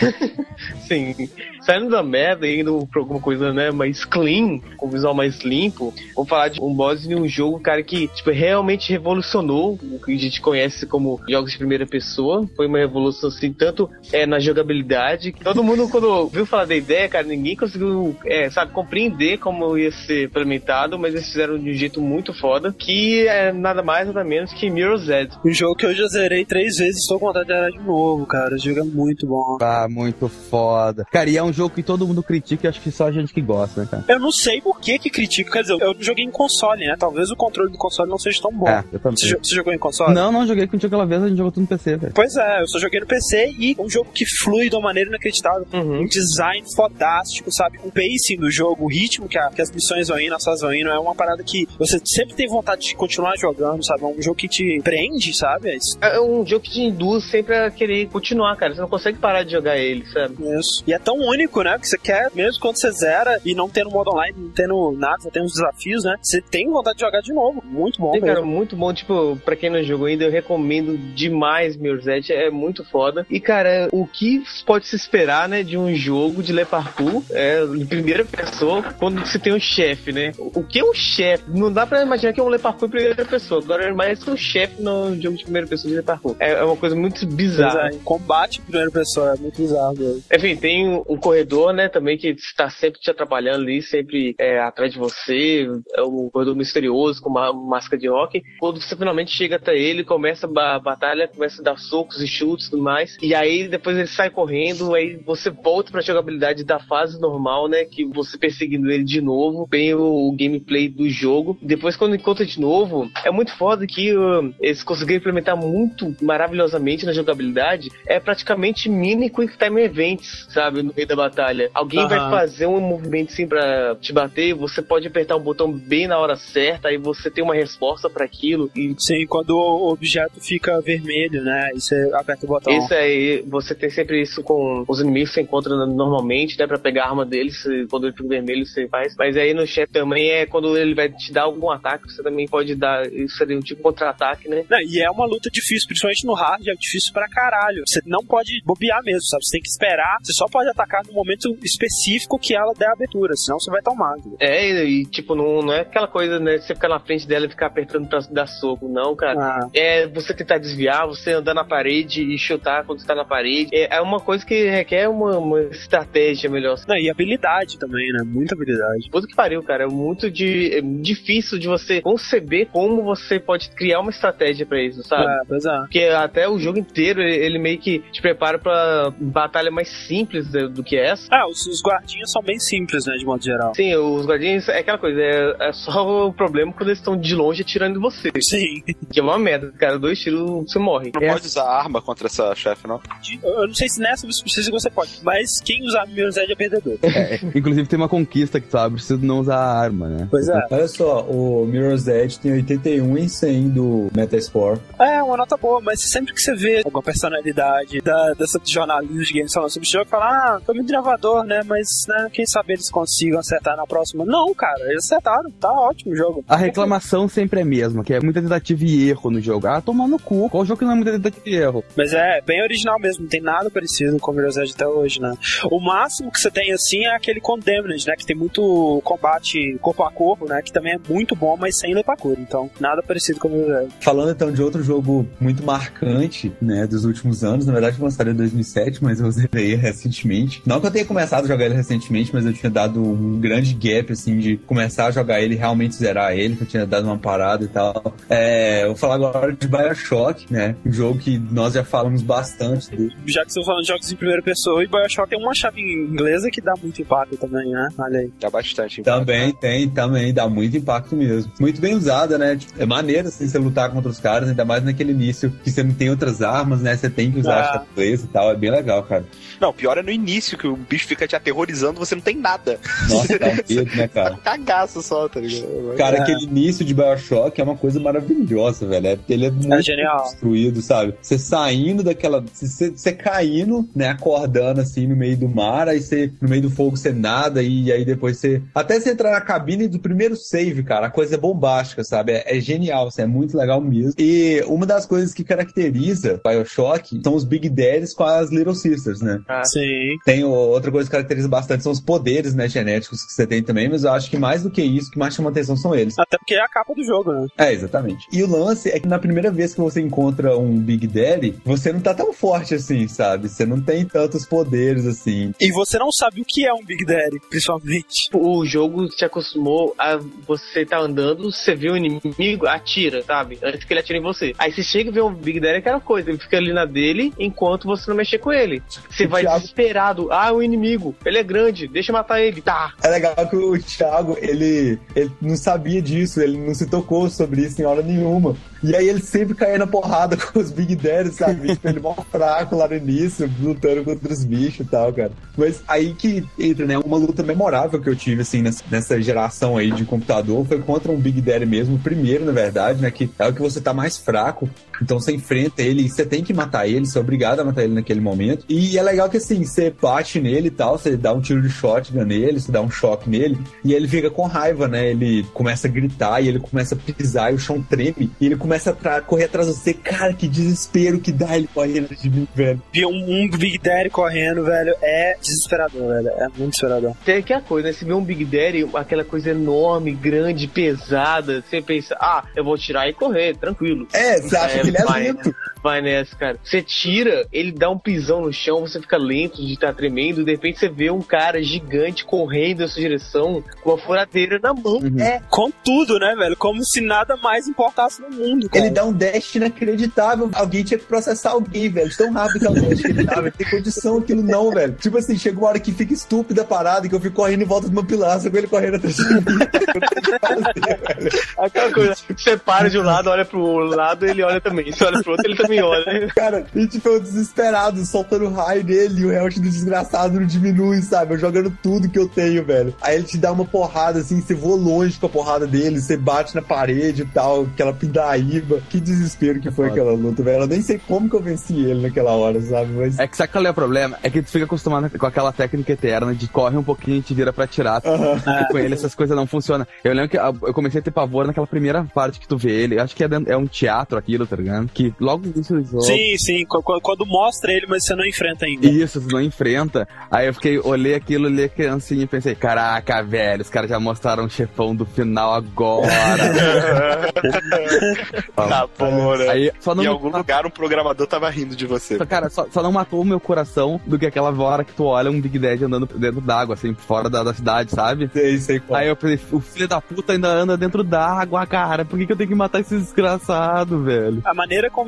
Sim, saindo da merda e indo pra alguma coisa, né, mais clean, com visual mais limpo, vou falar de um boss de um jogo, cara, que tipo, realmente revolucionou o que a gente conhece como jogos de primeira pessoa. Foi uma revolução, assim, tanto é, na jogabilidade, que todo mundo, quando viu falar da ideia, cara, ninguém conseguiu, é, sabe, compreender como ia ser implementado, mas eles fizeram de um jeito muito foda, que é nada mais, nada menos que Mirror's Edge. Um jogo que eu já zerei três vezes e estou com vontade de zerar de novo, cara. O jogo é muito bom. Ah, muito foda. Cara, e é um jogo que todo mundo critica e acho que só a gente que gosta, né, cara? Eu não sei por que que critico. Quer dizer, eu joguei em console, né? Talvez o controle do console não seja tão bom. É, eu também. Você, jo- você jogou em console? Não, não, joguei contigo aquela vez, a gente jogou tudo no P C, velho. Pois é, eu só joguei no P C e um jogo que flui de uma maneira inacreditável. Uhum. Um design fodástico, sabe? O pacing do jogo, o ritmo que, a- que as missões vão indo, as fases vão indo, é uma parada que você sempre tem vontade de continuar jogando, sabe? É um jogo que te prende, sabe? É isso. É um jogo que te induz sempre a querer continuar, cara. Você não consegue parar de jogar ele, sabe? Isso. E é tão único, né? Que você quer, mesmo quando você zera e não tendo modo online, não tendo nada, só tem uns desafios, né? Você tem vontade de jogar de novo. Muito bom, Sim, cara, mesmo. muito bom. Tipo, pra quem não jogou ainda, eu recomendo demais Mirror's Edge. É muito foda. E, cara, o que pode se esperar, né, de um jogo de Le Parkour é, em primeira pessoa, quando você tem um chefe, né? O que é um chefe? Não dá pra imaginar que é um Le Parkour em primeira pessoa. Agora é mais um chefe no jogo de primeira pessoa de Le Parkour. É, é uma coisa muito bizarra. Pois é, combate em primeira pessoa, é muito bizarro mesmo. Enfim, tem um, um corredor, né, também que está sempre te atrapalhando ali, sempre é, atrás de você, é um corredor misterioso com uma máscara de rock. Quando você finalmente chega até ele, começa a batalha, começa a dar socos e chutes e tudo mais, e aí depois ele sai correndo, aí você volta pra jogabilidade da fase normal, né, que você perseguindo ele de novo, bem o, o gameplay do jogo. Depois quando encontra de novo, é muito foda que uh, eles conseguiram implementar muito maravilhosamente na jogabilidade, é praticamente mini Quick Time Events, sabe, no meio da batalha. Alguém Aham. vai fazer um movimento assim pra te bater, você pode apertar um botão bem na hora certa, aí você tem uma resposta pra aquilo. E Sim, quando o objeto fica vermelho, né? E você aperta o botão. isso aí, você tem sempre isso com os inimigos que você encontra normalmente, né, pra pegar a arma deles, quando ele fica vermelho você faz. Mas aí no chefe também é quando ele vai te dar algum ataque, você também pode dar, isso seria um tipo de contra-ataque, né? Não, e é uma luta difícil, principalmente no hard, é difícil pra caralho. Você não pode bobear mesmo, sabe? Você tem que esperar, você só pode atacar no momento específico que ela der a abertura, senão você vai tomar. Entendeu? É, e, e tipo, não, não é aquela coisa, né, de você ficar na frente dela e ficar apertando pra dar soco, não, cara. Ah. É você tentar desviar, você andar na parede e chutar quando você tá na parede. É, é uma coisa que requer uma, uma estratégia melhor. Não, e habilidade também, né? Muita habilidade. Puta que pariu, cara. É muito de, é difícil de você conceber como você pode criar uma estratégia pra isso, sabe? É, pois é. Porque até o jogo inteiro, ele, ele meio que te prepara pra batalha mais simples do, do que essa. Ah, os, os guardinhas são bem simples, né, de modo geral. Sim, os guardinhas é aquela coisa, é, é só o problema quando eles estão de longe atirando em você. Sim. Que é uma merda, cara, dois tiros você morre. Não É. pode usar arma contra essa chefe, não? Eu não sei se nessa se você pode, mas quem usar Mirror's Edge é perdedor. É, inclusive tem uma conquista que tu abre, precisa não usar a arma, né? Pois é. Olha só, o Mirror's Edge tem oitenta e um em cem do Metascore. É, uma nota boa, mas sempre que você vê alguma personalidade da, dessa jornalista de games falando sobre o jogo, fala, ah, foi muito inovador, né, mas né, quem sabe eles consigam acertar na próxima. Não, cara, eles acertaram, tá ótimo o jogo. A reclamação sempre é a mesma, que é muita tentativa e erro no jogo. Ah, tomar no cu, qual jogo que não é muita tentativa e erro? Mas é bem original mesmo, não tem nada parecido com o Mirror's Edge até hoje, né. O máximo que você tem, assim, é aquele Condemned, né, que tem muito combate corpo a corpo, né, que também é muito bom, mas sem lepacura, então nada parecido com o Mirror's Edge. Falando então de outro jogo muito marcante, né, dos últimos anos, na verdade foi lançado em dois mil e sete, mas eu zerei recentemente. Não que eu tenha começado a jogar ele recentemente, mas eu tinha dado um grande gap, assim, de começar a jogar ele e realmente zerar ele, que eu tinha dado uma parada e tal. É, eu vou falar agora de BioShock, né, um jogo que nós já falamos bastante dele. Já que estamos falando de jogos em primeira pessoa, e BioShock tem uma chave inglesa que dá muito impacto também, né, olha aí. Dá bastante. Também tem, também, dá muito impacto mesmo. Muito bem usada, né? É maneiro, assim, você lutar contra os caras, ainda mais naquele início que você não tem outras armas, né? Você tem que usar Ah. a chave inglesa e tal, é bem legal, cara. Não, pior é no início, que o bicho fica te aterrorizando, você não tem nada. Nossa, dá um medo, né, cara? Cagaço só, tá ligado? Cara, É. aquele início de BioShock é uma coisa maravilhosa, velho. É porque ele é muito genial. construído, sabe? Você saindo daquela... Você, você caindo, né? Acordando, assim, no meio do mar. Aí você, no meio do fogo, você nada. E aí depois você... Até você entrar na cabine do primeiro save, cara. A coisa é bombástica, sabe? É, é genial, assim, é muito legal mesmo. E uma das coisas que caracteriza BioShock são os Big Daddies com as Little Sisters, né? Sim. Tem o- outra coisa que caracteriza bastante são os poderes, né, genéticos que você tem também, mas eu acho que mais do que isso, o que mais chama atenção são eles. Até porque é a capa do jogo, né? É, exatamente. E o lance é que na primeira vez que você encontra um Big Daddy, você não tá tão forte assim, sabe? Você não tem tantos poderes assim. E você não sabe o que é um Big Daddy, principalmente. O jogo te acostumou a você tá andando, você vê o inimigo, atira, sabe? Antes que ele atire em você. Aí você chega e vê um Big Daddy, é aquela coisa, ele fica ali na dele enquanto você não mexer com ele. Você O vai Thiago- desesperado. Ah, o inimigo, ele é grande, deixa eu matar ele. Tá. É legal que o Thiago, ele, ele não sabia disso, ele não se tocou sobre isso em hora nenhuma. E aí ele sempre caía na porrada com os Big Daddies, sabe? Tipo, ele mó fraco lá no início, lutando contra os bichos e tal, cara. Mas aí que entra, né? Uma luta memorável que eu tive, assim, nessa, nessa geração aí de computador foi contra um Big Daddy mesmo, o primeiro, na verdade, né? Que é o que você tá mais fraco. Então você enfrenta ele e você tem que matar ele, você é obrigado a matar ele naquele momento. E é legal que, assim, você bate nele e tal, você dá um tiro de shotgun nele, você dá um choque nele, e ele fica com raiva, né? Ele começa a gritar e ele começa a pisar e o chão treme, e ele começa a tra- correr atrás de você. Cara, que desespero que dá ele correndo de mim, velho. E um, um Big Daddy correndo, velho, é desesperador, velho. É muito desesperador. Tem aquela coisa, né? Você vê um Big Daddy, aquela coisa enorme, grande, pesada, você pensa, ah, eu vou tirar e correr, tranquilo. É, você acha É, que ele é vai, lento. Vai nessa, cara. Você tira, ele dá um pisão no chão, você fica lento de estar tremendo, de repente você vê um cara gigante correndo na sua direção com uma furadeira na mão. Uhum. É, com tudo, né, velho? Como se nada mais importasse no mundo, cara. Ele dá um dash inacreditável. Alguém tinha que processar alguém, velho. De tão rápido que é o dash que ele dá, velho. Tem condição aquilo não, velho. Tipo assim, chega uma hora que fica estúpida a parada, que eu fico correndo em volta de uma pilastra com ele correndo atrás de mim. Eu não sei o que fazer, velho. Aquela coisa, você para de um lado, olha pro lado, ele olha também. Você olha pro outro, ele também olha. Cara, e tipo, eu desesperado, soltando raio nele, e o health do desgraçado não diminui, sabe? Eu jogando tudo que eu tenho, velho. Aí ele te dá uma porrada, assim, você voa longe com a porrada dele, você bate na parede e tal, aquela pindaíba. Que desespero que foi aquela luta, velho. Eu nem sei como que eu venci ele naquela hora, sabe? Mas... É que sabe qual é o problema? É que tu fica acostumado com aquela técnica eterna de corre um pouquinho e te vira pra atirar. Aham. E com ele essas coisas não funcionam. Eu lembro que eu comecei a ter pavor naquela primeira parte que tu vê ele. Acho que é, dentro- é um teatro aquilo, tá ligado? Que logo no início do jogo... Sim, sim. Qu- qu- Quando mostra ele, mas você não enfrenta ainda. Isso, tu não enfrenta. Aí eu fiquei, olhei aquilo, olhei a criancinha e pensei, caraca, velho, os caras já mostraram o chefão do final agora. Tá bom, né? Aí só não Em me algum lugar um programador tava rindo de você. Só, Cara, só, só não matou o meu coração do que aquela hora que tu olha um Big Daddy andando dentro d'água, assim, fora da, da cidade, sabe? Sei, sei qual. Aí eu pensei, o filho da puta ainda anda dentro d'água, cara. Por que, que eu tenho que matar esse desgraçado, velho? A maneira como eles cons-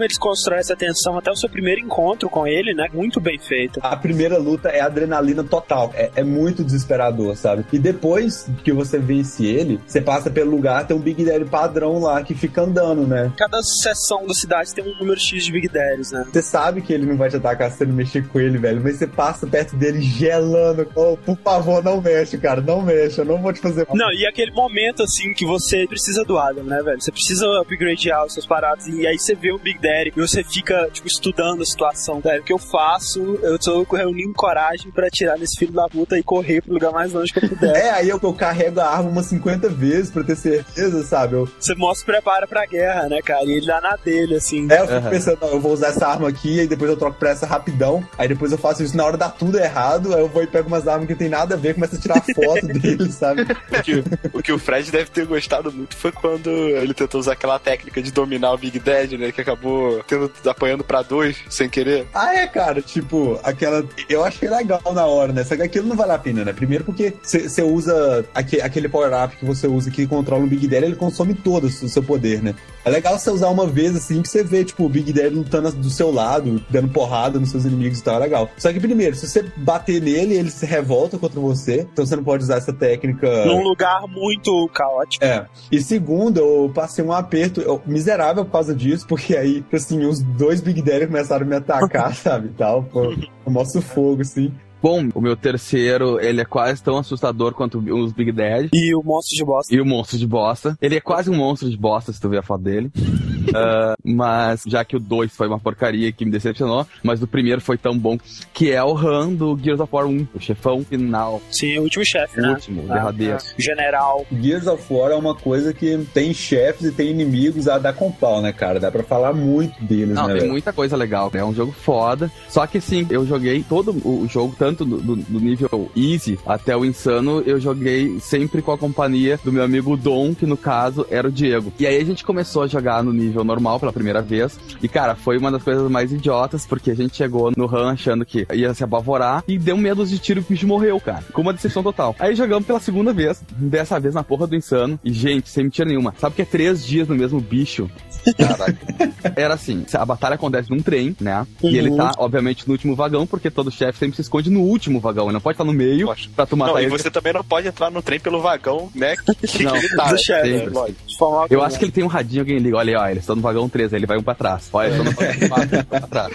constrói essa tensão até o seu primeiro encontro com ele, né? Muito bem feito. A primeira luta é adrenalina total. É, é muito desesperador, sabe? E depois que você vence ele, você passa pelo lugar, tem um Big Daddy padrão lá que fica andando, né? Cada seção da cidade tem um número X de Big Daddies, né? Você sabe que ele não vai te atacar se você não mexer com ele, velho. Mas você passa perto dele gelando. Oh, por favor, não mexe, cara. Não mexe. Eu não vou te fazer mal. Não, e aquele momento, assim, que você precisa do Adam, né, velho? Você precisa upgradear os seus parados. E aí você vê o Big Daddy e você fica, tipo, estudando a situação, velho. O que eu faço? Eu tô reunindo coragem pra tirar nesse filho da puta e correr pro lugar mais longe que eu puder. É, aí eu, eu carrego a arma umas cinquenta vezes pra ter certeza, sabe? Eu... Você mostra e prepara pra guerra, né, cara? E ele dá na dele, assim. É, eu fico uhum. pensando, não, eu vou usar essa arma aqui, aí depois eu troco pra essa rapidão, aí depois eu faço isso na hora dá tudo errado, aí eu vou e pego umas armas que não tem nada a ver, começo a tirar foto dele, sabe? O que, o que o Fred deve ter gostado muito foi quando ele tentou usar aquela técnica de dominar o Big Daddy, né? Que acabou tendo, apanhando pra dois, sem querer. Ah, é, cara, tipo, aquela... Eu achei legal na hora, né? Só que aquilo não vale a pena, né? Primeiro porque você usa aquele, aquele power-up que você usa que controla o Big Daddy, ele consome todo o seu poder, né? É legal você usar uma vez, assim, pra você ver, tipo, o Big Daddy lutando do seu lado, dando porrada nos seus inimigos e tal, é legal. Só que, primeiro, se você bater nele, ele se revolta contra você, então você não pode usar essa técnica... Num lugar muito caótico. É. E segundo, eu passei um aperto eu, miserável por causa disso, porque aí, assim, os dois Big Daddy começaram a me atacar, sabe, e tal, pô, eu mostro fogo, assim. Bom, o meu terceiro, ele é quase tão assustador quanto os Big Daddy. E o monstro de bosta. E o monstro de bosta. Ele é quase um monstro de bosta, se tu ver a foto dele. uh, mas, já que o dois foi uma porcaria que me decepcionou, mas o primeiro foi tão bom, que é o Han do Gears of War um, o chefão final. Sim, o último chefe, o né? último, o ah, derradeiro. Ah, general. Gears of War é uma coisa que tem chefes e tem inimigos a dar com pau, né, cara? Dá pra falar muito deles, Não, né, tem velho? muita coisa legal. É um jogo foda. Só que, sim, eu joguei todo o jogo, tanto do, do, do nível easy até o insano, eu joguei sempre com a companhia do meu amigo Dom, que no caso era o Diego. E aí a gente começou a jogar no nível normal pela primeira vez. E, cara, foi uma das coisas mais idiotas, porque a gente chegou no RAM achando que ia se apavorar e deu medo de tiro e o bicho morreu, cara. Com uma decepção total. Aí jogamos pela segunda vez, dessa vez na porra do insano. E, gente, sem mentira nenhuma. Sabe que é três dias no mesmo bicho? Caraca. Era assim, a batalha acontece num trem, né? Uhum. E ele tá, obviamente, no último vagão, porque todo chefe sempre se esconde no último vagão. Ele não pode estar no meio Poxa. pra tu matar não, ele. E você também não pode entrar no trem pelo vagão, né? Que, não, que ele tá, do chefe, né? É, eu acho que ele tem um radinho, alguém liga, olha aí, ó, eles estão no vagão três, aí ele vai um pra trás. Olha, eles estão no vagão quatro, pra trás.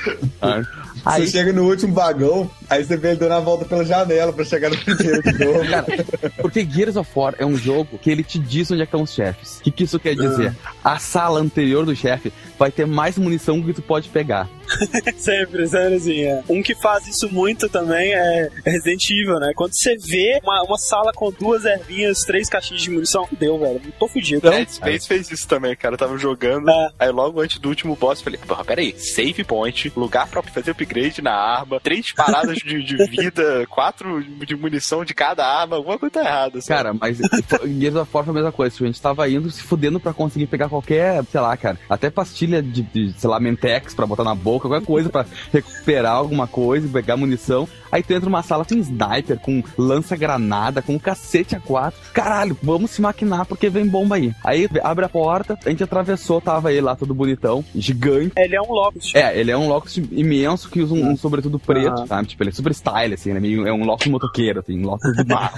Aí... Você chega no último vagão, aí você vê ele dando a volta pela janela pra chegar no primeiro de novo. Cara, porque Gears of War é um jogo que ele te diz onde é que estão os chefes. O que, que isso quer dizer? A sala anterior do chefe vai ter mais munição que tu pode pegar. Sempre, sempre assim, é. Um que faz isso muito também é Resident Evil, né? Quando você vê uma, uma sala com duas ervinhas, três caixinhas de munição, deu, velho, tô fudido. Dead Space fez isso também, cara. Eu tava jogando, é. aí logo antes do último boss, eu falei, porra, peraí, save point, lugar pra fazer upgrade na arma, três paradas de, de vida, quatro de munição de cada arma, alguma coisa tá errada. Sabe? Cara, mas Gears of War foi a mesma coisa. A gente tava indo se fudendo pra conseguir pegar qualquer, sei lá, cara, até pastilha de, de sei lá, Mentex pra botar na boca, qualquer coisa pra recuperar alguma coisa, pegar munição. Aí tu entra numa sala com sniper, com lança-granada, com cacete A quatro. Caralho, vamos se maquinar porque vem bomba aí. Aí abre a porta, a gente atravessou, tava ele lá todo bonitão, gigante. Ele é um Locust. É, ele é um Locust imenso que usa um, um sobretudo preto, ah. sabe? Tipo, ele é super style, assim, ele é, meio, é um Locust motoqueiro, assim, um Locust do mar.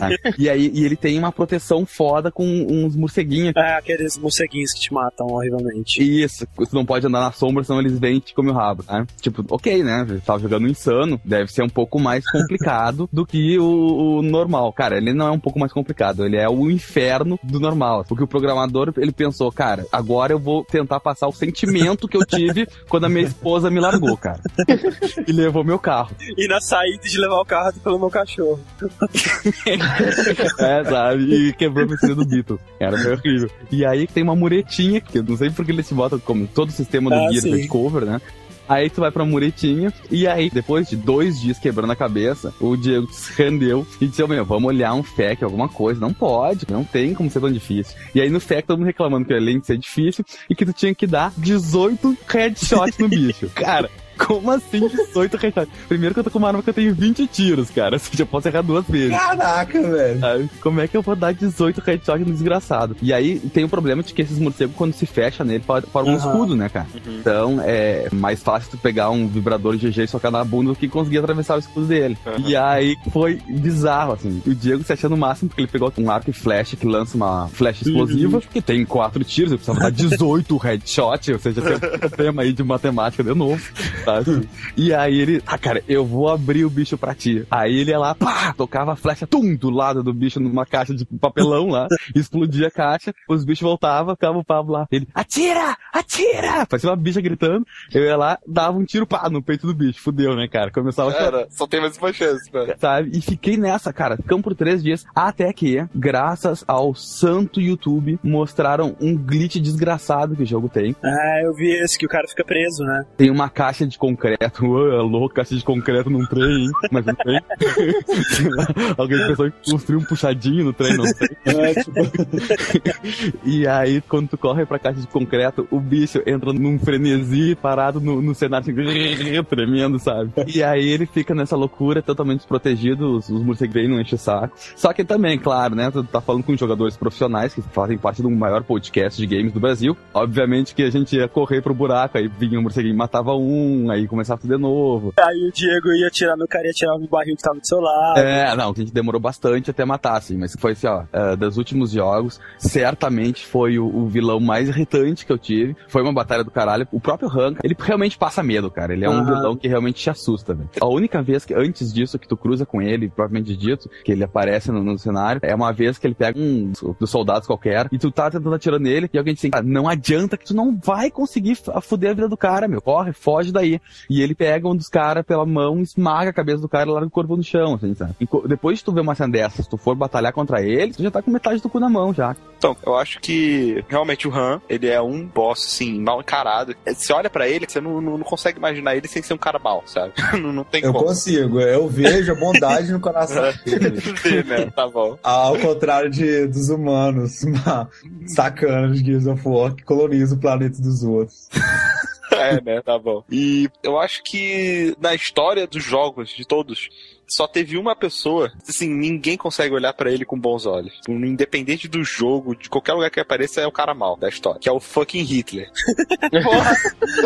E aí e ele tem uma proteção foda com uns morceguinhos. É, aqueles morceguinhos que te matam horrivelmente. Isso, tu não pode andar na sombra, senão eles vêm e te comem o rabo, né? Tipo, ok, né? Você tava jogando insano, deve ser um pouco mais complicado do que o, o normal. Cara, ele não é um pouco mais complicado, ele é o inferno do normal. Porque o programador, ele pensou, cara, agora eu vou tentar passar o sentimento que eu tive quando a minha esposa me largou, cara. E levou meu carro. E na saída de levar o carro pelo meu cachorro. É, sabe? E quebrou a piscina do Beatles. Cara, foi horrível. E aí tem uma muretinha, que eu não sei porque eles se botam como todo o sistema do ah, Gears é de cover, né? Aí tu vai pra muretinha, e aí, depois de dois dias quebrando a cabeça, o Diego se rendeu e disse, meu, vamos olhar um F A Q, alguma coisa. Não pode, não tem como ser tão difícil. E aí no F A Q todo mundo reclamando que além de ser difícil, e que tu tinha que dar dezoito headshots no bicho. Cara, Como assim dezoito headshots? Primeiro que eu tô com uma arma que eu tenho vinte tiros, cara. Assim, já posso errar duas vezes. Caraca, velho. Sabe? Como é que eu vou dar dezoito headshots no desgraçado? E aí tem o problema de que esses morcegos, quando se fecha nele, formam um Uhum. escudo, né, cara? Uhum. Então é mais fácil tu pegar um vibrador G G e socar na bunda do que conseguir atravessar o escudo dele. Uhum. E aí foi bizarro, assim. O Diego se achando o máximo porque ele pegou um arco e flecha que lança uma flecha explosiva, que tem quatro tiros, eu precisava dar dezoito headshots, ou seja, tem um problema aí de matemática de novo, sabe? E aí ele, ah, cara, eu vou abrir o bicho pra ti. Aí ele ia lá, pá, tocava a flecha, tum, do lado do bicho numa caixa de papelão lá, explodia a caixa, os bichos voltavam, ficava o Pablo lá. Ele, atira! Atira! Parecia uma bicha gritando, eu ia lá, dava um tiro, pá, no peito do bicho, fudeu, né, cara? Começava a chorar. Cara, só tem mais uma chance, né? Sabe? E fiquei nessa, cara. Ficamos por três dias. Até que, graças ao santo YouTube, mostraram um glitch desgraçado que o jogo tem. Ah, eu vi esse, que o cara fica preso, né? Tem uma caixa de concreto. Ué, louco, caixa de concreto num trem, hein? Mas não tem. Sei lá, alguém pensou em construir um puxadinho no trem, não sei. É, tipo, E aí, quando tu corre pra caixa de concreto, o bicho entra num frenesi parado no, no cenário assim, tremendo, sabe? E aí ele fica nessa loucura, totalmente desprotegido, os, os morcegos não enchem o saco. Só que também, claro, né, tu tá falando com jogadores profissionais que fazem parte do maior podcast de games do Brasil. Obviamente que a gente ia correr pro buraco, aí vinha um morceguinho e matava um, aí começava tudo de novo. Aí o Diego ia atirar no cara e ia atirar no barril que tava do seu lado. É, não, a gente demorou bastante até matar, assim, mas foi assim, ó, uh, dos últimos jogos, certamente foi o, o vilão mais irritante que eu tive. Foi uma batalha do caralho. O próprio Hank, ele realmente passa medo, cara. Ele é um Uhum. vilão que realmente te assusta, velho. A única vez que, antes disso, que tu cruza com ele, propriamente dito, que ele aparece no, no cenário, é uma vez que ele pega um dos soldados qualquer e tu tá tentando atirar nele e alguém diz assim, ah, não adianta que tu não vai conseguir f- fuder a vida do cara, meu. Corre, foge daí. E ele pega um dos caras pela mão, esmaga a cabeça do cara e larga o corpo no chão, assim, sabe? E co- depois de tu ver uma cena dessas, se tu for batalhar contra ele, tu já tá com metade do cu na mão, já. Então, eu acho que realmente o Han, ele é um boss, assim, mal encarado. Você olha pra ele, você não, não, não consegue imaginar ele sem ser um cara mal, sabe? não, não tem eu como. consigo, eu vejo a bondade no coração dele. Vê, né? Tá bom. Ao contrário de, dos humanos, uma sacana de Gears of War que coloniza o planeta dos outros. É, né? Tá bom. E eu acho que na história dos jogos, de todos, só teve uma pessoa, assim, ninguém consegue olhar pra ele com bons olhos. Independente do jogo, de qualquer lugar que apareça, é o cara mal da história, que é o fucking Hitler. Porra!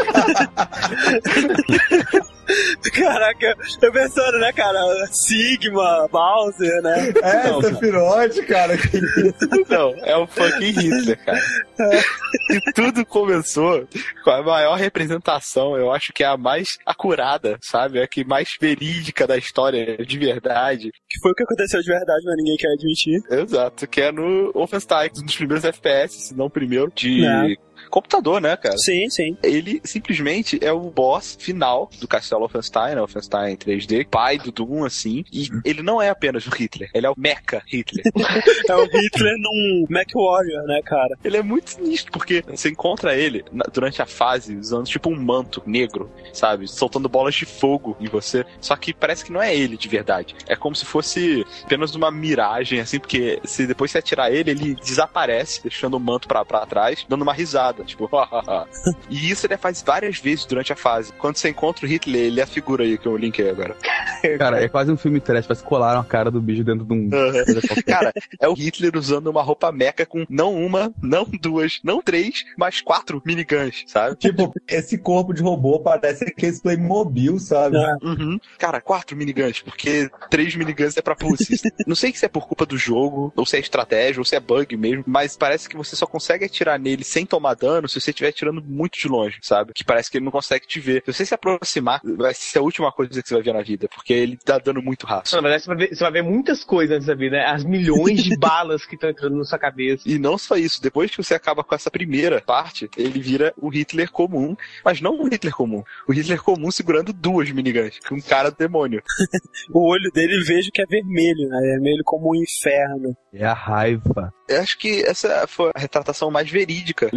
Caraca, eu pensando, né, cara? Sigma, Bowser, né? É, Não, Sephiroth, cara. Que isso? Não, é o fucking Hitler, cara. E tudo começou com a maior representação, eu acho que é a mais acurada, sabe? É a que mais verídica da história, de verdade. Que foi o que aconteceu de verdade, mas ninguém quer admitir. Exato, que é no Wolfenstein, um dos primeiros F P S, se não o primeiro, de É. computador, né, cara? Sim, sim. Ele simplesmente é o boss final do Castelo Wolfenstein, né? Wolfenstein três D, pai do Doom, assim, e ele não é apenas o Hitler, ele é o Mecha Hitler. É o Hitler num Mac Warrior, né, cara? Ele é muito sinistro, porque você encontra ele na- durante a fase usando tipo um manto negro, sabe? Soltando bolas de fogo em você. Só que parece que não é ele de verdade. É como se fosse apenas uma miragem, assim, porque se depois você atirar ele, ele desaparece, deixando o manto pra, pra trás, dando uma risada, tipo, hahaha. E isso ele faz várias vezes durante a fase. Quando você encontra o Hitler, ele é a figura aí que eu linkei agora. Cara, é quase um filme trash, parece que colaram a cara do bicho dentro de um... Cara, é o Hitler usando uma roupa meca com não uma, não duas, não três, mas quatro miniguns, sabe? Tipo, esse corpo de robô parece aqueles Playmobil, sabe? É. Uhum. Cara, quatro miniguns, porque três miniguns é pra pussies. Não sei se é por culpa do jogo, ou se é estratégia, ou se é bug mesmo, mas parece que você só consegue atirar nele sem tomar dano se você estiver atirando muito de longe, sabe? Que parece que ele não consegue te ver. Se você se aproximar, vai ser a última coisa que você vai ver na vida, porque ele tá dando muito rápido. Na verdade, você vai, ver, você vai ver muitas coisas nessa vida, né? As milhões de balas que estão entrando na sua cabeça. E não só isso, depois que você acaba com essa primeira parte, ele vira o Hitler comum, mas não o Hitler comum. O Hitler comum segurando duas miniguns, um cara demônio. O olho dele vejo que é vermelho, né? Vermelho como um inferno. É a raiva. Eu acho que essa foi a retratação mais verídica de um personagem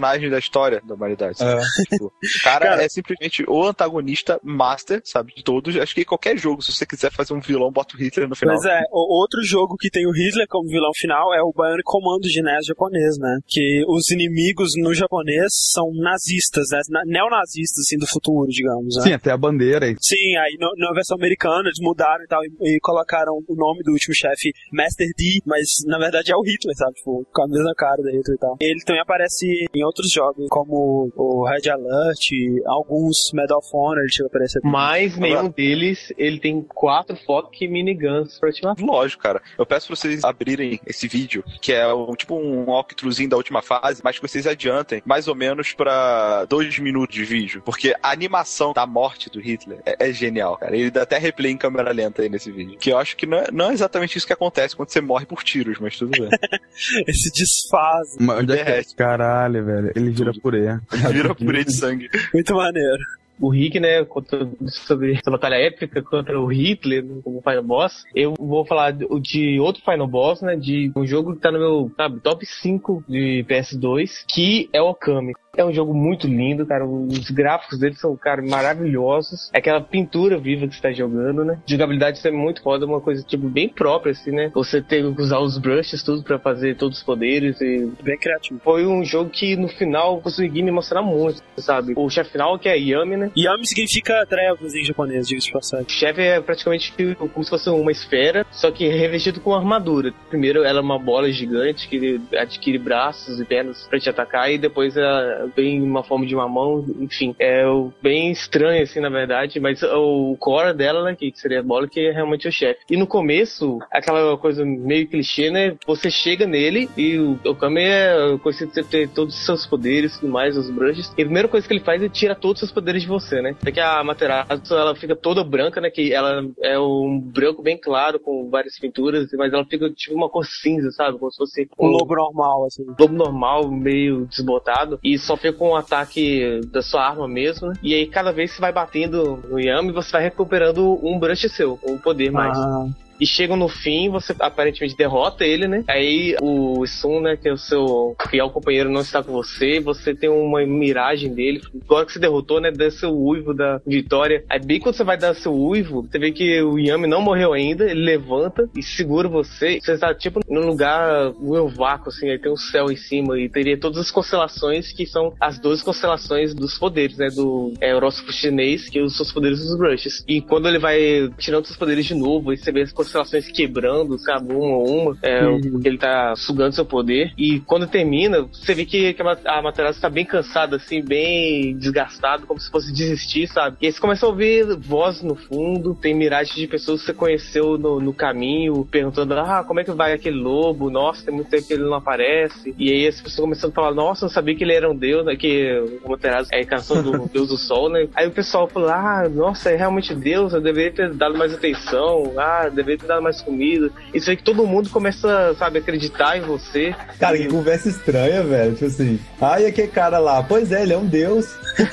personagem da história da humanidade. É. Tipo, o cara, Cara, é simplesmente o antagonista master, sabe, de todos. Acho que em qualquer jogo, se você quiser fazer um vilão, bota o Hitler no final. Pois é, o outro jogo que tem o Hitler como vilão final é o Bionic Commando de N E S japonês, né? Que os inimigos no japonês são nazistas, né? Na- neonazistas, assim, do futuro, digamos, né? Sim, até a bandeira aí. Sim, aí no- na versão americana eles mudaram e tal, e, e colocaram o nome do último chefe Master D, mas na verdade é o Hitler, sabe? Tipo, com a mesma cara da Hitler e tal. Ele também aparece em outros jogos, como o Red Alert, alguns Medal of Honor, ele chega a aparecer. Mas nenhum deles, ele tem quatro foque miniguns pra te matar. Lógico, cara. Eu peço pra vocês abrirem esse vídeo, que é um, tipo um walkthroughzinho da última fase, mas que vocês adiantem mais ou menos pra dois minutos de vídeo, porque a animação da morte do Hitler é, é genial, cara. Ele dá até replay em câmera lenta aí nesse vídeo, que eu acho que não é, não é exatamente isso que acontece quando você morre por tiros, mas tudo bem. Esse desfaz. Mas onde é que... Derrete. Caralho, velho. Ele vira purê. Vira purê de sangue. Muito maneiro. O Rick, né, conta sobre essa batalha épica contra o Hitler como Final Boss. Eu vou falar de, de outro Final Boss, né, de um jogo que tá no meu, sabe, top cinco de P S dois, que é o Okami. É um jogo muito lindo, cara. Os gráficos dele são, cara, maravilhosos. É aquela pintura viva que você tá jogando, né? Jogabilidade é muito foda, uma coisa, tipo, bem própria, assim, né? Você tem que usar os brushes, tudo pra fazer todos os poderes e... Bem criativo. Foi um jogo que, no final, consegui me emocionar muito, sabe? O chefe final, que é Yami, né? Yami significa trevas em japonês, diga-se de passagem. O chefe é praticamente como se fosse uma esfera, só que revestido com armadura. Primeiro ela é uma bola gigante que adquire braços e pernas pra te atacar, e depois ela vem uma forma de uma mão, enfim. É bem estranho, assim, na verdade, mas o core dela, né, que seria a bola, que é realmente o chefe. E no começo, aquela coisa meio clichê, né, você chega nele e o Okami é conhecido por ter todos os seus poderes e tudo mais, os brushes, e a primeira coisa que ele faz é tirar todos os seus poderes de você, né? Até que a Amaterasu, ela fica toda branca, né, que ela é um branco bem claro, com várias pinturas, mas ela fica tipo uma cor cinza, sabe? Como se fosse Um lobo normal, assim. lobo normal, meio desbotado, e só fica com o ataque da sua arma mesmo, né? E aí cada vez que você vai batendo no Yami, você vai recuperando um brush seu, um poder mais. Ah. E chegam no fim, você aparentemente derrota ele, né? Aí o Sun, né, que é o seu fiel companheiro, não está com você. Você tem uma miragem dele. Agora que você derrotou, né, dá seu uivo da vitória. Aí bem quando você vai dar seu uivo, você vê que o Yami não morreu ainda. Ele levanta e segura você. Você está tipo num lugar, num vácuo, assim. Aí tem um céu em cima e teria todas as constelações, que são as doze constelações dos poderes, né? Do é, horóscopo chinês, que são os poderes dos brushes. E quando ele vai tirando os poderes de novo, e você vê as constelações quebrando, sabe, uma a uma, é, Uhum. porque ele tá sugando seu poder. E quando termina, você vê que, que a Amaterasu tá bem cansada, assim, bem desgastada, como se fosse desistir, sabe? E aí você começa a ouvir voz no fundo, tem miragem de pessoas que você conheceu no, no caminho, perguntando, ah, como é que vai aquele lobo? Nossa, tem muito tempo que ele não aparece. E aí as pessoas começam a falar, nossa, eu não sabia que ele era um deus, né? Que o Amaterasu é a encarnação do deus do sol, né? Aí o pessoal fala, ah, nossa, é realmente deus, eu deveria ter dado mais atenção, ah, deveria ter dado mais comida. Isso aí que todo mundo começa, sabe, a acreditar em você. Cara, que conversa estranha, velho. Tipo assim, ai, aquele cara lá, pois é, ele é um deus.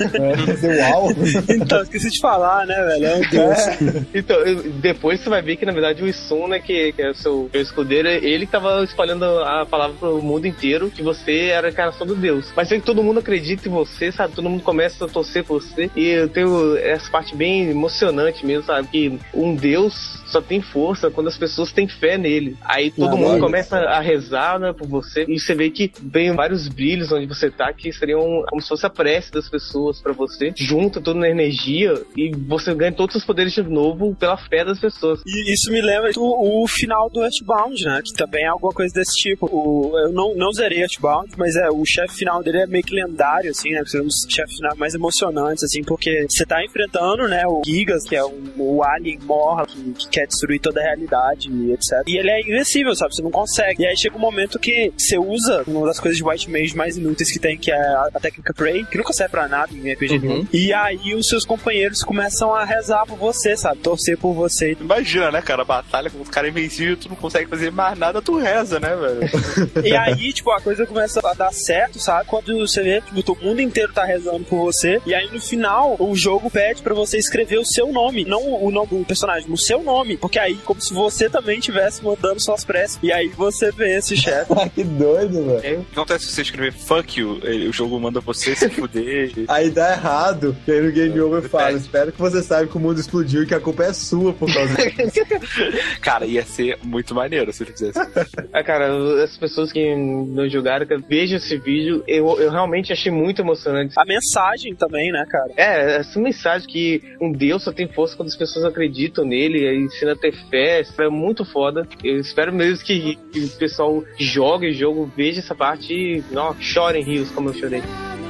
É, assim, uau. Então, esqueci de falar, né, velho? É um deus. É. Então, eu- depois você vai ver que, na verdade, o Isun, né, que, que é o seu, seu escudeiro, ele que tava espalhando a palavra pro mundo inteiro, que você era a encarnação do Deus. Mas é que todo mundo acredita em você, sabe? Todo mundo começa a torcer por você. E eu tenho essa parte bem emocionante mesmo, sabe? Que um Deus só tem força quando as pessoas têm fé nele. Aí todo Ah, mundo olha. começa a rezar, né, por você, e você vê que vem vários brilhos onde você tá, que seriam como se fosse a prece das pessoas pra você, junta tudo na energia, e você ganha todos os poderes de novo pela fé das pessoas. E isso me lembra o, o final do Earthbound, né? Que também é alguma coisa desse tipo. O, eu não, não zerei Earthbound, mas é, o chefe final dele é meio que lendário, assim, né? São os chefes finais mais emocionantes, assim, porque você tá enfrentando, né, o Gigas, que é um, o alien morra, que, que quer destruir toda a realidade e etcétera. E ele é invencível, sabe? Você não consegue. E aí chega um momento que você usa uma das coisas de White Mage mais inúteis que tem, que é a, a técnica Prey, que nunca serve pra nada em R P G. Uhum. E aí os seus companheiros começam a rezar por você, sabe? Torcer por você. Imagina, né, cara? Batalha com os caras invencíveis, tu não consegue fazer mais nada, tu reza, né, velho? E aí, tipo, a coisa começa a dar certo, sabe? Quando você vê, tipo, o mundo inteiro tá rezando por você. E aí, no final, o jogo pede pra você escrever o seu nome. Não o nome do personagem, o seu nome. Porque aí, como se você também estivesse mandando suas preces. E aí você vence o chefe. Que doido, velho. O que acontece se você escrever fuck you, o jogo manda você se fuder. Aí dá errado. E aí no Game Over fala, espero que você saiba que o mundo explodiu e que a culpa é sua por causa disso. Cara, ia ser muito maneiro se ele fizesse isso. Ah, cara, as pessoas que não jogaram, vejam esse vídeo, eu, eu realmente achei muito emocionante. A mensagem também, né, cara? É, essa mensagem que um Deus só tem força quando as pessoas acreditam nele, e ensina a ter fé, isso é muito foda. Eu espero mesmo que, que o pessoal jogue o jogo, veja essa parte e não, chore em rios como eu chorei.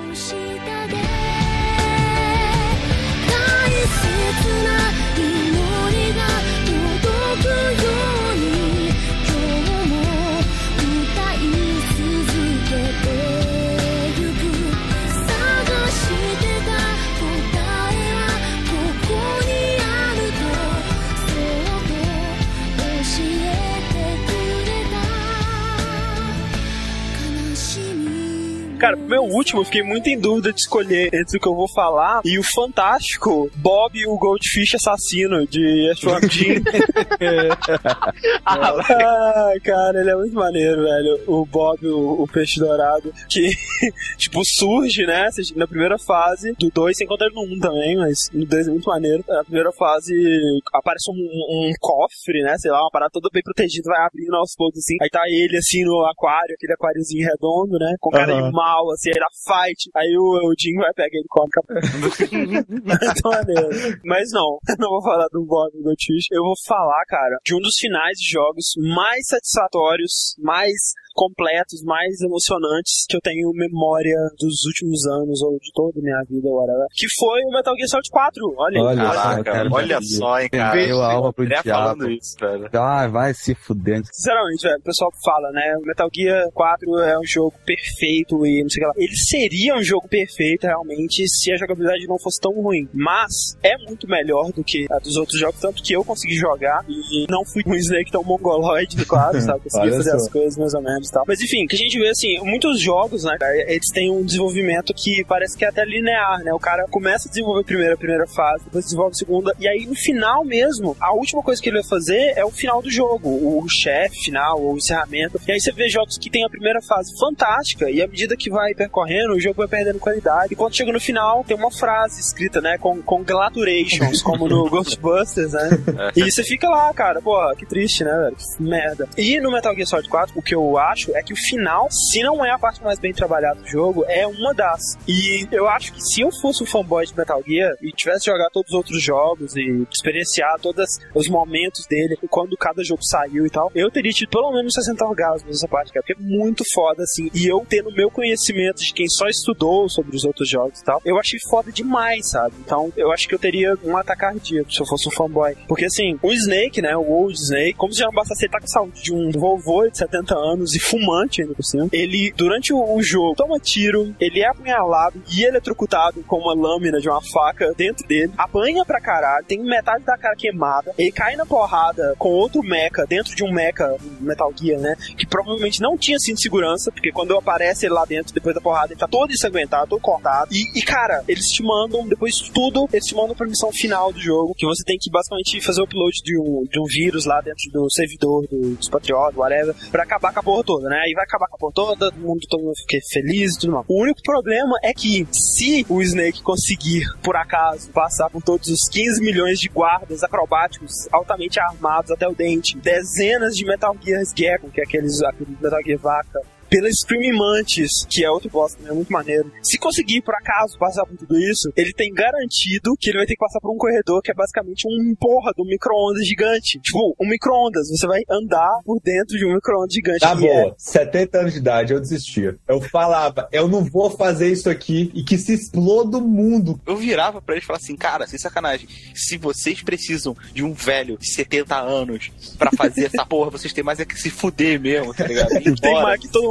Cara, pro meu último, eu fiquei muito em dúvida de escolher entre o que eu vou falar e o fantástico Bob, o Goldfish assassino de Earthworm Jim. Ah, cara, ele é muito maneiro, velho. O Bob, o, o peixe dourado, que, tipo, surge, né? Na primeira fase do dois, você encontra ele no um também, mas no dois é muito maneiro. Na primeira fase aparece um, um cofre, né? Sei lá, uma parada toda bem protegida, vai abrindo aos poucos assim. Aí tá ele, assim, no aquário, aquele aquáriozinho redondo, né? Com cara uhum. de mal, assim, aí dá fight. Aí o, o Jim vai pegar ele e come. Muito maneiro. Mas não, não vou falar do Bob do Goldfish. Eu vou falar, cara, de um dos finais de jogos mais satisfatórios, mais completos, mais emocionantes que eu tenho memória dos últimos anos ou de toda a minha vida, whatever, que foi o Metal Gear Solid quatro. Olha, olha Caraca, cara, olha só, hein, cara. Eu alma pro falando isso, velho. Ah, vai se fudendo. Sinceramente, velho, o pessoal fala, né, o Metal Gear quatro é um jogo perfeito e não sei o que lá. Ele seria um jogo perfeito, realmente, se a jogabilidade não fosse tão ruim. Mas é muito melhor do que a dos outros jogos, tanto que eu consegui jogar e não fui um Snake tão mongoloide do quatro, sabe? Consegui fazer só. as coisas mais ou menos. Tal. Mas enfim, que a gente vê assim, muitos jogos, né, eles têm um desenvolvimento que parece que é até linear, né? O cara começa a desenvolver a primeira, a primeira fase, depois desenvolve a segunda, e aí no final mesmo, a última coisa que ele vai fazer é o final do jogo, o chefe final, ou o encerramento. E aí você vê jogos que tem a primeira fase fantástica, e à medida que vai percorrendo, o jogo vai perdendo qualidade. E quando chega no final, tem uma frase escrita, né, com congratulations, como no Ghostbusters, né? E você fica lá, cara, pô, que triste, né, velho? Que merda. E no Metal Gear Solid quatro, o que eu acho é que o final, se não é a parte mais bem trabalhada do jogo, é uma das. E eu acho que se eu fosse um fanboy de Metal Gear e tivesse jogado todos os outros jogos e experienciar todos os momentos dele, quando cada jogo saiu e tal, eu teria tido pelo menos sessenta orgasmos nessa parte, cara, porque é muito foda, assim. E eu tendo meu conhecimento de quem só estudou sobre os outros jogos e tal, eu achei foda demais, sabe? Então, eu acho que eu teria um ataque cardíaco se eu fosse um fanboy. Porque, assim, o Snake, né, o Old Snake, como se já não bastasse ele tá com a saúde de um vovô de setenta anos e fumante ainda por cima, ele, durante o, o jogo, toma tiro, ele é apunhalado e eletrocutado com uma lâmina de uma faca dentro dele, apanha pra caralho, tem metade da cara queimada, ele cai na porrada com outro mecha, dentro de um mecha Metal Gear, né, que provavelmente não tinha cinto de segurança, porque quando aparece ele lá dentro, depois da porrada, ele tá todo ensanguentado, todo cortado, e, e cara, eles te mandam, depois de tudo, eles te mandam pra missão final do jogo, que você tem que basicamente fazer o upload de um, de um vírus lá dentro do servidor do, dos Patriotas, whatever, pra acabar com a porra toda, né, e vai acabar com a porra toda, todo mundo, todo mundo fica feliz e tudo mais. O único problema é que, se o Snake conseguir, por acaso, passar por todos os quinze milhões de guardas acrobáticos altamente armados até o dente, dezenas de Metal Gear Gecko, que é aqueles, aquele Metal Gear Vaca, pela Screaming Mantis, que é outro boss também, é muito maneiro. Se conseguir, por acaso, passar por tudo isso, ele tem garantido que ele vai ter que passar por um corredor que é basicamente um porra de um micro-ondas gigante. Tipo, um micro-ondas. Você vai andar por dentro de um micro-ondas gigante. Tá bom, é... setenta anos de idade, eu desistia. Eu falava, eu não vou fazer isso aqui e que se exploda o mundo. Eu virava pra eles e falava assim, cara, sem sacanagem, se vocês precisam de um velho de setenta anos pra fazer essa porra, vocês têm mais é que se fuder mesmo, tá ligado? Tem mais que todo mundo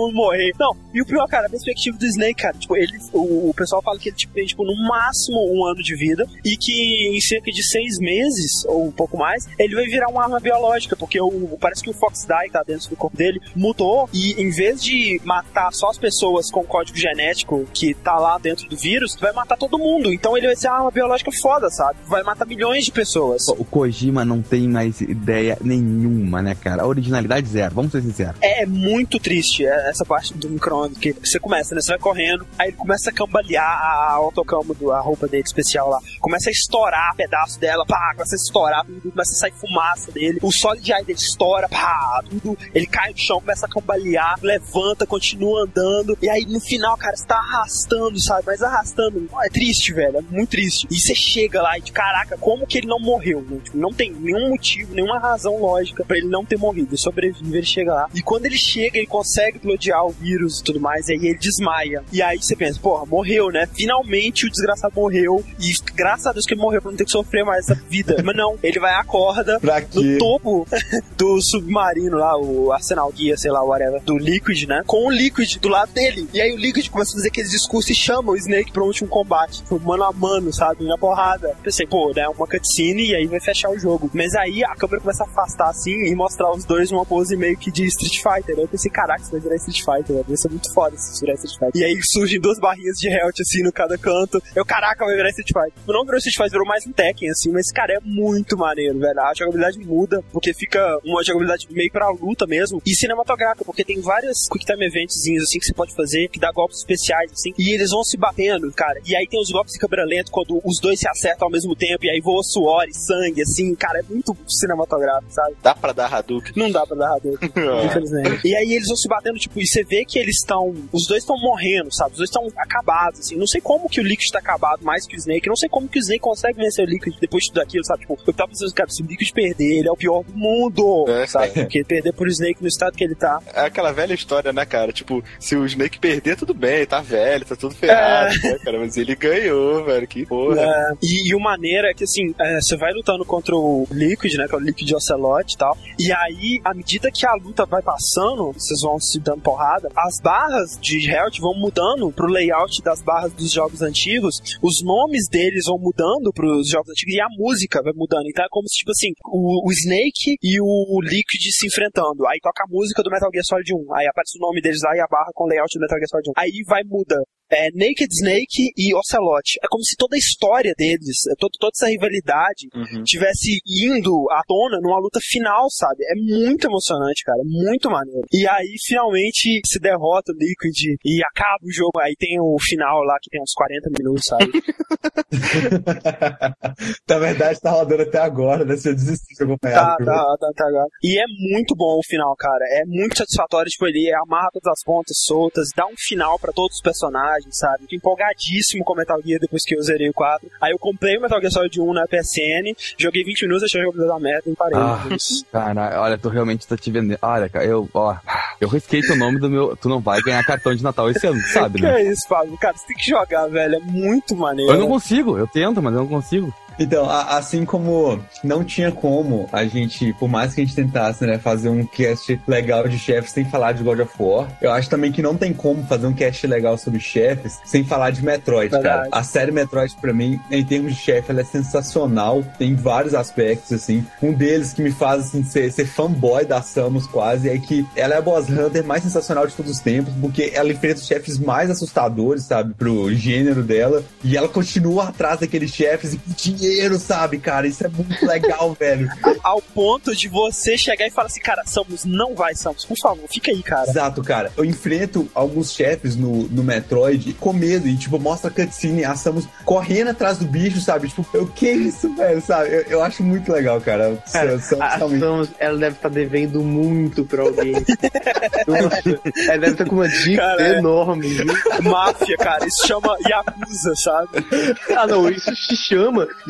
mundo morrer. Não, e o pior, cara, a perspectiva do Snake, cara, tipo, ele, o, o pessoal fala que ele tipo, tem, tipo, no máximo um ano de vida e que em cerca de seis meses, ou um pouco mais, ele vai virar uma arma biológica, porque o, parece que o Fox Die que tá dentro do corpo dele mudou e em vez de matar só as pessoas com código genético que tá lá dentro do vírus, vai matar todo mundo. Então ele vai ser uma arma biológica foda, sabe? Vai matar milhões de pessoas. O Kojima não tem mais ideia nenhuma, né, cara? A originalidade zero, vamos ser sinceros. É muito triste essa parte do micro-ondas, que você começa, né? Você vai correndo, aí ele começa a cambalear a autocama, a roupa dele especial lá. Começa a estourar pedaço dela, pá, começa a estourar tudo, começa a sair fumaça dele. O Solid Eye dele estoura, pá, tudo. Ele cai no chão, começa a cambalear, levanta, continua andando. E aí no final, cara, você tá arrastando, sabe? Mas arrastando, é triste, velho, é muito triste. E você chega lá e, de caraca, como que ele não morreu, né? Tipo, não tem nenhum motivo, nenhuma razão lógica pra ele não ter morrido. Ele sobrevive, ele chega lá. E quando ele chega, ele consegue bloquear o vírus e tudo mais, e aí ele desmaia. E aí você pensa, porra, morreu, né? Finalmente o desgraçado morreu. E graças a Deus que ele morreu pra não ter que sofrer mais essa vida. Mas não, ele vai acorda no topo do submarino lá, o Arsenal Guia, sei lá, whatever, do Liquid, né? Com o Liquid do lado dele. E aí o Liquid começa a fazer aqueles discursos e chama o Snake pra um último combate. Tipo, mano a mano, sabe? Na porrada. Pensei, pô, né? Uma cutscene e aí vai fechar o jogo. Mas aí a câmera começa a afastar assim e mostrar os dois numa pose meio que de Street Fighter. Aí eu pensei, caraca, isso vai virar Street Fighter, velho. Vai ser muito foda se virar Street Fighter. E aí surgem duas barrinhas de health assim no cada canto. Eu, caraca, vai virar Street Fighter. Não virou Street Fighter, virou mais um Tekken assim, mas cara, é muito maneiro, velho. A jogabilidade muda, porque fica uma jogabilidade meio pra luta mesmo. E cinematográfica, porque tem várias quick time eventzinhos assim que você pode fazer, que dá golpes especiais assim, e eles vão se batendo, cara. E aí tem os golpes de câmera lenta quando os dois se acertam ao mesmo tempo, e aí voa suor e sangue, assim, cara, é muito cinematográfico, sabe? Dá pra dar Hadouken? Não dá pra dar Hadouken, infelizmente. E aí eles vão se batendo, tipo, e você vê que eles estão, os dois estão morrendo, sabe? Os dois estão acabados, assim. Não sei como que o Liquid tá acabado mais que o Snake, não sei como que o Snake consegue vencer o Liquid depois de tudo aquilo, sabe? Tipo, eu tava pensando, cara, se o Liquid perder, ele é o pior do mundo, é, sabe? É. Porque perder pro Snake no estado que ele tá. É aquela velha história, né, cara? Tipo, se o Snake perder, tudo bem, tá velho, tá tudo ferrado, é. né, cara? Mas ele ganhou, velho, que porra. É. E, e o maneiro é que, assim, é, você vai lutando contra o Liquid, né, que é o Liquid Ocelot e tal, e aí, à medida que a luta vai passando, vocês vão se dando porrada, as barras de health vão mudando pro layout das barras dos jogos antigos, os nomes deles vão mudando pros jogos antigos e a música vai mudando. Então é como se, tipo assim, o, o Snake e o Liquid se enfrentando. Aí toca a música do Metal Gear Solid um. Aí aparece o nome deles lá e a barra com o layout do Metal Gear Solid um. Aí vai, muda. É, Naked Snake e Ocelot. É como se toda a história deles, toda, toda essa rivalidade uhum. tivesse indo à tona numa luta final, sabe? É muito emocionante, cara. Muito maneiro. E aí, finalmente, se derrota o Liquid e acaba o jogo. Aí tem o final lá, que tem uns quarenta minutos, sabe? Na verdade, tá rodando até agora, né? Se eu desistir de acompanhar. Tá, tá, tá, tá agora. E é muito bom o final, cara. É muito satisfatório. Tipo, ele amarra todas as pontas soltas, dá um final pra todos os personagens, sabe? Fiquei empolgadíssimo com o Metal Gear depois que eu zerei o quatro. Aí eu comprei o Metal Gear Solid um na P S N, joguei vinte minutos, achei o jogo da merda e parei. Ah, cara, olha, tu realmente tá te vendendo. Olha, cara, eu, ó, eu risquei teu nome do meu. Tu não vai ganhar cartão de Natal esse ano, sabe, né? Que é isso, Fábio? Cara, você tem que jogar, velho. É muito maneiro. Eu não consigo, eu tento, mas eu não consigo. Então, a, assim como não tinha como a gente, por mais que a gente tentasse, né, fazer um cast legal de chefes sem falar de God of War, eu acho também que não tem como fazer um cast legal sobre chefes sem falar de Metroid, Verdade. cara. A série Metroid, pra mim, em termos de chefe, ela é sensacional, tem vários aspectos, assim. Um deles que me faz, assim, ser, ser fanboy da Samus quase, é que ela é a boss hunter mais sensacional de todos os tempos, porque ela enfrenta os chefes mais assustadores, sabe, pro gênero dela, e ela continua atrás daqueles chefes e dinheiro, sabe, cara? Isso é muito legal, velho. Ao ponto de você chegar e falar assim, cara, Samus, não vai, Samus, por favor, fica aí, cara. Exato, cara. Eu enfrento alguns chefes no, no Metroid com medo e, tipo, mostra a cutscene, a Samus correndo atrás do bicho, sabe? Tipo, o que é isso, velho, sabe? Eu, eu acho muito legal, cara. cara Samus, a realmente... Samus, ela deve estar tá devendo muito pra alguém. Nossa, ela deve estar tá com uma dívida cara, enorme, viu? Máfia, cara. Isso chama Yakuza, sabe? Ah, não, isso se chama...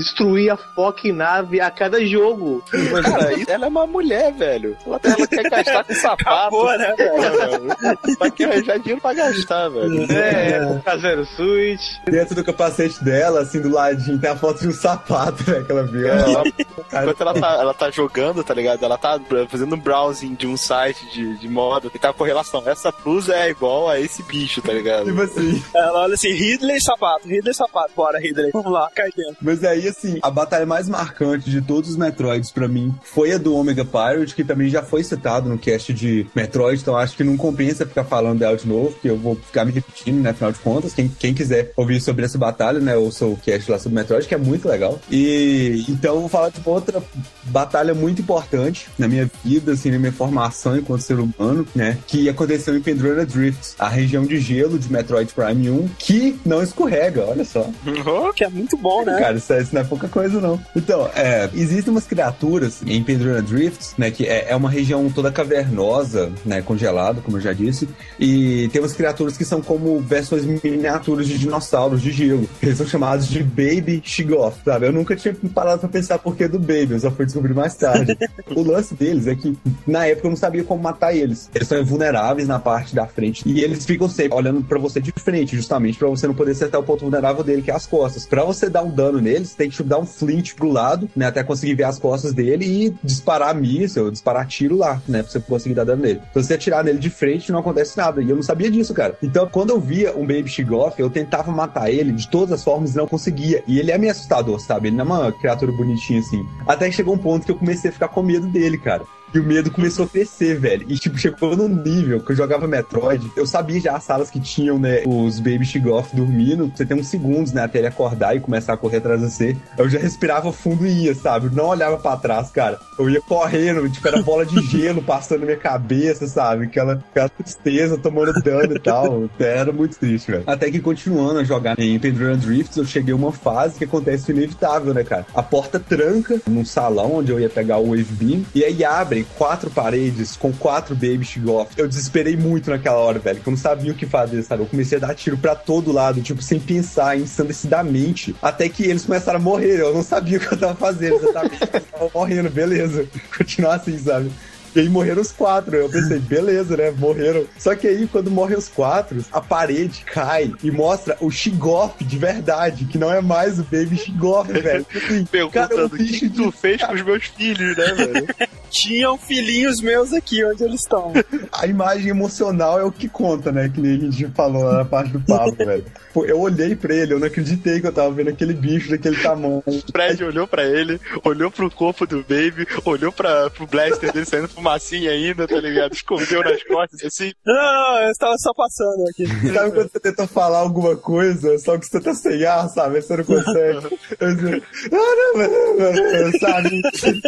destruir a fucking nave a cada jogo. Cara, ela é uma mulher, velho. Ela, ela quer gastar com sapato. Acabou, né, velho? Vai querer arranjar dinheiro pra gastar, velho. É, caseiro Switch. Dentro do capacete dela, assim, do ladinho, tem a foto de um sapato, né, que ela viu. Ela, enquanto ela tá, ela tá jogando, tá ligado? Ela tá fazendo um browsing de um site de, de moda que tá com relação. Essa blusa é igual a esse bicho, tá ligado? Tipo assim. Ela olha assim, Ridley sapato, Ridley sapato. Bora, Ridley. Vamos lá, cai dentro. Mas aí, assim, a batalha mais marcante de todos os Metroids pra mim foi a do Omega Pirate, que também já foi citado no cast de Metroid, então acho que não compensa ficar falando dela de novo, porque eu vou ficar me repetindo, né, afinal de contas. Quem, quem quiser ouvir sobre essa batalha, né, ouça o cast lá sobre Metroid, que é muito legal. E então eu vou falar de outra batalha muito importante na minha vida, assim, na minha formação enquanto ser humano, né, que aconteceu em Pendrona Drift, a região de gelo de Metroid Prime um, que não escorrega, olha só. Que é muito bom, né? Cara, isso, isso não é pouca coisa, não. Então, é, existem umas criaturas em Pendrona Drift, né, que é, é uma região toda cavernosa, né, congelada, como eu já disse, e tem umas criaturas que são como versões miniaturas de dinossauros de gelo. Eles são chamados de Baby Shigoth, sabe? Eu nunca tinha parado pra pensar por que do Baby, eu só fui descobrir mais tarde. O lance deles é que, na época, eu não sabia como matar eles. Eles são invulneráveis na parte da frente, e eles ficam sempre olhando pra você de frente, justamente pra você não poder acertar o ponto vulnerável dele, que é as costas. Pra você dar um dano neles, tem que dar um flint pro lado, né, até conseguir ver as costas dele e disparar míssil, disparar tiro lá, né, pra você conseguir dar dano nele. Então, se você atirar nele de frente, não acontece nada, e eu não sabia disso, cara. Então, quando eu via um Baby Shigoth, eu tentava matar ele de todas as formas e não conseguia. E ele é meio assustador, sabe? Ele não é uma criatura bonitinha assim. Até que chegou um ponto que eu comecei a ficar com medo dele, cara. E o medo começou a crescer, velho. E, tipo, chegou num nível que eu jogava Metroid. Eu sabia já as salas que tinham, né, os Baby Shigoth dormindo. Você tem uns segundos, né, até ele acordar e começar a correr atrás de você. Eu já respirava fundo e ia, sabe? Eu não olhava pra trás, cara. Eu ia correndo, tipo, era bola de gelo passando na minha cabeça, sabe? Aquela, aquela tristeza, tomando dano e tal. Era muito triste, velho. Até que, continuando a jogar em Pendrona Drifts, eu cheguei a uma fase que acontece o inevitável, né, cara? A porta tranca num salão onde eu ia pegar o Wave Beam. E aí abre quatro paredes com quatro Baby Shigoth. Eu desesperei muito naquela hora, velho, que eu não sabia o que fazer, sabe? Eu comecei a dar tiro pra todo lado, tipo, sem pensar, ensandecidamente, até que eles começaram a morrer. Eu não sabia o que eu tava fazendo exatamente. Eles estavam morrendo, beleza. Continuar assim, sabe? E aí morreram os quatro. Eu pensei, beleza, né? Morreram. Só que aí, quando morrem os quatro, a parede cai e mostra o Shigoth de verdade, que não é mais o Baby Shigoth, velho. Assim, perguntando o que tu fez com os meus filhos, né, velho? Tinham filhinhos meus aqui, onde eles estão. A imagem emocional é o que conta, né? Que nem a gente falou lá na parte do papo, velho. Pô, eu olhei pra ele, eu não acreditei que eu tava vendo aquele bicho daquele tamanho. O Fred olhou pra ele, olhou pro corpo do Baby, olhou pra, pro blaster dele saindo fumacinha ainda, tá ligado? Escondeu nas costas, assim. Não, não, eu estava só passando aqui. Sabe quando você tenta falar alguma coisa, só que você tá sem ar, sabe? Você não consegue. Eu digo, ah, não, não, não, sabe?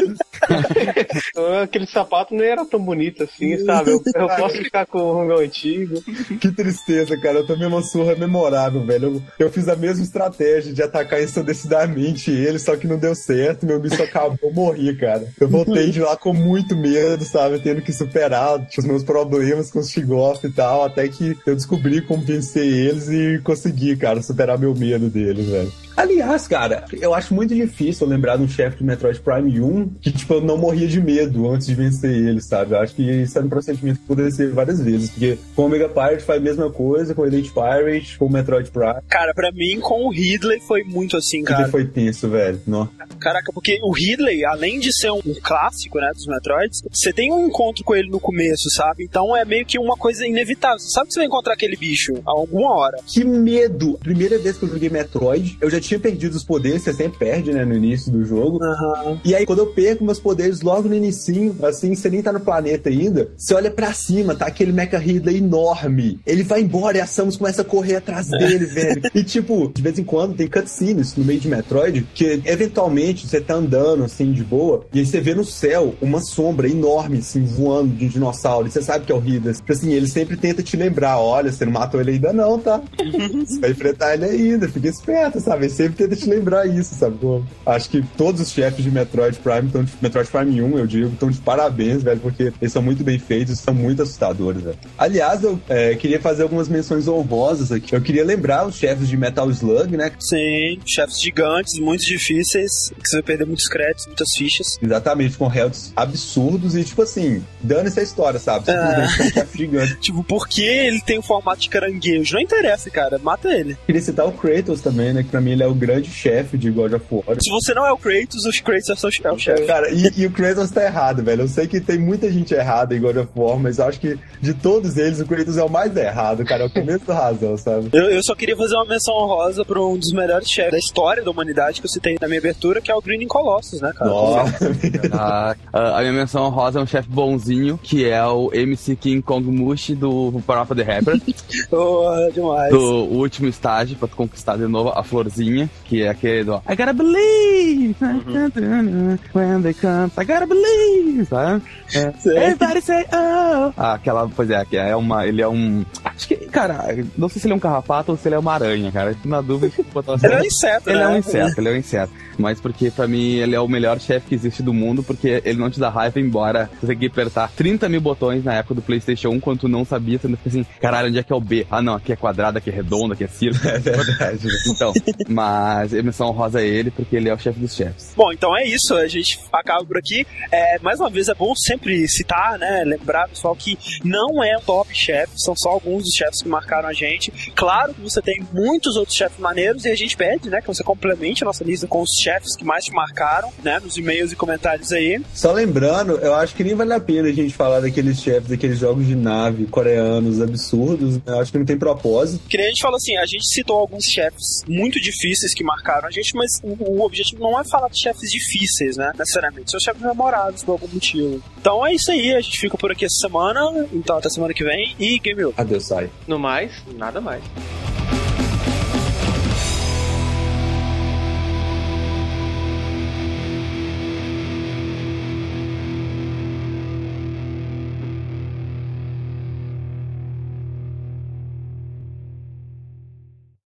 Aquele sapato não era tão bonito assim, sabe? Eu, eu posso ficar com o meu antigo. Que tristeza, cara. Eu tomei uma surra memorável, velho. Eu, eu fiz a mesma estratégia de atacar ensandecidamente ele, só que não deu certo. Meu bicho acabou, eu morri, cara. Eu voltei de lá com muito medo, sabe? Tendo que superar os meus problemas com os Shigoth e tal, até que eu descobri como vencer eles e consegui, cara, superar meu medo deles, velho. Aliás, cara, eu acho muito difícil eu lembrar de um chefe de Metroid Prime um que, tipo, eu não morria de medo antes de vencer ele, sabe? Eu acho que isso é um procedimento que poderia ser várias vezes, porque com o Omega Pirate faz a mesma coisa, com o Elite Pirate, com o Metroid Prime. Cara, pra mim, com o Ridley foi muito assim, cara. Ele foi tenso, velho. Não. Caraca, porque o Ridley, além de ser um clássico, né, dos Metroids, você tem um encontro com ele no começo, sabe? Então é meio que uma coisa inevitável. Você sabe que você vai encontrar aquele bicho a alguma hora. Que medo! Primeira vez que eu joguei Metroid, eu já tinha perdido os poderes, você sempre perde, né, no início do jogo. Uhum. E aí, quando eu perco meus poderes logo no inicinho, assim, você nem tá no planeta ainda, você olha pra cima, tá aquele Mecha Ridley enorme. Ele vai embora e a Samus começa a correr atrás dele, velho. E, tipo, de vez em quando tem cutscenes no meio de Metroid, que, eventualmente, você tá andando, assim, de boa, e aí você vê no céu uma sombra enorme, assim, voando de um dinossauro, e você sabe que é o Ridley. Assim, ele sempre tenta te lembrar, olha, você não matou ele ainda não, tá? Você vai enfrentar ele ainda, fica esperto, sabe? ele sempre tenta te lembrar isso, sabe? Pô, acho que todos os chefes de Metroid Prime estão de Metroid Prime um, eu digo, estão de parabéns, velho, porque eles são muito bem feitos e são muito assustadores, velho. Aliás, eu é, queria fazer algumas menções honrosas aqui. Eu queria lembrar os chefes de Metal Slug, né? Sim, chefes gigantes, muito difíceis, que você vai perder muitos créditos, muitas fichas. Exatamente, com healths absurdos e, tipo assim, dane-se a história, sabe? Simplesmente é um chefe gigante. Tipo, por que ele tem o formato de caranguejo? Não interessa, cara, mata ele. Queria citar o Kratos também, né? Que pra mim ele é o grande chefe de God of War. Se você não é o Kratos, os Kratos é o chefe. Cara, e, e o Kratos tá errado, velho. Eu sei que tem muita gente errada em God of War, mas eu acho que de todos eles, o Kratos é o mais errado, cara. É o começo da razão, sabe? Eu, eu só queria fazer uma menção honrosa pra um dos melhores chefes da história da humanidade que eu citei na minha abertura, que é o Green Colossus, né, cara? Nossa. a, a minha menção honrosa é um chefe bonzinho, que é o M C King Kong Mushi do Parappa the Rapper. Oh, demais. Do último estágio, pra tu conquistar de novo a florzinha, que é aquele do I gotta believe, uhum. When they come, I gotta believe, sabe? É. Everybody say oh. Ah, aquela, pois é, é uma, ele é um, acho que, cara, não sei se ele é um carrapato ou se ele é uma aranha, cara, na dúvida. Ele é um inseto, Ele né? é um inseto, ele é um inseto. Mas porque pra mim ele é o melhor chefe que existe do mundo, porque ele não te dá raiva, embora você tenha que apertar trinta mil botões na época do PlayStation um, quando tu não sabia, você não fica assim, caralho, onde é que é o B? Ah não, aqui é quadrado, aqui é redondo, aqui é círculo. É verdade. Então, mas a menção honrosa é ele, porque ele é o chefe dos chefes. Bom, então é isso, a gente acaba por aqui. É, mais uma vez, é bom sempre citar, né, lembrar, pessoal, que não é o top chefe, são só alguns dos chefes que marcaram a gente. Claro que você tem muitos outros chefes maneiros e a gente pede, né, que você complemente a nossa lista com os chefes que mais te marcaram, né, nos e-mails e comentários aí. Só lembrando, eu acho que nem vale a pena a gente falar daqueles chefes, daqueles jogos de nave coreanos absurdos, eu acho que não tem propósito. Que nem a gente falou assim, a gente citou alguns chefes muito difíceis que marcaram a gente, mas o, o objetivo não é falar de chefes difíceis, né, necessariamente, são chefes memoráveis por algum motivo. Então é isso aí, a gente fica por aqui essa semana, então até semana que vem e Game Over. Adeus, sai. No mais, nada mais.